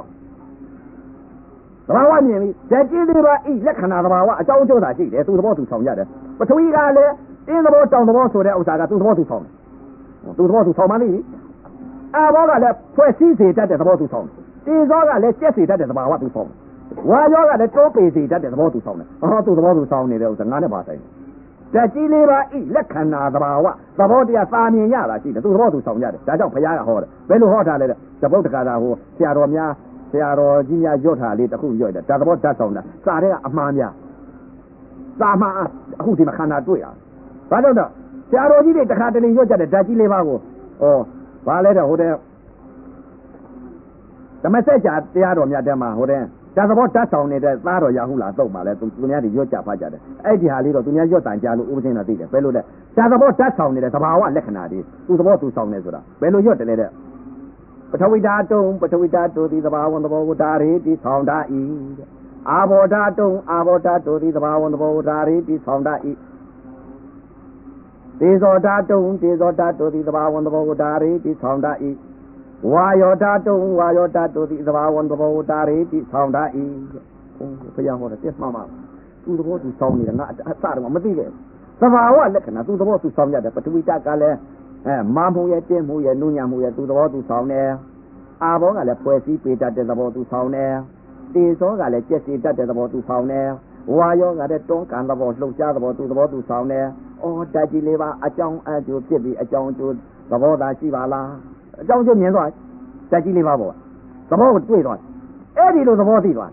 မြင်ပြီဓာတ်ကြီးလေးပါဤလက္ခဏာသဘာဝအကြောင်းအကျိုးသာရှိတယ်သူသဘောသူဆောင်ရတယ်ပထဝီကလည်းတင်းသဘောတောင်သဘောဆိုတဲ့ဥစ္စာကသူသဘောသူဆောင်မှလိအာဘောကလည်းဖွဲ့စည်းစေတတ်တဲ့သဘောသူဆောင်တေဇောကလည်းကျက်စေတတ်တဲ့သဘာဝသူဆောင်ဝါရောကလည်းတိုးပေစေတတ်တဲ့သဘောသူဆောင်တယ်သူသဘောသူဆောင်နေတဲ့ဥစ္စာငါနဲ့ပါဆိုင်ဓာတ်ကြီးလေးပါဤလက္ခဏာသဘာဝသဘောတရားသာမြင်ရတာရှိတယ်သူသဘောသူဆောင်ရတယ်ဒါကြောင့်ဘုရားကဟောတယ်ဘယ်လိုဟောထားလဲတဲ့တပုတ်တကာသာဟိုဆရာတော်ကြီးများရွတ်ထားလေးတစ်ခုရွတ်တယ်ဒါသဘောဓာတ်ဆောင်တာစာတဲ့ကအမှားများသာမအခုဒီမှာခန္ဓာတွေ့ရဘာလို့တော့ဆရာတော်ကြီးတွေတခါတလေရွတ်ကြတဲ့ဓာတ်ကြီးလေးပါကိုဘာလဲတော့ဟိုတဲ့ဓမ္မစကြာတရားတော်များတဲ့မှာဟိုတဲ့ဓာတ်သဘောဓာတ်ဆောင်နေတဲ့သားတော်ရဟုလားတော့မှလဲသူများတွေရွတ်ကြဖတ်ကြတယ်အဲ့ဒီဟာလေးတော့သူများရွတ်တန်ကြလို့ဥပဒေနဲ့သိတယ်ဘယ်လိုလဲဓာတ်သဘောဓာတ်ဆောင်နေတဲ့သဘာဝလက္ခဏာတွေသူသဘောသူဆောင်နေဆိုတာဘယ်လိုရွတ်တယ်လဲတဲ့ပထဝီဓာတုဒီသဘာဝသဘောကိုဓာရီတိဆောင်တာဤအာဘောဓာတုဒီသဘာဝသဘောကိုဓာရီတိဆောင်တာဤတေဇောဓာတုဒီသဘာဝသဘောကိုဓာရီတိဆောင်တာဤဝါယောဓာတုဒီသဘာဝသဘောကိုဓာရီတိဆောင်တာဤဘုရားဟောတယ်ပြမှန်သူသဘောသူဆောင်နေတာငါအစတော့မသိခဲ့သဘာဝလက္ခဏာသူသဘောသူဆောင်ရတယ်ပထဝီဓာတ်ကလည်းမာမှုရဲ့တင်းမှုရဲ့နုညံ့မှုရဲ့သူသဘောသူဆောင်တယ်အာဘောကလည်းဖွဲ့စည်းပေးတတ်တဲ့သဘောသူဆောင်တယ်တေဇောကလည်းကျက်စီတတ်တဲ့သဘောသူဆောင်တယ်ဝါယောကလည်းတွန်းကန်သဘောလှုပ်ရှားသဘောသူသဘောသူဆောင်တယ်ဓာတ်ကြီးလေးပါအကြောင်းအကျိုးဖြစ်ပြီးအကြောင်းအကျိုးသဘောသာရှိပါလားအကြောင်းအကျိုးမြင်သွားဓာတ်ကြီးလေးပါပေါ့သဘောကိုတွေ့သွားအဲ့ဒီလိုသဘောသိသွား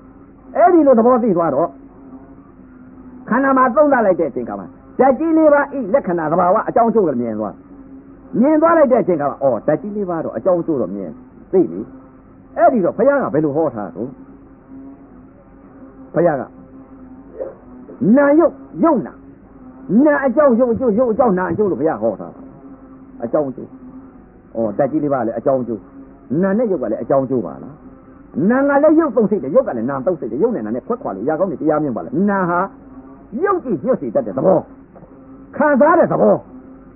တော့ခန္ဓာမှာသုံးသပ်လိုက်တဲ့အချိန်ကမှဓာတ်ကြီးလေးပါဤလက္ခဏာသဘာဝအကြောင်းအကျိုးကိုမြင်သွားလိုက်တဲ့အချိန်ကမှဓာတ်ကြီးလေးပါတော့အကြောင်းအကျိုးတော့မြင်သိပြီအဲ့ဒီတော့ဘုရားကဘယ်လိုဟောထားတော့ဘုရားကနာယုတ်နာအကြောင်းယုတ်အကြောင်းနာအကျိုးလို့ဘုရားဟောထားတာအကြောင်းအကျိုးဓာတ်ကြီးလေးပါလေအကြောင်းအကျိုးနာနဲ့ယုတ်ကလည်းအကြောင်းအကျိုးပါလားနာကလည်းယုတ်သုံးစိတ်တယ်ယုတ်ကလည်းနာသုံးစိတ်တယ်ယုတ်နဲ့နာနဲ့ခွက်ခွာလို့ရာကောင်းနေတရားမြင်ပါလားနာဟာယုတ်ကြည့်ညွတ်စီတတ်တဲ့သဘောခံစားတဲ့သဘော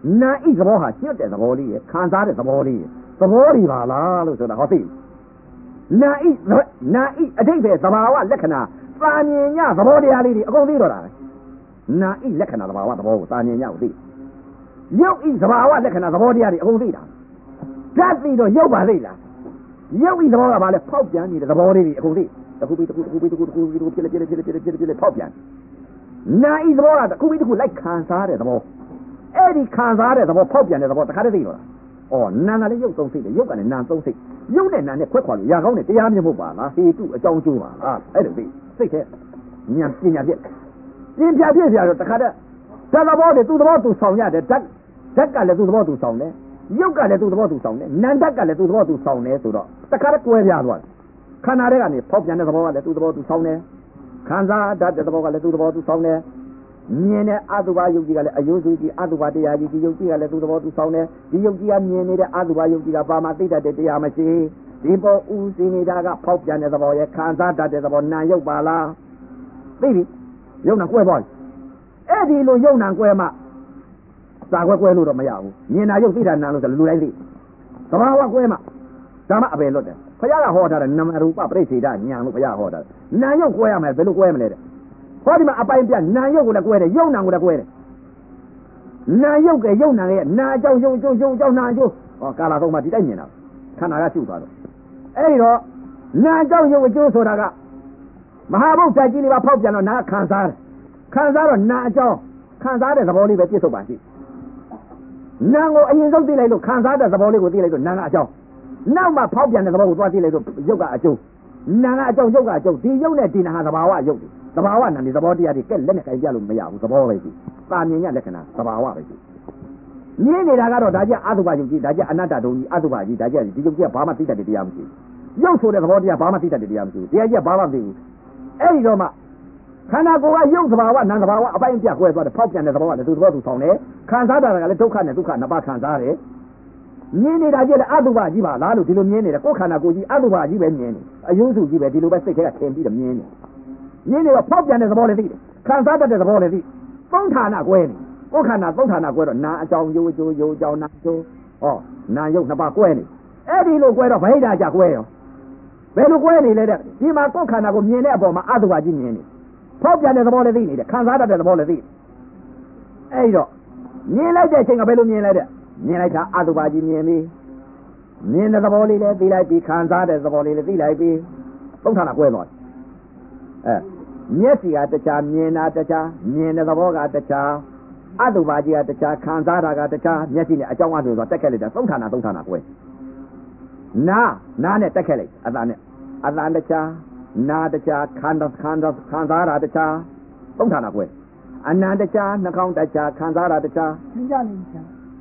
နာဣသဘောဟာညွတ်တဲ့သဘောလေးရဲ့ခံစားတဲ့သဘောလေးရဲ့သဘောတွေပါလားလို့ဆိုတာဟောသိနာဣအတိတ်ပဲသဘာဝလက္ခဏာသာမြင်ညသဘောတရားလေးတွေအကုန်သိတော့တာပဲနာဣလက္ခဏာသဘာဝသဘောကိုသာမြင်ညကိုသိယုတ်ဣသဘာဝလက္ခဏာသဘောတရားတွေအကုန်သိတာဓာတ်သိတော့ယုတ်ပါသိလားယုတ်ဣသဘောကဘာလဲဖောက်ပြန်နေတဲ့သဘောလေးတွေအကုန်သိတစ်ခုပြီးတစ်ခုဖြစ်လေဖောက်ပြန်နာဣသဘောကတစ်ခုပြီးတစ်ခုလိုက်ခံစားတဲ့သဘောအဲ့ဒီခံစားတဲ့သဘောဖောက်ပြန်တဲ့သဘောတခါတည်းသိတော့တာဩနာကလည်းယုတ်သုံးစိတ်လေယုတ်ကလည်းနာသုံးစိတ်ယုတ်နဲ့နာနဲ့ခွဲခွာလို့ရကောင်းတဲ့တရားမျိုးမဟုတ်ပါလားဟေတုအကြောင်းကျိုးပါလားအဲ့လိုသိစိတ်ထဲဉာဏ်ပညာပြည့်ပြင်ပြပြည့်ပြတော့တခါတည်းဓာတ်သဘောတွေသူ့သဘောသူဆောင်ရတယ်ဓာတ်ကလည်းသူ့သဘောသူဆောင်တယ်ယုတ်ကလည်းသူ့သဘောသူဆောင်တယ်နန္ဓာတ်ကလည်းသူ့သဘောသူဆောင်တယ်ဆိုတော့တခါတည်းကွဲပြားသွားတယ်ခန္ဓာတွေကနေဖောက်ပြန်တဲ့သဘောကလည်းသူ့သဘောသူဆောင်တယ်ခံစားတတ်တဲ့သဘောကလည်းသူ့သဘောသူဆောင်တယ်မြင်တဲ့အတုပါယုတ်ကြီးကလည်းအယုစုကြီးအတုပါတရားကြီးဒီယုတ်ကြီးကလည်းသူ့သဘောသူဆောင်တယ်ဒီယုတ်ကြီးကမြင်နေတဲ့အတုပါယုတ်ကြီးကဘာမှသိတတ်တဲ့တရားမရှိဒီပေါ်ဦးစီနေတာကဖောက်ပြန်တဲ့သဘောရဲ့ခံစားတတ်တဲ့သဘောနာယုတ်ပါလားသိပြီယုတ်နာကွဲသွားပြီအဲ့ဒီလိုယုတ်နာကွဲမှစာကွဲလို့တော့မရဘူးမြင်တာယုတ်သိတာနာလို့ဆိုလူတိုင်းသိသဘာဝကွဲမှဒါမှအပယ်လွတ်တယ်ဘုရားကဟောထားတယ်နမရူပပရိစ္ဆေဒညာလို့ဘုရားဟောထားတယ်နာယုတ်ကွဲရမယ်ဘယ်လိုကွဲမလဲတဲ့ဟောဒီမှာအပိုင်ပြနာယုတ်ကိုလည်းကွဲတယ်ယုတ်နာကိုလည်းကွဲတယ်နာယုတ်ကယုတ်နာရဲ့နာအကြောင်းယုတ်အကြောင်းနာအကျိုးဟောကာလာသုံးပါဒီတိုက်မြင်တာခန္ဓာကရှုသွားတော့အဲ့ဒီတော့နာအကြောင်းယုတ်အကျိုးဆိုတာကမဟာဘုတ်တက်ကြီးလေးပါဖောက်ပြန်တော့နာခံစားတယ်ခံစားတော့နာအကြောင်းခံစားတဲ့သဘောလေးပဲပြည့်စုံပါရှိနာကိုအရင်ဆုံးသိလိုက်လို့ခံစားတဲ့သဘောလေးကိုသိလိုက်လို့နာကအကြောင်းနောက်မှဖောက်ပြန်တဲ့သဘောကိုသွားသိလိုက်လို့ယုတ်ကအကျိုးနာကအကြောင်းယုတ်ကအကျိုးဒီယုတ်နဲ့ဒီနာဟာသဘာဝယုတ်တယ်သဘာဝနာနေသဘောတရားတွေကဲလက်နဲ့ကြိုင်ပြလို့မရဘူးသဘောပဲရှိသာမြင်ရလက္ခဏာသဘာဝပဲရှိမြင်နေတာကတော့ဒါကြအတုပယုတ်ကြီးဒါကြအနတ္တဒုံကြီးအတုပကြီးဒါကြဒီယုတ်ကြီးကဘာမှသိတတ်တဲ့တရားမရှိဘူးယုတ်ဆိုတဲ့သဘောတရားဘာမှသိတတ်တဲ့တရားမရှိဘူးတရားကြီးကဘာမှမသိဘူးအဲ့ဒီတော့မှခန္ဓာကိုယ်ကယုတ်သဘာဝနာသဘာဝအပိုင်းပြကွဲသွားတယ်ဖောက်ပြန်တဲ့သဘောကလည်းသူသဘောသူဆောင်တယ်ခံစားတာကလည်းဒုက္ခနဲ့ဒုက္ခနှစ်ပါးခံစားတယ်မြင်နေတာကြည့်လေအတုပကြီးပါလားလို့ဒီလိုမြင်နေတယ်ကိုယ်ခန္ဓာကိုယ်ကြီးအတုပကြီးပဲမြင်နေအယုစုကြီးပဲဒီလိုပဲစိတ်ထဲကထင်ပြီးတော့မြင်နေမြင်နေတော့ဖောက်ပြန်တဲ့သဘောလည်းသိတယ်ခံစားတတ်တဲ့သဘောလည်းသိသုံးဌာနကွဲနေကိုယ်ခန္ဓာသုံးဌာနကွဲတော့နာအကြောင်းယုတ်အကျိုးယုတ်အကြောင်းနာအကျိုးဟောနာယုတ်နှစ်ပါးကွဲနေအဲ့ဒီလိုကွဲတော့ဗဟိတကြကွဲရောဘယ်လိုကွဲနေလဲတဲ့ဒီမှာကိုယ်ခန္ဓာကိုမြင်တဲ့အပေါ်မှာအတုပကြီးမြင်နေဖောက်ပြန်တဲ့သဘောလည်းသိနေတယ်ခံစားတတ်တဲ့သဘောလည်းသိအဲ့ဒီတော့မြင်လိုက်တဲ့အချိန်ကဘယ်လိုမြင်လဲတဲ့မြင်လိုက်တာအတုပါကြီးမြင်ပြီမြင်တဲ့သဘောလေးလည်းသိလိုက်ပြီခံစားတဲ့သဘောလေးလည်းသိလိုက်ပြီသုံးဌာနကွဲသွားတယ်မျက်စိကတခြားမြင်တာတခြားမြင်တဲ့သဘောကတခြားအတုပါကြီးကတခြားခံစားတာကတခြားမျက်စိနဲ့အကြောင်းအဆိုတော့တက်ခဲ့လိုက်တာသုံးဌာနကွဲနာနဲ့တက်ခဲ့လိုက်အသာတခြားနာတခြားခံစားတာတခြားသုံးဌာနကွဲအနန္တခြားနှာခေါင်းတခြားခံစားတာတခြားသင်ကြနေကြ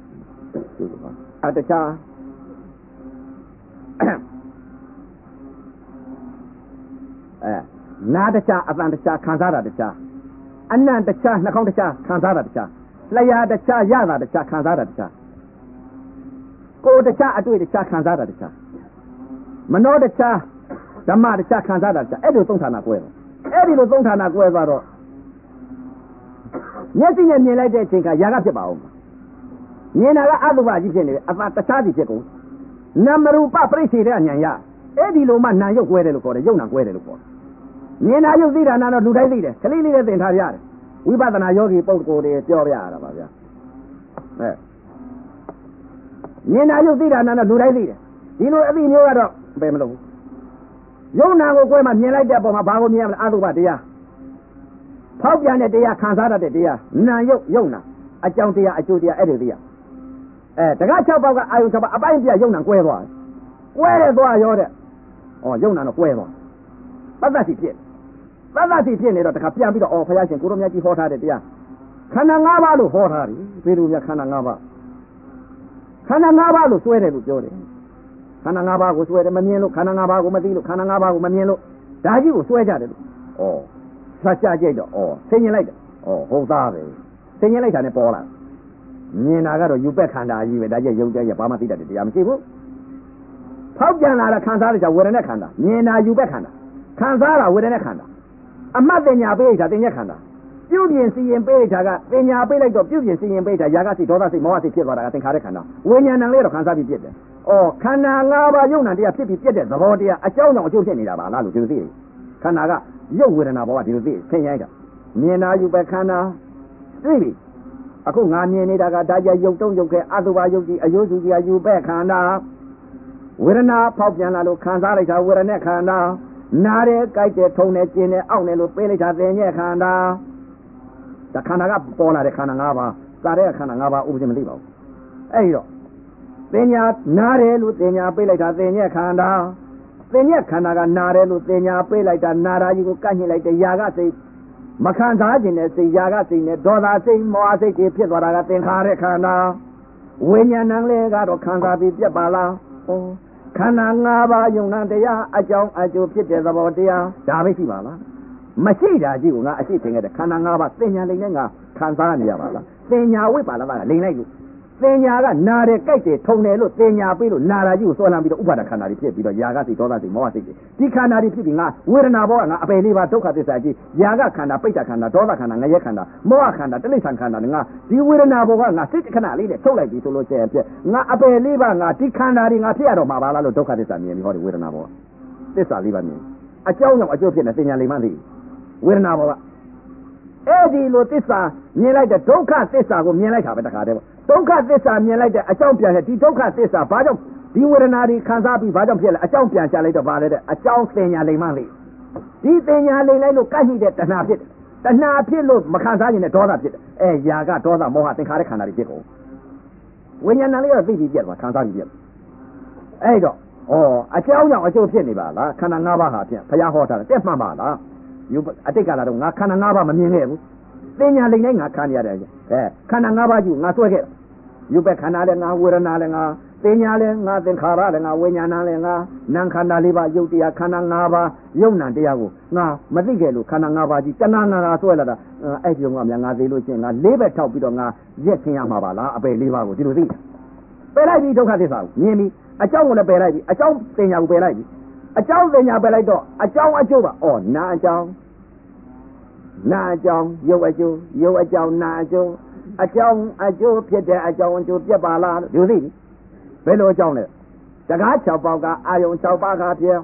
တခြားနာတခြားအတန်တခြားခံစားတာတခြားအနန္တခြားနှာခေါင်းတခြားခံစားတာတခြားလျှာတခြားရတာတခြားခံစားတာတခြားကိုယ်တခြားအတွေ့တခြားခံစားတာတခြားမနောတခြားဓမ္မတခြားခံစားတာတခြားအဲ့ဒီသုံးဌာနကွဲတယ်အဲ့ဒီလိုသုံးဌာနကွဲသွားတော့မျက်စိနဲ့မြင်လိုက်တဲ့အချိန်ကຢာကဖြစ်ပါအောင်မြင်တာကအတုပကြီးဖြစ်နေတယ်အသာတခြားစီဖြစ်ကုန်နာမရူပပရိစ္ဆေဒဉာဏ်ရအဲ့ဒီလိုမှနာယုတ်ကွဲတယ်လို့ခေါ်တယ်ယုတ်နာကွဲတယ်လို့ခေါ်တယ်မြင်တာယုတ်သိတာနာတော့လူတိုင်းသိတယ်ခလေးလေးလည်းသင်ထားရတယ်ဝိပဿနာယောဂီပုဂ္ဂိုလ်တွေပြောပြရတာပါဗျာမြင်တာယုတ်သိတာနာတော့လူတိုင်းသိတယ်ဒီလိုအသိမျိုးကတော့ဘယ်မလို့ယုတ်နာကိုကွဲမှမြင်လိုက်တဲ့အပေါ်မှာဘာကိုမြင်ရမလဲအတုပတရားဖောက်ပြန်တဲ့တရားခံစားတတ်တဲ့တရားနာယုတ်နာအကြောင်းတရားအကျိုးတရားအဲ့ဒီတရားတကား6ပေါက်ကအာယု6ပေါက်အပိုင်းပြယုတ်နာကွဲသွားတယ်သွားရောတဲ့ယုတ်နာတော့ကွဲသွားသတ္တစီဖြစ်နေတော့တခါပြန်ပြီးတော့ဘုရားရှင်ကိုရောမြတ်ကြီးဟောထားတဲ့တရားခန္ဓာ၅ပါးလို့ဟောထားတယ်ဘယ်လိုများခန္ဓာ၅ပါးလို့စွဲတယ်လို့ပြောတယ်ခန္ဓာ၅ပါးကိုစွဲတယ်မမြင်လို့ခန္ဓာ၅ပါးကိုမသိလို့ခန္ဓာ၅ပါးကိုမမြင်လို့ဒါကြီးကိုစွဲကြတယ်လို့စကြကြိတ်တော့ဆင်းရင်လိုက်တယ်ဟုတ်သားပဲဆင်းရင်လိုက်တာနဲ့ပေါ်လာမြင်တာကတော့ယူပက်ခန္ဓာကြီးပဲဒါကြရုပ်ကြရဘာမှသိတတ်တယ်တရားမရှိဘူးဖောက်ပြန်လာတာခံစားတဲ့ကြောင့်ဝေဒနာခန္ဓာမြင်တာယူပက်ခန္ဓာခံစားတာဝေဒနာခန္ဓာအမှတ်တင်ညာပိဋကတင်ညက်ခန္ဓာပြုပြင်စီရင်ပေးတာကပညာပေးလိုက်တော့ပြုပြင်စီရင်ပေးတာຢာကစိတ်ဒေါသစိတ်မောဟစိတ်ဖြစ်သွားတာကသင်္ခါရခန္ဓာဝိညာဏလေးတော့ခံစားပြီးဖြစ်တယ်။အော်ခန္ဓာ၅ပါးယုံနာတရားဖြစ်ပြီးပြည့်တဲ့သဘောတရားအကြောင်းကြောင့်အကျိုးဖြစ်နေတာပါလားလို့ဒီလိုသိတယ်။ခန္ဓာကရုပ်ဝေဒနာဘောကဒီလိုသိသင်ရိုက်တာမြင်တာယူပဲခန္ဓာသိပြီ။အခုငါမြင်နေတာကဒါကြရုပ်တုံးရုပ်ခဲအတုပါရုပ်ကြီးအယုစုကြီးယူပဲခန္ဓာဝေဒနာဖောက်ပြန်လာလို့ခံစားလိုက်တာဝေဒနာခန္ဓာနားတယ်ကြိုက်တယ်ထုံတယ်ကျင်တယ်အောင့်တယ်လို့ပေးလိုက်တာသင်ညက်ခန္ဓာဒါခန္ဓာကပေါ်လာတဲ့ခန္ဓာ၅ပါးစားတဲ့ခန္ဓာ၅ပါးဥပဒေမသိပါဘူးအဲ့ဒီတော့သင်ညာနားတယ်လို့သင်ညာပေးလိုက်တာသင်ညက်ခန္ဓာသင်ညက်ခန္ဓာကနားတယ်လို့သင်ညာပေးလိုက်တာနာရာကြီးကိုကန့်ညှိလိုက်တဲ့ຢာကစိတ်မခံစားခြင်းနဲ့စိတ်ຢာကစိတ်နဲ့ဒေါသစိတ်မောဟစိတ်တွေဖြစ်သွားတာကသင်္ခါရခန္ဓာဝိညာဏလေးကတော့ခံစားပြီးပြတ်ပါလားဟောခန္ဓာ၅ပါးယုံနာတရားအကြောင်းအကျိုးဖြစ်တဲ့သဘောတရားဒါပဲရှိပါလားမရှိတာကြီးကိုငါအရှိထင်ခဲ့တဲ့ခန္ဓာ၅ပါးသင်ညာလိမ့်နဲ့ငါခံစားနေရပါလားသင်ညာဝိပါလားကလိမ့်လိုက်လို့သင်ညာကနာတယ်ကြိုက်တယ်ထုံတယ်လို့သင်ညာပေးလို့နာတာကြီးကိုစွဲလမ်းပြီးတော့ဥပါဒခန္ဓာတွေဖြစ်ပြီးတော့ຢာကစိတ်ဒေါသစိတ်မောဟစိတ်တွေဒီခန္ဓာတွေဖြစ်ပြီးငါဝေဒနာဘောကငါအပယ်လေးပါဒုက္ခသစ္စာကြီးຢာကခန္ဓာပိဋကခန္ဓာဒေါသခန္ဓာငရဲခန္ဓာမောဟခန္ဓာတိဋ္ဌံခန္ဓာငါဒီဝေဒနာဘောကငါစိတ်ခဏလေးနဲ့ထုတ်လိုက်ပြီးဆိုလို့ကျဲဖြစ်ငါအပယ်လေးပါငါဒီခန္ဓာတွေငါဖြစ်ရတော့မှာပါလားလို့ဒုက္ခသစ္စာမြင်ပြီးဟောဒီဝေဒနာဘောသစ္စာလေးပါမြင်အကြောင်းကြောင့်အကျိုးဖြစ်နေသင်ညာလေးမှသိဝေဒနာဘောကအဲ့ဒီလိုသစ္စာမြင်လိုက်တဲ့ဒုက္ခသစ္စာကိုမြင်လိုက်တာပဲတခါတည်းပေါ့ဒုက္ခသစ္စာမြင်လိုက်တဲ့အကြောင်းပြန်တယ်ဒီဒုက္ခသစ္စာဘာကြောင့်ဒီဝေဒနာတွေခံစားပြီးဘာကြောင့်ဖြစ်လဲအကြောင်းပြန်ချလိုက်တော့ဗါလေတဲ့အကြောင်းသင်ညာလိမ့်မှလေဒီသင်ညာလိမ့်လိုက်လို့ကန့်ရှိတဲ့တဏှာဖြစ်တယ်တဏှာဖြစ်လို့မခံစားရင်လည်းဒေါသဖြစ်တယ်ຢာကဒေါသမောဟသင်္ခါရခန္ဓာတွေဖြစ်ကုန်ဝိညာဏလေးကသိပြီးပြတ်သွားခံစားပြီးပြတ်အဲ့တော့အကြောင်းကြောင့်အကျိုးဖြစ်နေပါလားခန္ဓာ၅ပါးဟာဖြင့်ဘုရားဟောတာတက်မှန်ပါလားအတိတ်ကလာတော့ငါခန္ဓာ၅ပါးမမြင်ခဲ့ဘူးသင်ညာလိမ့်လိုက်ငါခံရရတယ်ခန္ဓာ၅ပါးကြီးငါဆွဲခဲ့ယူပဲခန္ဓာလည်းငါဝေဒနာလည်းငါသင်ညာလည်းငါသင်္ခါရလည်းငါဝိညာဏလည်းငါနာမ်ခန္ဓာ၄ပါးယုတ်တရားခန္ဓာ၅ပါးယုံနာတရားကိုငါမသိခဲ့လို့ခန္ဓာ၅ပါးကြီးတဏှာငါဆွဲလာတာအဲ့ဒီကများငါသိလို့ချင်းငါ၄ဘက်ထောက်ပြီးတော့ငါရက်ချင်းရမှာပါလားအပယ်၄ပါးကိုဒီလိုသိပယ်လိုက်ပြီဒုက္ခသစ္စာကိုမြင်ပြီအကြောင်းကိုလည်းပယ်လိုက်ပြီအကြောင်းသင်ညာကိုပယ်လိုက်ပြီအကြောင်းသင်ညာပယ်လိုက်တော့အကြောင်းအကျိုးပါနာအကြောင်းနာအကြောင်းရုပ်အကျိုးရုပ်အကြောင်းနာအကျိုးအကြောင်းအကျိုးဖြစ်တဲ့အကြောင်းအကျိုးပြတ်ပါလားလို့သိပြီဘယ်လိုအကြောင်းလဲတကား6ပေါက်ကအာယုံ6ပါးကပြည့်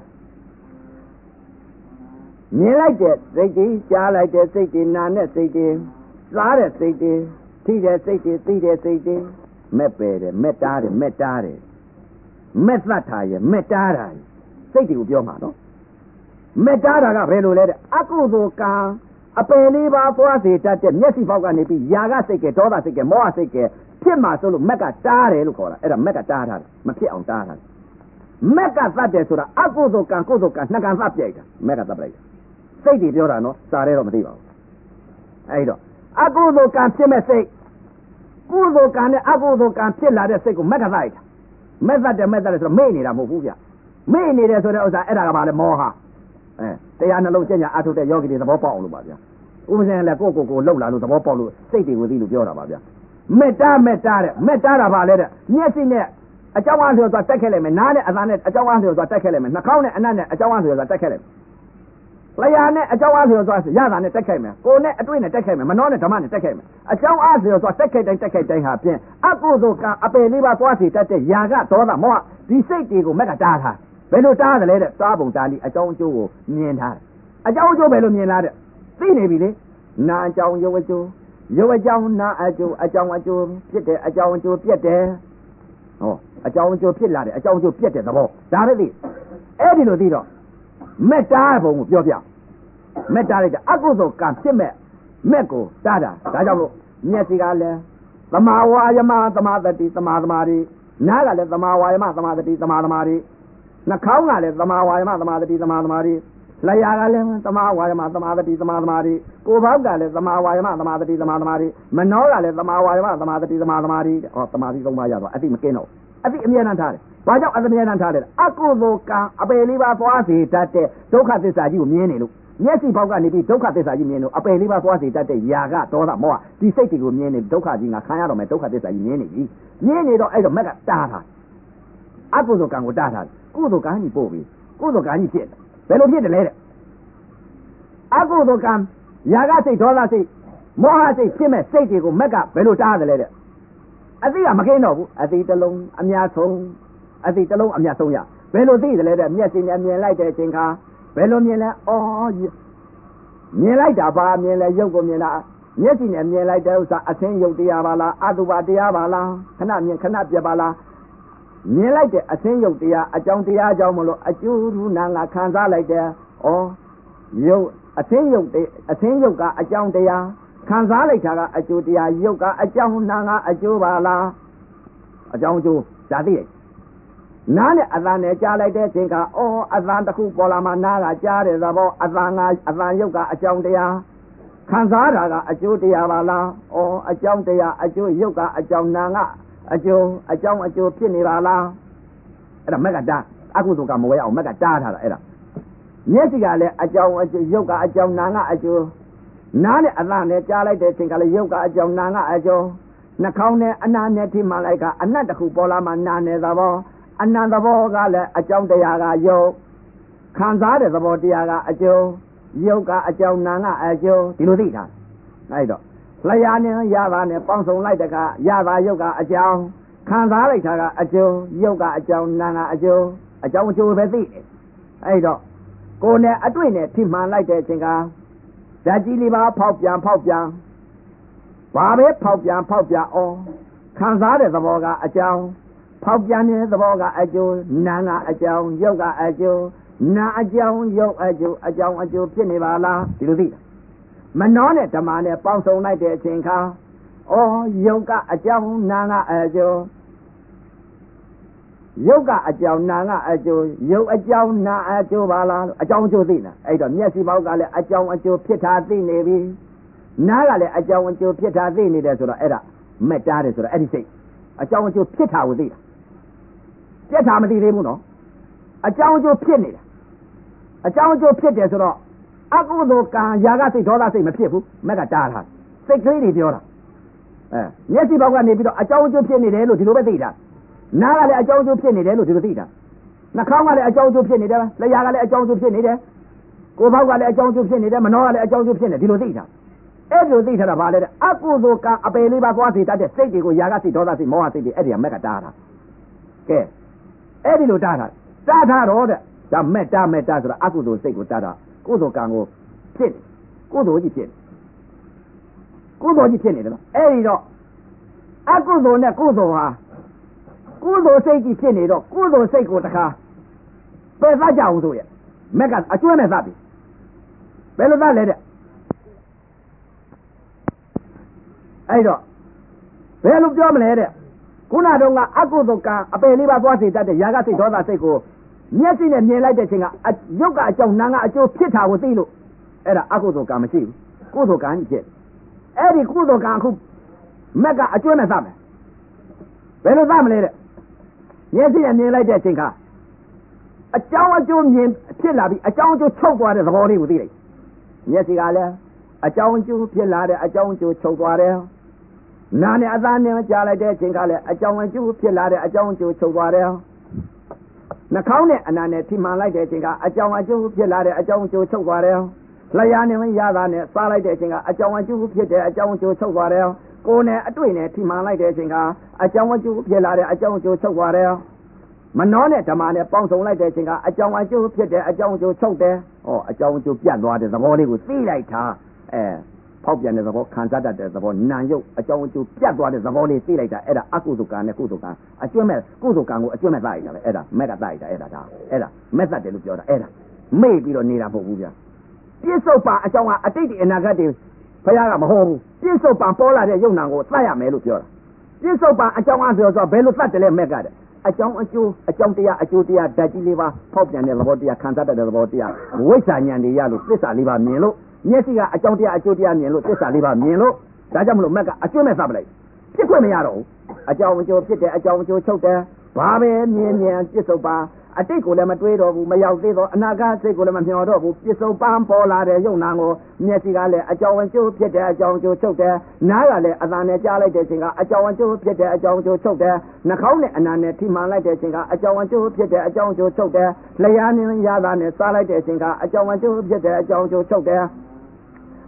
မြင်လိုက်တဲ့စိတ်ကြီးကြားလိုက်တဲ့စိတ်ကြီးနာနဲ့စိတ်ကြီးစားတဲ့စိတ်ကြီးထိတဲ့စိတ်ကြီးသိတဲ့စိတ်ကြီးမဲ့ပယ်တယ်မဲ့တားတယ်မဲ့တားတယ်မဲ့သတ်ထားရဲ့မဲ့တားတာစိတ်တွေကိုပြောမှာနော်မဲ့တားတာကဘယ်လိုလဲတဲ့အကုသိုလ်ကံအပယ်လေးပါးသွားစေတတ်တဲ့မျက်စိပေါက်ကနေပြီးຢာကစိတ်ကဒေါသစိတ်ကမောဟစိတ်ကဖြစ်မှာဆိုလို့မက်ကတားတယ်လို့ခေါ်တာအဲ့ဒါမက်ကတားထားတယ်မဖြစ်အောင်တားထားတယ်မက်ကသတ်တယ်ဆိုတာအကုသိုလ်ကံကုသိုလ်ကံနှစ်ကံသတ်ပြိုက်တာမက်ကသတ်ပြိုက်တာစိတ်တွေပြောတာနော်စားတယ်တော့မသိပါဘူးအဲ့တော့အကုသိုလ်ကံဖြစ်မဲ့စိတ်ကုသိုလ်ကံနဲ့အကုသိုလ်ကံဖြစ်လာတဲ့စိတ်ကိုမက်ကသတ်လိုက်တာမက်သတ်တယ်ဆိုတော့မေ့နေတာမဟုတ်ဘူးဗျမေ့နေတယ်ဆိုတဲ့ဥစ္စာအဲ့ဒါကဘာလဲမောဟတရားနှလုံးကျင့်ကြအထုတ်တဲ့ယောဂီတွေသဘောပေါက်အောင်လို့ပါဗျာဥပဇင်လည်းကိုလှုပ်လာလို့သဘောပေါက်လို့စိတ်တွေကိုသိလို့ပြောတာပါဗျာမေတ္တာတဲ့မေတ္တာတာပါလေတဲ့မျက်စိနဲ့အကြောင်းအားလျော်စွာတက်ခဲ့လိုက်မယ်နားနဲ့အသံနဲ့အကြောင်းအားလျော်စွာတက်ခဲ့လိုက်မယ်နှာခေါင်းနဲ့အနံ့နဲ့အကြောင်းအားလျော်စွာတက်ခဲ့လိုက်မယ်လျှာနဲ့အကြောင်းအားလျော်စွာရတာနဲ့တက်ခဲ့မယ်ကိုယ်နဲ့အတွေ့နဲ့တက်ခဲ့မယ်မနှောနဲ့ဓမ္မနဲ့တက်ခဲ့မယ်အကြောင်းအားလျော်စွာတက်ခဲ့တိုင်းဟာဖြင့်အကုသိုလ်ကအပယ်လေးပါးသွားစီတတ်တဲ့ຢာကဒေါသမောဟဒီစိတ်တွေကိုမက်ကတားထားဘယ်လိုတားတယ်လဲတဲ့တားပုံတားလိအကြောင်းအကျိုးကိုမြင်ထားတယ်အကြောင်းအကျိုးပဲလို့မြင်လာတဲ့သိနေပြီလေနာအကြောင်းရုပ်အကျိုးရုပ်အကြောင်းနာအကျိုးအကြောင်းအကျိုးဖြစ်တယ်အကြောင်းအကျိုးပြတ်တယ်အကြောင်းအကျိုးဖြစ်လာတယ်အကြောင်းအကျိုးပြတ်တဲ့သဘောဒါပဲသိအဲ့ဒီလိုသိတော့မေတ္တာဘုံကိုပြောပြမေတ္တာလိုက်တဲ့အကုသိုလ်ကံဖြစ်မဲ့မဲ့ကိုတားတာဒါကြောင့်လို့မျက်စိကလည်းသမာဝါယမသမာသတိသမာသမာဓိနားကလည်းသမာဝါယမသမာသတိသမာသမာဓိနှာခေါင်းကလည်းသမာဝါယမသမာသတိသမာသမာဓိလျှာကလည်းသမာဝါယမသမာသတိသမာသမာဓိကိုယ်ဘောက်ကလည်းသမာဝါယမသမာသတိသမာသမာဓိမနှောကလည်းသမာဝါယမသမာသတိသမာသမာဓိသမာဓိ၃ပါးရတော့အတိမကင်းတော့အတိအမြဲတမ်းထားတယ်ဘာကြောင့်အမြဲတမ်းထားလဲအကုသိုလ်ကံအပယ်လေးပါးသွားစေတတ်တဲ့ဒုက္ခသစ္စာကြီးကိုမြင်နေလို့မျက်စိပေါက်ကနေပြီးဒုက္ခသစ္စာကြီးမြင်လို့အပယ်လေးပါးသွားစေတတ်တဲ့ຢာကဒေါသမောဟဒီစိတ်တွေကိုမြင်နေဒုက္ခကြီးငါခံရတော့မယ်ဒုက္ခသစ္စာကြီးမြင်နေပြီမြင်နေတော့အဲ့တော့မက်ကတားထားအကုသိုလ်ကံကိုတားထားကုသိုလ်ကံကြီးပို့ပြီကုသိုလ်ကံကြီးဖြစ်ဘယ်လိုဖြစ်တယ်လဲတဲ့အကုသိုလ်ကံຢာကစိတ်ဒေါသစိတ်မောဟစိတ်ဖြစ်မဲ့စိတ်တွေကိုမက်ကဘယ်လိုတားတယ်လဲတဲ့အသိကမကင်းတော့ဘူးအသိတစ်လုံးအများဆုံးအသိတစ်လုံးအများဆုံးရဘယ်လိုသိတယ်လဲတဲ့မျက်စိနဲ့မြင်လိုက်တဲ့အချိန်ခါဘယ်လိုမြင်လဲအော်မြင်လိုက်တာပါမြင်လဲရုပ်ကိုမြင်တာမျက်စိနဲ့မြင်လိုက်တဲ့ဥစ္စာအသင်းရုပ်တရားပါလားအတုပတရားပါလားခဏမြင်ခဏပြပါလားမြင်လိုက်တဲ့အသင်းရုပ်တရားအကြောင်းတရားကြောင့်မလို့အကျိုးရူနာငါခံစားလိုက်တယ်ဩရုပ်အသင်းရုပ်ကအကြောင်းတရားခံစားလိုက်တာကအကျိုးတရားရုပ်ကအကြောင်းနာကအကျိုးပါလားအကြောင်းအကျိုးဒါသိရဲ့နားနဲ့အသံနဲ့ကြားလိုက်တဲ့အချိန်ကအသံတစ်ခုပေါ်လာမှနားကကြားတဲ့သဘောအသံရုပ်ကအကြောင်းတရားခံစားတာကအကျိုးတရားပါလားအကြောင်းတရားအကျိုးရုပ်ကအကြောင်းနာကအကျိုးဖြစ်နေပါလားအဲ့ဒါမက်ကတားအကုသိုလ်ကမဝဲအောင်မက်ကတားထားတာအဲ့ဒါမျက်စိကလည်းအကြောင်းရုပ်ကအကြောင်းနာကအကျိုးနားနဲ့အသံနဲ့ကြားလိုက်တဲ့အချိန်ကလည်းရုပ်ကအကြောင်းနာကအကျိုးနှာခေါင်းနဲ့အနာနဲ့ထိမှန်လိုက်ကအနတ်တစ်ခုပေါ်လာမှနာနဲ့သဘောအနန္တဘောကလည်းအကြောင်းတရားကယုတ်ခံစားတဲ့သဘောတရားကအကျိုးယုတ်ကအကြောင်းနာကအကျိုးဒီလိုသိတာအဲ့တော့လျာနဲ့ရတာနဲ့ပေါင်းစုံလိုက်တဲ့ကရတာယုတ်ကအကြောင်းခံစားလိုက်တာကအကျိုးယုတ်ကအကြောင်းနာကအကျိုးအကြောင်းအကျိုးပဲသိတယ်အဲ့တော့ကိုယ်နဲ့အတွေ့နဲ့ထိမှန်လိုက်တဲ့အချိန်ကဓာတ်ကြီးလေးပါဖောက်ပြန်ဘာပဲဖောက်ပြန်ခံစားတဲ့သဘောကအကြောင်းဖောက်ပြန်တဲ့သဘောကအကျိုးနာကအကြောင်းယုတ်ကအကျိုးနာအကြောင်းယုတ်အကျိုးအကြောင်းအကျိုးဖြစ်နေပါလားဒီလိုသိမနှောနဲ့ဓမ္မနဲ့ပေါင်းစုံလိုက်တဲ့အချိန်ခါယုတ်ကအကြောင်းနာကအကျိုးယုတ်ကအကြောင်းနာကအကျိုးယုတ်အကြောင်းနာအကျိုးပါလားအကြောင်းအကျိုးသိလားအဲ့တော့မျက်စိပေါက်ကလည်းအကြောင်းအကျိုးဖြစ်တာသိနေပြီနားကလည်းအကြောင်းအကျိုးဖြစ်တာသိနေတယ်ဆိုတော့အဲ့ဒါမက်တားတယ်ဆိုတော့အဲ့ဒီစိတ်အကြောင်းအကျိုးဖြစ်တာကိုသိတာပြတ်တာမသိသေးဘူးနော်အကြောင်းအကျိုးဖြစ်နေတာအကြောင်းအကျိုးဖြစ်တယ်ဆိုတော့အကုသိုလ်ကံຢာကစိတ်ဒေါသစိတ်မဖြစ်ဘူးမက်ကတားထားစိတ်ကလေးတွေပြောတာမျက်စိဘောက်ကနေပြီးတော့အကြောင်းအကျိုးဖြစ်နေတယ်လို့ဒီလိုပဲသိတာနားကလည်းအကြောင်းအကျိုးဖြစ်နေတယ်လို့ဒီလိုသိတာနှာခေါင်းကလည်းအကြောင်းအကျိုးဖြစ်နေတယ်လျှာကလည်းအကြောင်းအကျိုးဖြစ်နေတယ်ကိုယ်ဘောက်ကလည်းအကြောင်းအကျိုးဖြစ်နေတယ်မနှောကလည်းအကြောင်းအကျိုးဖြစ်နေဒီလိုသိတာအဲ့လိုသိထားတာဘာလဲတဲ့အကုသိုလ်ကံအပယ်လေးပါသွားစေတတ်တဲ့စိတ်တွေကိုຢာကစိတ်ဒေါသစိတ်မောဟစိတ်တွေအဲ့ဒီကမက်ကတားတာကဲအဲ့ဒီလိုတားထားတော့တဲ့ဒါမက်တာဆိုတာအကုသိုလ်စိတ်ကိုတားတာကုသိုလ်ကံကိုဖြစ်နေကုသိုလ်ကြီးဖြစ်နေတယ်နော်အဲ့ဒီတော့အကုသိုလ်နဲ့ကုသိုလ်ဟာကုသိုလ်စိတ်ကြီးဖြစ်နေတော့ကုသိုလ်စိတ်ကိုတခါပယ်သကြအောင်ဆိုရမက်ကအကျွဲ့မဲ့သပြီဘယ်လိုသလဲတဲ့အဲ့တော့ဘယ်လိုပြောမလဲတဲ့ခုနတုန်းကအကုသိုလ်ကံအပယ်လေးပါသွားစေတတ်တဲ့ຢာကစိတ်ဒေါသစိတ်ကိုမျက်စိနဲ့မြင်လိုက်တဲ့အချိန်ကရုပ်ကအကြောင်းနာကအကျိုးဖြစ်တာကိုသိလို့အဲ့ဒါအကုသိုလ်ကံမရှိဘူးကုသိုလ်ကံကြီးဖြစ်အဲ့ဒီကုသိုလ်ကံအခုမက်ကအကျွဲ့မဲ့သမယ်ဘယ်လိုသမလဲတဲ့မျက်စိနဲ့မြင်လိုက်တဲ့အချိန်ကအကြောင်းအကျိုးမြင်ဖြစ်လာပြီးအကြောင်းအကျိုးချုပ်သွားတဲ့သဘောလေးကိုသိလိုက်မျက်စိကလည်းအကြောင်းအကျိုးဖြစ်လာတဲ့အကြောင်းအကျိုးချုပ်သွားတယ်နာနဲ့အသားနဲ့ကြားလိုက်တဲ့အချိန်ကလည်းအကြောင်းအကျိုးဖြစ်လာတဲ့အကြောင်းအကျိုးချုပ်သွားတယ်နှာခေါင်းနဲ့အနာနဲ့ထိမှန်လိုက်တဲ့အချိန်ကအကြောင်းအကျိုးဖြစ်လာတဲ့အကြောင်းအကျိုးချုပ်သွားတယ်လျှာနဲ့ရတာနဲ့စားလိုက်တဲ့အချိန်ကအကြောင်းအကျိုးဖြစ်တဲ့အကြောင်းအကျိုးချုပ်သွားတယ်ကိုယ်နဲ့အတွေ့နဲ့ထိမှန်လိုက်တဲ့အချိန်ကအကြောင်းအကျိုးဖြစ်လာတဲ့အကြောင်းအကျိုးချုပ်သွားတယ်မနှောနဲ့ဓမ္မနဲ့ပေါင်းစုံလိုက်တဲ့အချိန်ကအကြောင်းအကျိုးဖြစ်တဲ့အကြောင်းအကျိုးချုပ်တယ်အကြောင်းအကျိုးပြတ်သွားတဲ့သဘောလေးကိုသိလိုက်တာဖောက်ပြန်တဲ့သဘောခံစားတတ်တဲ့သဘောနာယုတ်အကြောင်းအကျိုးပြတ်သွားတဲ့သဘောလေးသိလိုက်တာအဲ့ဒါအကုသိုလ်ကံနဲ့ကုသိုလ်ကံအကျွမ်းမဲ့ကုသိုလ်ကံကိုအကျွမ်းမဲ့သလိုက်တာပဲအဲ့ဒါမက်ကသလိုက်တာအဲ့ဒါမက်သက်တယ်လို့ပြောတာအဲ့ဒါမေ့ပြီးတော့နေတာမဟုတ်ဘူးဗျာပြစ္ဆုတ်ပံအကြောင်းကအတိတ်အနာဂတ်တွေဘုရားကမဟောဘူးပြစ္ဆုတ်ပံပေါ်လာတဲ့ယုံနာကိုသတ်ရမယ်လို့ပြောတာပြစ္ဆုတ်ပံအကြောင်းအပြောဆိုဘယ်လိုသတ်တယ်လဲမက်ကတဲ့အကြောင်းအကျိုးအကြောင်းတရားအကျိုးတရားဓာတ်ကြီးလေးပါဖောက်ပြန်တဲ့သဘောတရားခံစားတတ်တဲ့သဘောတရားဝိဇ္ဇာဉာဏ်တွေရလို့သစ္စာလေးပါမြင်လို့မျက်စိကအကြောင်းတရားအကျိုးတရားမြင်လို့သစ္စာလေးပါမြင်လို့ဒါကြောင့်မလို့မက်ကအကျွတ်မဲ့သတ်ပလိုက်ဖြစ်ခွင့်မရတော့ဘူးအကြောင်းအကျိုးဖြစ်တဲ့အကြောင်းအကျိုးချုပ်တယ်ဘာပဲမြင်ပြစ္ဆုတ်ပံအတိတ်ကိုလည်းမတွေးတော့ဘူးမရောက်သေးတော့အနာဂတ်စိတ်ကိုလည်းမမျှော်တော့ဘူးပြစ္ဆုတ်ပံပေါ်လာတဲ့ယုံနာကိုမျက်စိကလည်းအကြောင်းအကျိုးဖြစ်တဲ့အကြောင်းအကျိုးချုပ်တယ်နားကလည်းအသံနဲ့ကြားလိုက်တဲ့အချိန်ကအကြောင်းအကျိုးဖြစ်တဲ့အကြောင်းအကျိုးချုပ်တယ်နှာခေါင်းနဲ့အနာနဲ့ထိမှန်လိုက်တဲ့အချိန်ကအကြောင်းအကျိုးဖြစ်တဲ့အကြောင်းအကျိုးချုပ်တယ်လျှာနဲ့ရတာနဲ့စားလိုက်တဲ့အချိန်ကအကြောင်းအကျိုးဖြစ်တဲ့အကြောင်းအကျိုးချုပ်တယ်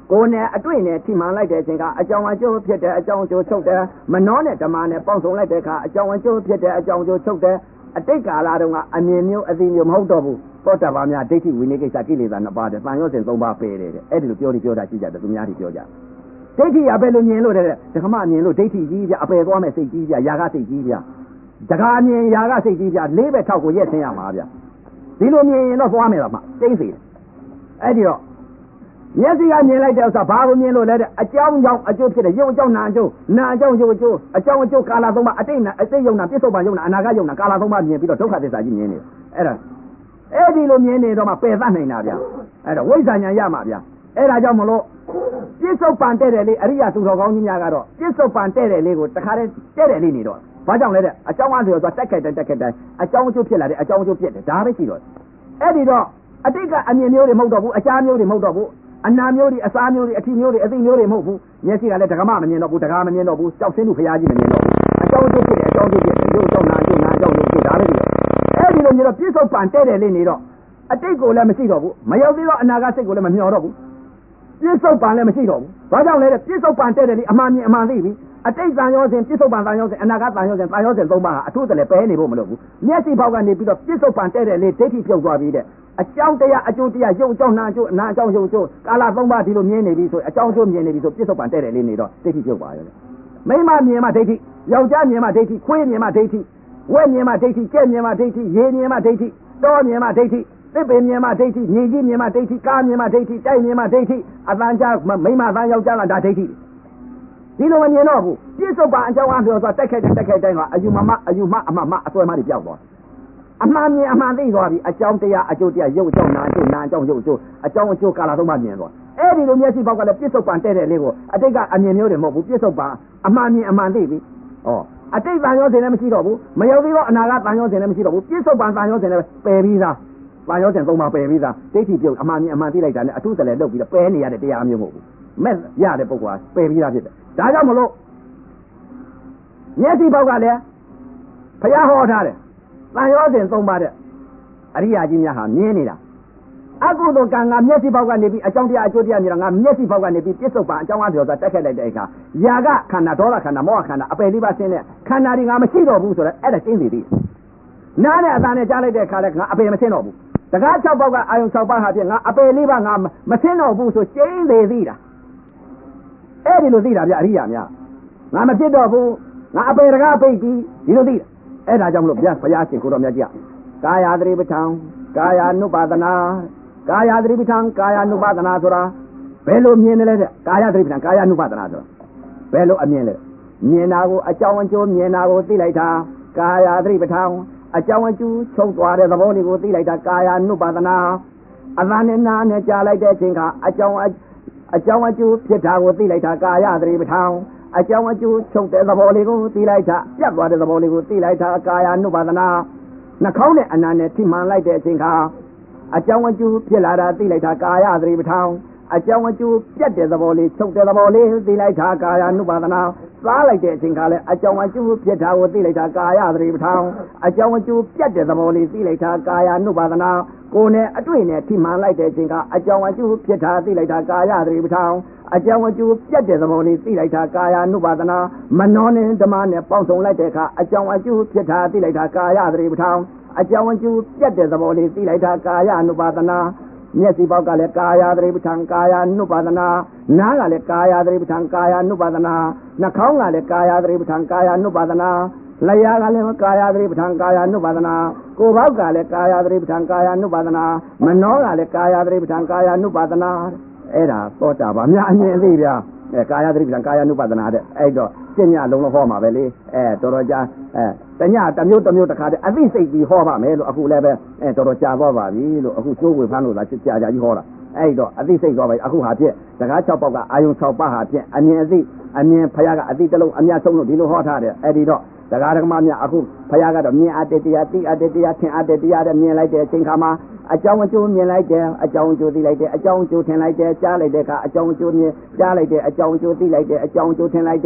ကိုယ်နဲ့အတွေ့နဲ့ထိမှန်လိုက်တဲ့အချိန်ကအကြောင်းအကျိုးဖြစ်တဲ့အကြောင်းအကျိုးချုပ်တယ်မနှောနဲ့ဓမ္မနဲ့ပေါင်းစုံလိုက်တဲ့အခါအကြောင်းအကျိုးဖြစ်တဲ့အကြောင်းအကျိုးချုပ်တယ်အတိတ်ကာလတုန်းကအမြင်မျိုးအသိမျိုးမဟုတ်တော့ဘူးသောတာပန်များဒိဋ္ဌိဝိနည်းကိစ္စကိလေသာ2ပါးတဲ့တန်ရောစဉ်3ပါးပယ်တယ်တဲ့အဲ့ဒီလိုပြောတာရှိကြတယ်သူများတွေပြောကြဒိဋ္ဌိအပယ်လို့မြင်လို့တဲ့ဓမ္မမြင်လို့ဒိဋ္ဌိကြီးပြအပယ်သွားမဲ့စိတ်ကြီးပြຢာကစိတ်ကြီးပြတကားမြင်ຢာကစိတ်ကြီးပြလေးပဲထောက်ကိုရက်ဆင်းရမှာဗျဒီလိုမြင်ရင်တော့သွားမယ်တော့မှကျိမ့်စေတယ်အဲ့ဒီတော့မျက်စိကမြင်လိုက်တဲ့ဥစ္စာဘာကိုမြင်လို့လဲတဲ့အကြောင်းကြောင့်အကျိုးဖြစ်တဲ့ရုပ်အကြောင်းနာအကျိုးနာအကြောင်းရုပ်အကျိုးအကြောင်းအကျိုးကာလ3ပါးအတိတ်နာအတိတ်ယုံနာပြစ္ဆုတ်ပန်ယုံနာအနာဂတ်ယုံနာကာလ3ပါးမြင်ပြီးတော့ဒုက္ခသစ္စာကြီးမြင်နေအဲ့ဒါအဲ့ဒီလိုမြင်နေတော့မှပယ်သတ်နိုင်တာဗျအဲ့တော့ဝိဇ္ဇာဉာဏ်ရမှာဗျအဲ့ဒါကြောင့်မလို့ပြစ္ဆုတ်ပန်တဲ့တယ်လေးအရိယာသူတော်ကောင်းကြီးများကတော့ပြစ္ဆုတ်ပန်တဲ့တယ်လေးကိုတခါတည်းတဲ့တယ်လေးနေတော့ဘာကြောင့်လဲတဲ့အကြောင်းအဆိုတော့တက်ခိုက်တိုင်းအကြောင်းအကျိုးဖြစ်လာတဲ့အကြောင်းအကျိုးဖြစ်တယ်ဒါပဲရှိတော့အဲ့ဒီတော့အတိတ်ကအမြင်မျိုးတွေမဟုတ်တော့ဘူးအချားမျိုးတွေမဟုတ်တော့ဘူးအနာမျိုးတွေအစားမျိုးတွေအထီမျိုးတွေအသိမျိုးတွေမဟုတ်ဘူးမျက်စိကလည်းဒကမမမြင်တော့ဘူးဒကာမမြင်တော့ဘူးကြောက်စင်းသူဖရာကြီးမမြင်တော့ဘူးအကြောင်းအကျိုးဖြစ်တယ်အကြောင်းအကျိုးဖြစ်တယ်ရုပ်အကြောင်းနာအကျိုးနာအကြောင်းရုပ်အကျိုးဒါပဲရှိတော့အဲ့ဒီလိုမျိုးတော့ပြစ္ဆုတ်ပန်တဲ့တယ်လေးနေတော့အတိတ်ကိုလည်းမရှိတော့ဘူးမရောက်သေးတော့အနာဂတ်စိတ်ကိုလည်းမမျှော်တော့ဘူးပြစ္ဆုတ်ပန်လည်းမရှိတော့ဘူးဘာကြောင့်လဲတဲ့ပြစ္ဆုတ်ပန်တဲ့တယ်လေးအမှန်မြင်အမှန်သိပြီအတိတ်တန်ရောစဉ်ပြစ္ဆုတ်ပန်တန်ရောစဉ်အနာဂတ်တန်ရောစဉ်3ပါးဟာအထုတလည်းပဲနေဖို့မလိုဘူးမျက်စိဘောက်ကနေပြီးတော့ပြစ္ဆုတ်ပန်တဲ့တယ်လေးဒိဋ္ဌိပြုတ်သွားပြီးတဲ့အကြောင်းတရားအကျိုးတရားရုပ်အကြောင်းနာအကျိုးနာအကြောင်းရုပ်အကျိုးကာလ3ပါးဒီလိုမြင်နေပြီဆိုအကြောင်းအကျိုးမြင်နေပြီဆိုပြစ္ဆုတ်ပန်တဲ့တယ်လေးနေတော့ဒိဋ္ဌိပြုတ်ပါရောမိမမြင်မှဒိဋ္ဌိယောက်ျားမြင်မှဒိဋ္ဌိခွေးမြင်မှဒိဋ္ဌိဝက်မြင်မှဒိဋ္ဌိကြက်မြင်မှဒိဋ္ဌိရေမြင်မှဒိဋ္ဌိတောမြင်မှဒိဋ္ဌိသစ်ပင်မြင်မှဒိဋ္ဌိမြေကြီးမြင်မှဒိဋ္ဌိကားမြင်မှဒိဋ္ဌိတိုက်မြင်မှဒိဋ္ဌိအတန်ကြားမိမအတန်ယောက်ျားကဒါဒိဋ္ဌိဒီလိုမမြင်တော့ဘူးပြစ္ဆုတ်ပန်အကြောင်းအပြောဆိုတက်ခိုက်တိုင်းကအယူမအမအစွဲမတွေပြောက်သွားအမှန်မြင်အမှန်သိသွားပြီအကြောင်းတရားအကျိုးတရားရုပ်အကြောင်းနာအကျိုးနာအကြောင်းရုပ်အကျိုးအကြောင်းအကျိုးကာလ3ပါးမြင်သွားအဲ့ဒီလိုမျက်စိပေါက်ကလည်းပြစ္ဆုတ်ပန်တဲ့တဲ့လေးကိုအတိတ်ကအမြင်မျိုးတွေမဟုတ်ဘူးပြစ္ဆုတ်ပန်အမှန်မြင်အမှန်သိပြီဩအတိတ်တန်ရောစဉ်လည်းမရှိတော့ဘူးမရောက်သေးတော့အနာဂတ်တန်ရောစဉ်လည်းမရှိတော့ဘူးပြစ္ဆုတ်ပန်တန်ရောစဉ်လည်းပယ်ပြီးသားတန်ရောစဉ်3ပါးပယ်ပြီးသားဒိဋ္ဌိပြုတ်အမှန်မြင်အမှန်သိလိုက်တာနဲ့အထုတလည်းလုပ်ပြီးတော့ပယ်နေရတဲ့တရားမျိုးမဟုတ်ဘူးမဲ့ရတဲ့ပုဂ္ဂိုလ်ကပယ်ပြီးသားဖြစ်တယ်ဒါကြောင့်မလို့မျက်စိပေါက်ကလည်းဘုရားဟောထားတယ်တန်ရောစဉ်3ပါးတဲ့အရိယာကြီးများဟာမြင်နေတာအကုသိုလ်ကံကမျက်စိပေါက်ကနေပြီးအကြောင်းတရားအကျိုးတရားမြင်တာငါမျက်စိပေါက်ကနေပြီးပြစ္ဆုတ်ပန်အကြောင်းအပြောဆိုတာတက်ခဲ့လိုက်တဲ့အခါຢာကခန္ဓာဒေါသခန္ဓာမောဟခန္ဓာအပယ်လေးပါးဆင်းတဲ့ခန္ဓာတွေငါမရှိတော့ဘူးဆိုတော့အဲ့ဒါရှင်းသေးတယ်နားနဲ့အသာနဲ့ကြားလိုက်တဲ့အခါလဲငါအပယ်မဆင်းတော့ဘူးတကား6ပေါက်ကအာယုံ6ပါးဟာဖြင့်ငါအပယ်လေးပါးငါမဆင်းတော့ဘူးဆိုရှင်းသေးသေးတာအဲ့ဒီလိုသိတာဗျအရိယာများငါမဖြစ်တော့ဘူးငါအပယ်တကားပိတ်ပြီးဒီလိုသိတယ်အဲ့ဒါကြောင့်မလို့ဘုရားရှင်ကိုတော်မြတ်ကြီးကာယသတိပဋ္ဌာန်ကာယ ानु ပါဒနာကာယသတိပဋ္ဌာန်ကာယ ानु ပါဒနာဆိုတာဘယ်လိုမြင်တယ်လဲတဲ့ကာယသတိပဋ္ဌာန်ကာယ ानु ပါဒနာဆိုတာဘယ်လိုအမြင်လဲမြင်တာကိုအကြောင်းအကျိုးမြင်တာကိုသိလိုက်တာကာယသတိပဋ္ဌာန်အကြောင်းအကျိုးချုပ်သွားတဲ့သဘောလေးကိုသိလိုက်တာကာယ ानु ပါဒနာအသံနဲ့နာနဲ့ကြားလိုက်တဲ့အချိန်ကအကြောင်းအကျိုးဖြစ်တာကိုသိလိုက်တာကာယသတိပဋ္ဌာန်အကြောင်းအကျိုးချုပ်တဲ့သဘောလေးကိုသိလိုက်တာပြတ်သွားတဲ့သဘောလေးကိုသိလိုက်တာကာယ ानु ပါဒနာနှာခေါင်းနဲ့အနာနဲ့ထိမှန်လိုက်တဲ့အချိန်ကအကြောင်းအကျိုးဖြစ်လာတာသိလိုက်တာကာယသတိပဋ္ဌာန်အကြောင်းအကျိုးပြတ်တဲ့သဘောလေးချုပ်တဲ့သဘောလေးသိလိုက်တာကာယ ानु ပါဒနာစားလိုက်တဲ့အချိန်ကလည်းအကြောင်းအကျိုးဖြစ်တာကိုသိလိုက်တာကာယသတိပဋ္ဌာန်အကြောင်းအကျိုးပြတ်တဲ့သဘောလေးသိလိုက်တာကာယ ानु ပါဒနာကိုယ်နဲ့အတွေ့နဲ့ထိမှန်လိုက်တဲ့အချိန်ကအကြောင်းအကျိုးဖြစ်တာသိလိုက်တာကာယသတိပဋ္ဌာန်အကြောင်းအကျိုးပြတ်တဲ့သဘောလေးသိလိုက်တာကာယ ानु ပါဒနာမနောနဲ့ဓမ္မနဲ့ပေါင်းစုံလိုက်တဲ့အခါအကြောင်းအကျိုးဖြစ်တာသိလိုက်တာကာယသတိပဋ္ဌာန်အကြောင်းအကျိုးပြတ်တဲ့သဘောလေးသိလိုက်တာကာယ ानु ပါဒနာမျက်စိပေါက်ကလည်းကာယသတိပဋ္ဌာန်ကာယ ानु ပါဒနာနားကလည်းကာယသတိပဋ္ဌာန်ကာယ ानु ပါဒနာနှာခေါင်းကလည်းကာယသတိပဋ္ဌာန်ကာယ ानु ပါဒနာလျှာကလည်းကာယသတိပဋ္ဌာန်ကာယ ानु ပါဒနာကိုယ်ပေါက်ကလည်းကာယသတိပဋ္ဌာန်ကာယ ानु ပါဒနာမနောကလည်းကာယသတိပဋ္ဌာန်ကာယ ानु ပါဒနာအဲ့ဒါသောတာပန်များအမြင်သိဗျာကာယသတိပဋ္ဌာန်ကာယ ानु ပါဒနာတဲ့အဲ့တော့ပြညလုံးလုံးဟောမှာပဲလေတော်တော်ကြာတညတစ်မျိုးတစ်ခါတည်းအသိစိတ်ပြီးဟောပါမယ်လို့အခုလည်းပဲတော်တော်ကြာသွားပါပြီလို့အခုကျိုးဝေဖမ်းလို့လားကြာကြီးဟောတာအဲ့တော့အသိစိတ်သွားပါပြီအခုဟာဖြင့်တကား6ပေါက်ကအာယုံ6ပါးဟာဖြင့်အမြင်ဖယားကအသိတလုံးအများဆုံးလို့ဒီလိုဟောထားတယ်အဲ့ဒီတော့တကားဓမ္မများအခုဖယားကတော့မြင်အတ္တတရားသိအတ္တတရားထင်အတ္တတရားတဲ့မြင်လိုက်တဲ့အချိန်ခါမှာအကြောင်းအကျိုးမြင်လိုက်တယ်အကြောင်းအကျိုးသိလိုက်တယ်အကြောင်းအကျိုးထင်လိုက်တယ်ကြားလိုက်တဲ့အခါအကြောင်းအကျိုးမြင်ကြားလိုက်တယ်အကြောင်းအကျိုးသိလိုက်တယ်အကြောင်းအကျိုးထင်လိုက်တယ်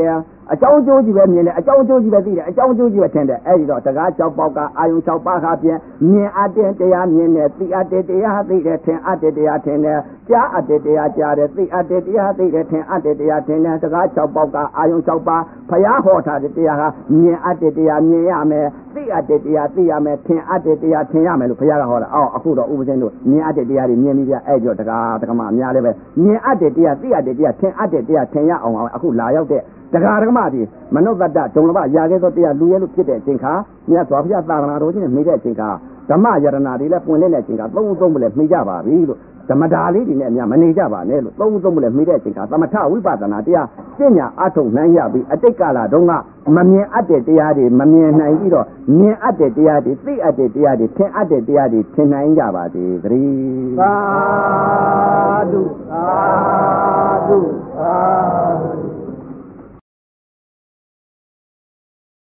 အကြောင်းအကျိုးကြီးပဲမြင်တယ်အကြောင်းအကျိုးကြီးပဲသိတယ်အကြောင်းအကျိုးကြီးပဲထင်တယ်အဲ့ဒီတော့တကား6ပေါက်ကအာယုံ6ပါးဟာဖြင့်မြင်အပ်တဲ့တရားမြင်တယ်သိအပ်တဲ့တရားသိတယ်ထင်အပ်တဲ့တရားထင်တယ်ကြားအပ်တဲ့တရားကြားတယ်သိအပ်တဲ့တရားသိတယ်ထင်အပ်တဲ့တရားထင်တယ်တကား6ပေါက်ကအာယုံ6ပါးဘုရားဟောထားတဲ့တရားဟာမြင်အပ်တဲ့တရားမြင်ရမယ်သိအပ်တဲ့တရားသိရမယ်ထင်အပ်တဲ့တရားထင်ရမယ်လို့ဘုရားကဟောတာအော်အခုတော့ဥပဇင်းတို့မြင်အပ်တဲ့တရားတွေမြင်ပြီးပြအဲ့ဒီတော့တကားမအများလည်းပဲမြင်အပ်တဲ့တရားသိအပ်တဲ့တရားထင်အပ်တဲ့တရားထင်ရအောင်အခုလာရောက်တဲ့တက္ကရာဓမ္မဒီမနုဿတ္တဒုံလဘရာခဲ့သောတရားလူရဲလို့ဖြစ်တဲ့အချိန်ခါမြတ်စွာဘုရားသာသနာတော်ကြီးနဲ့မိတဲ့အချိန်ခါဓမ္မယရဏတွေလည်းပွင့်တဲ့အချိန်ခါသုံးမလဲမိကြပါပြီလို့ဓမ္မတာလေးတွေနဲ့အများမနေကြပါနဲ့လို့သုံးမလဲမိတဲ့အချိန်ခါသမထဝိပဿနာတရားကျင့်ညာအထုတ်နိုင်ရပြီးအတိတ်ကာလတုန်းကမမြင်အပ်တဲ့တရားတွေမမြင်နိုင်ပြီးတော့မြင်အပ်တဲ့တရားတွေသိအပ်တဲ့တရားတွေထင်အပ်တဲ့တရားတွေထင်နိုင်ကြပါစေသတည်းသာဓု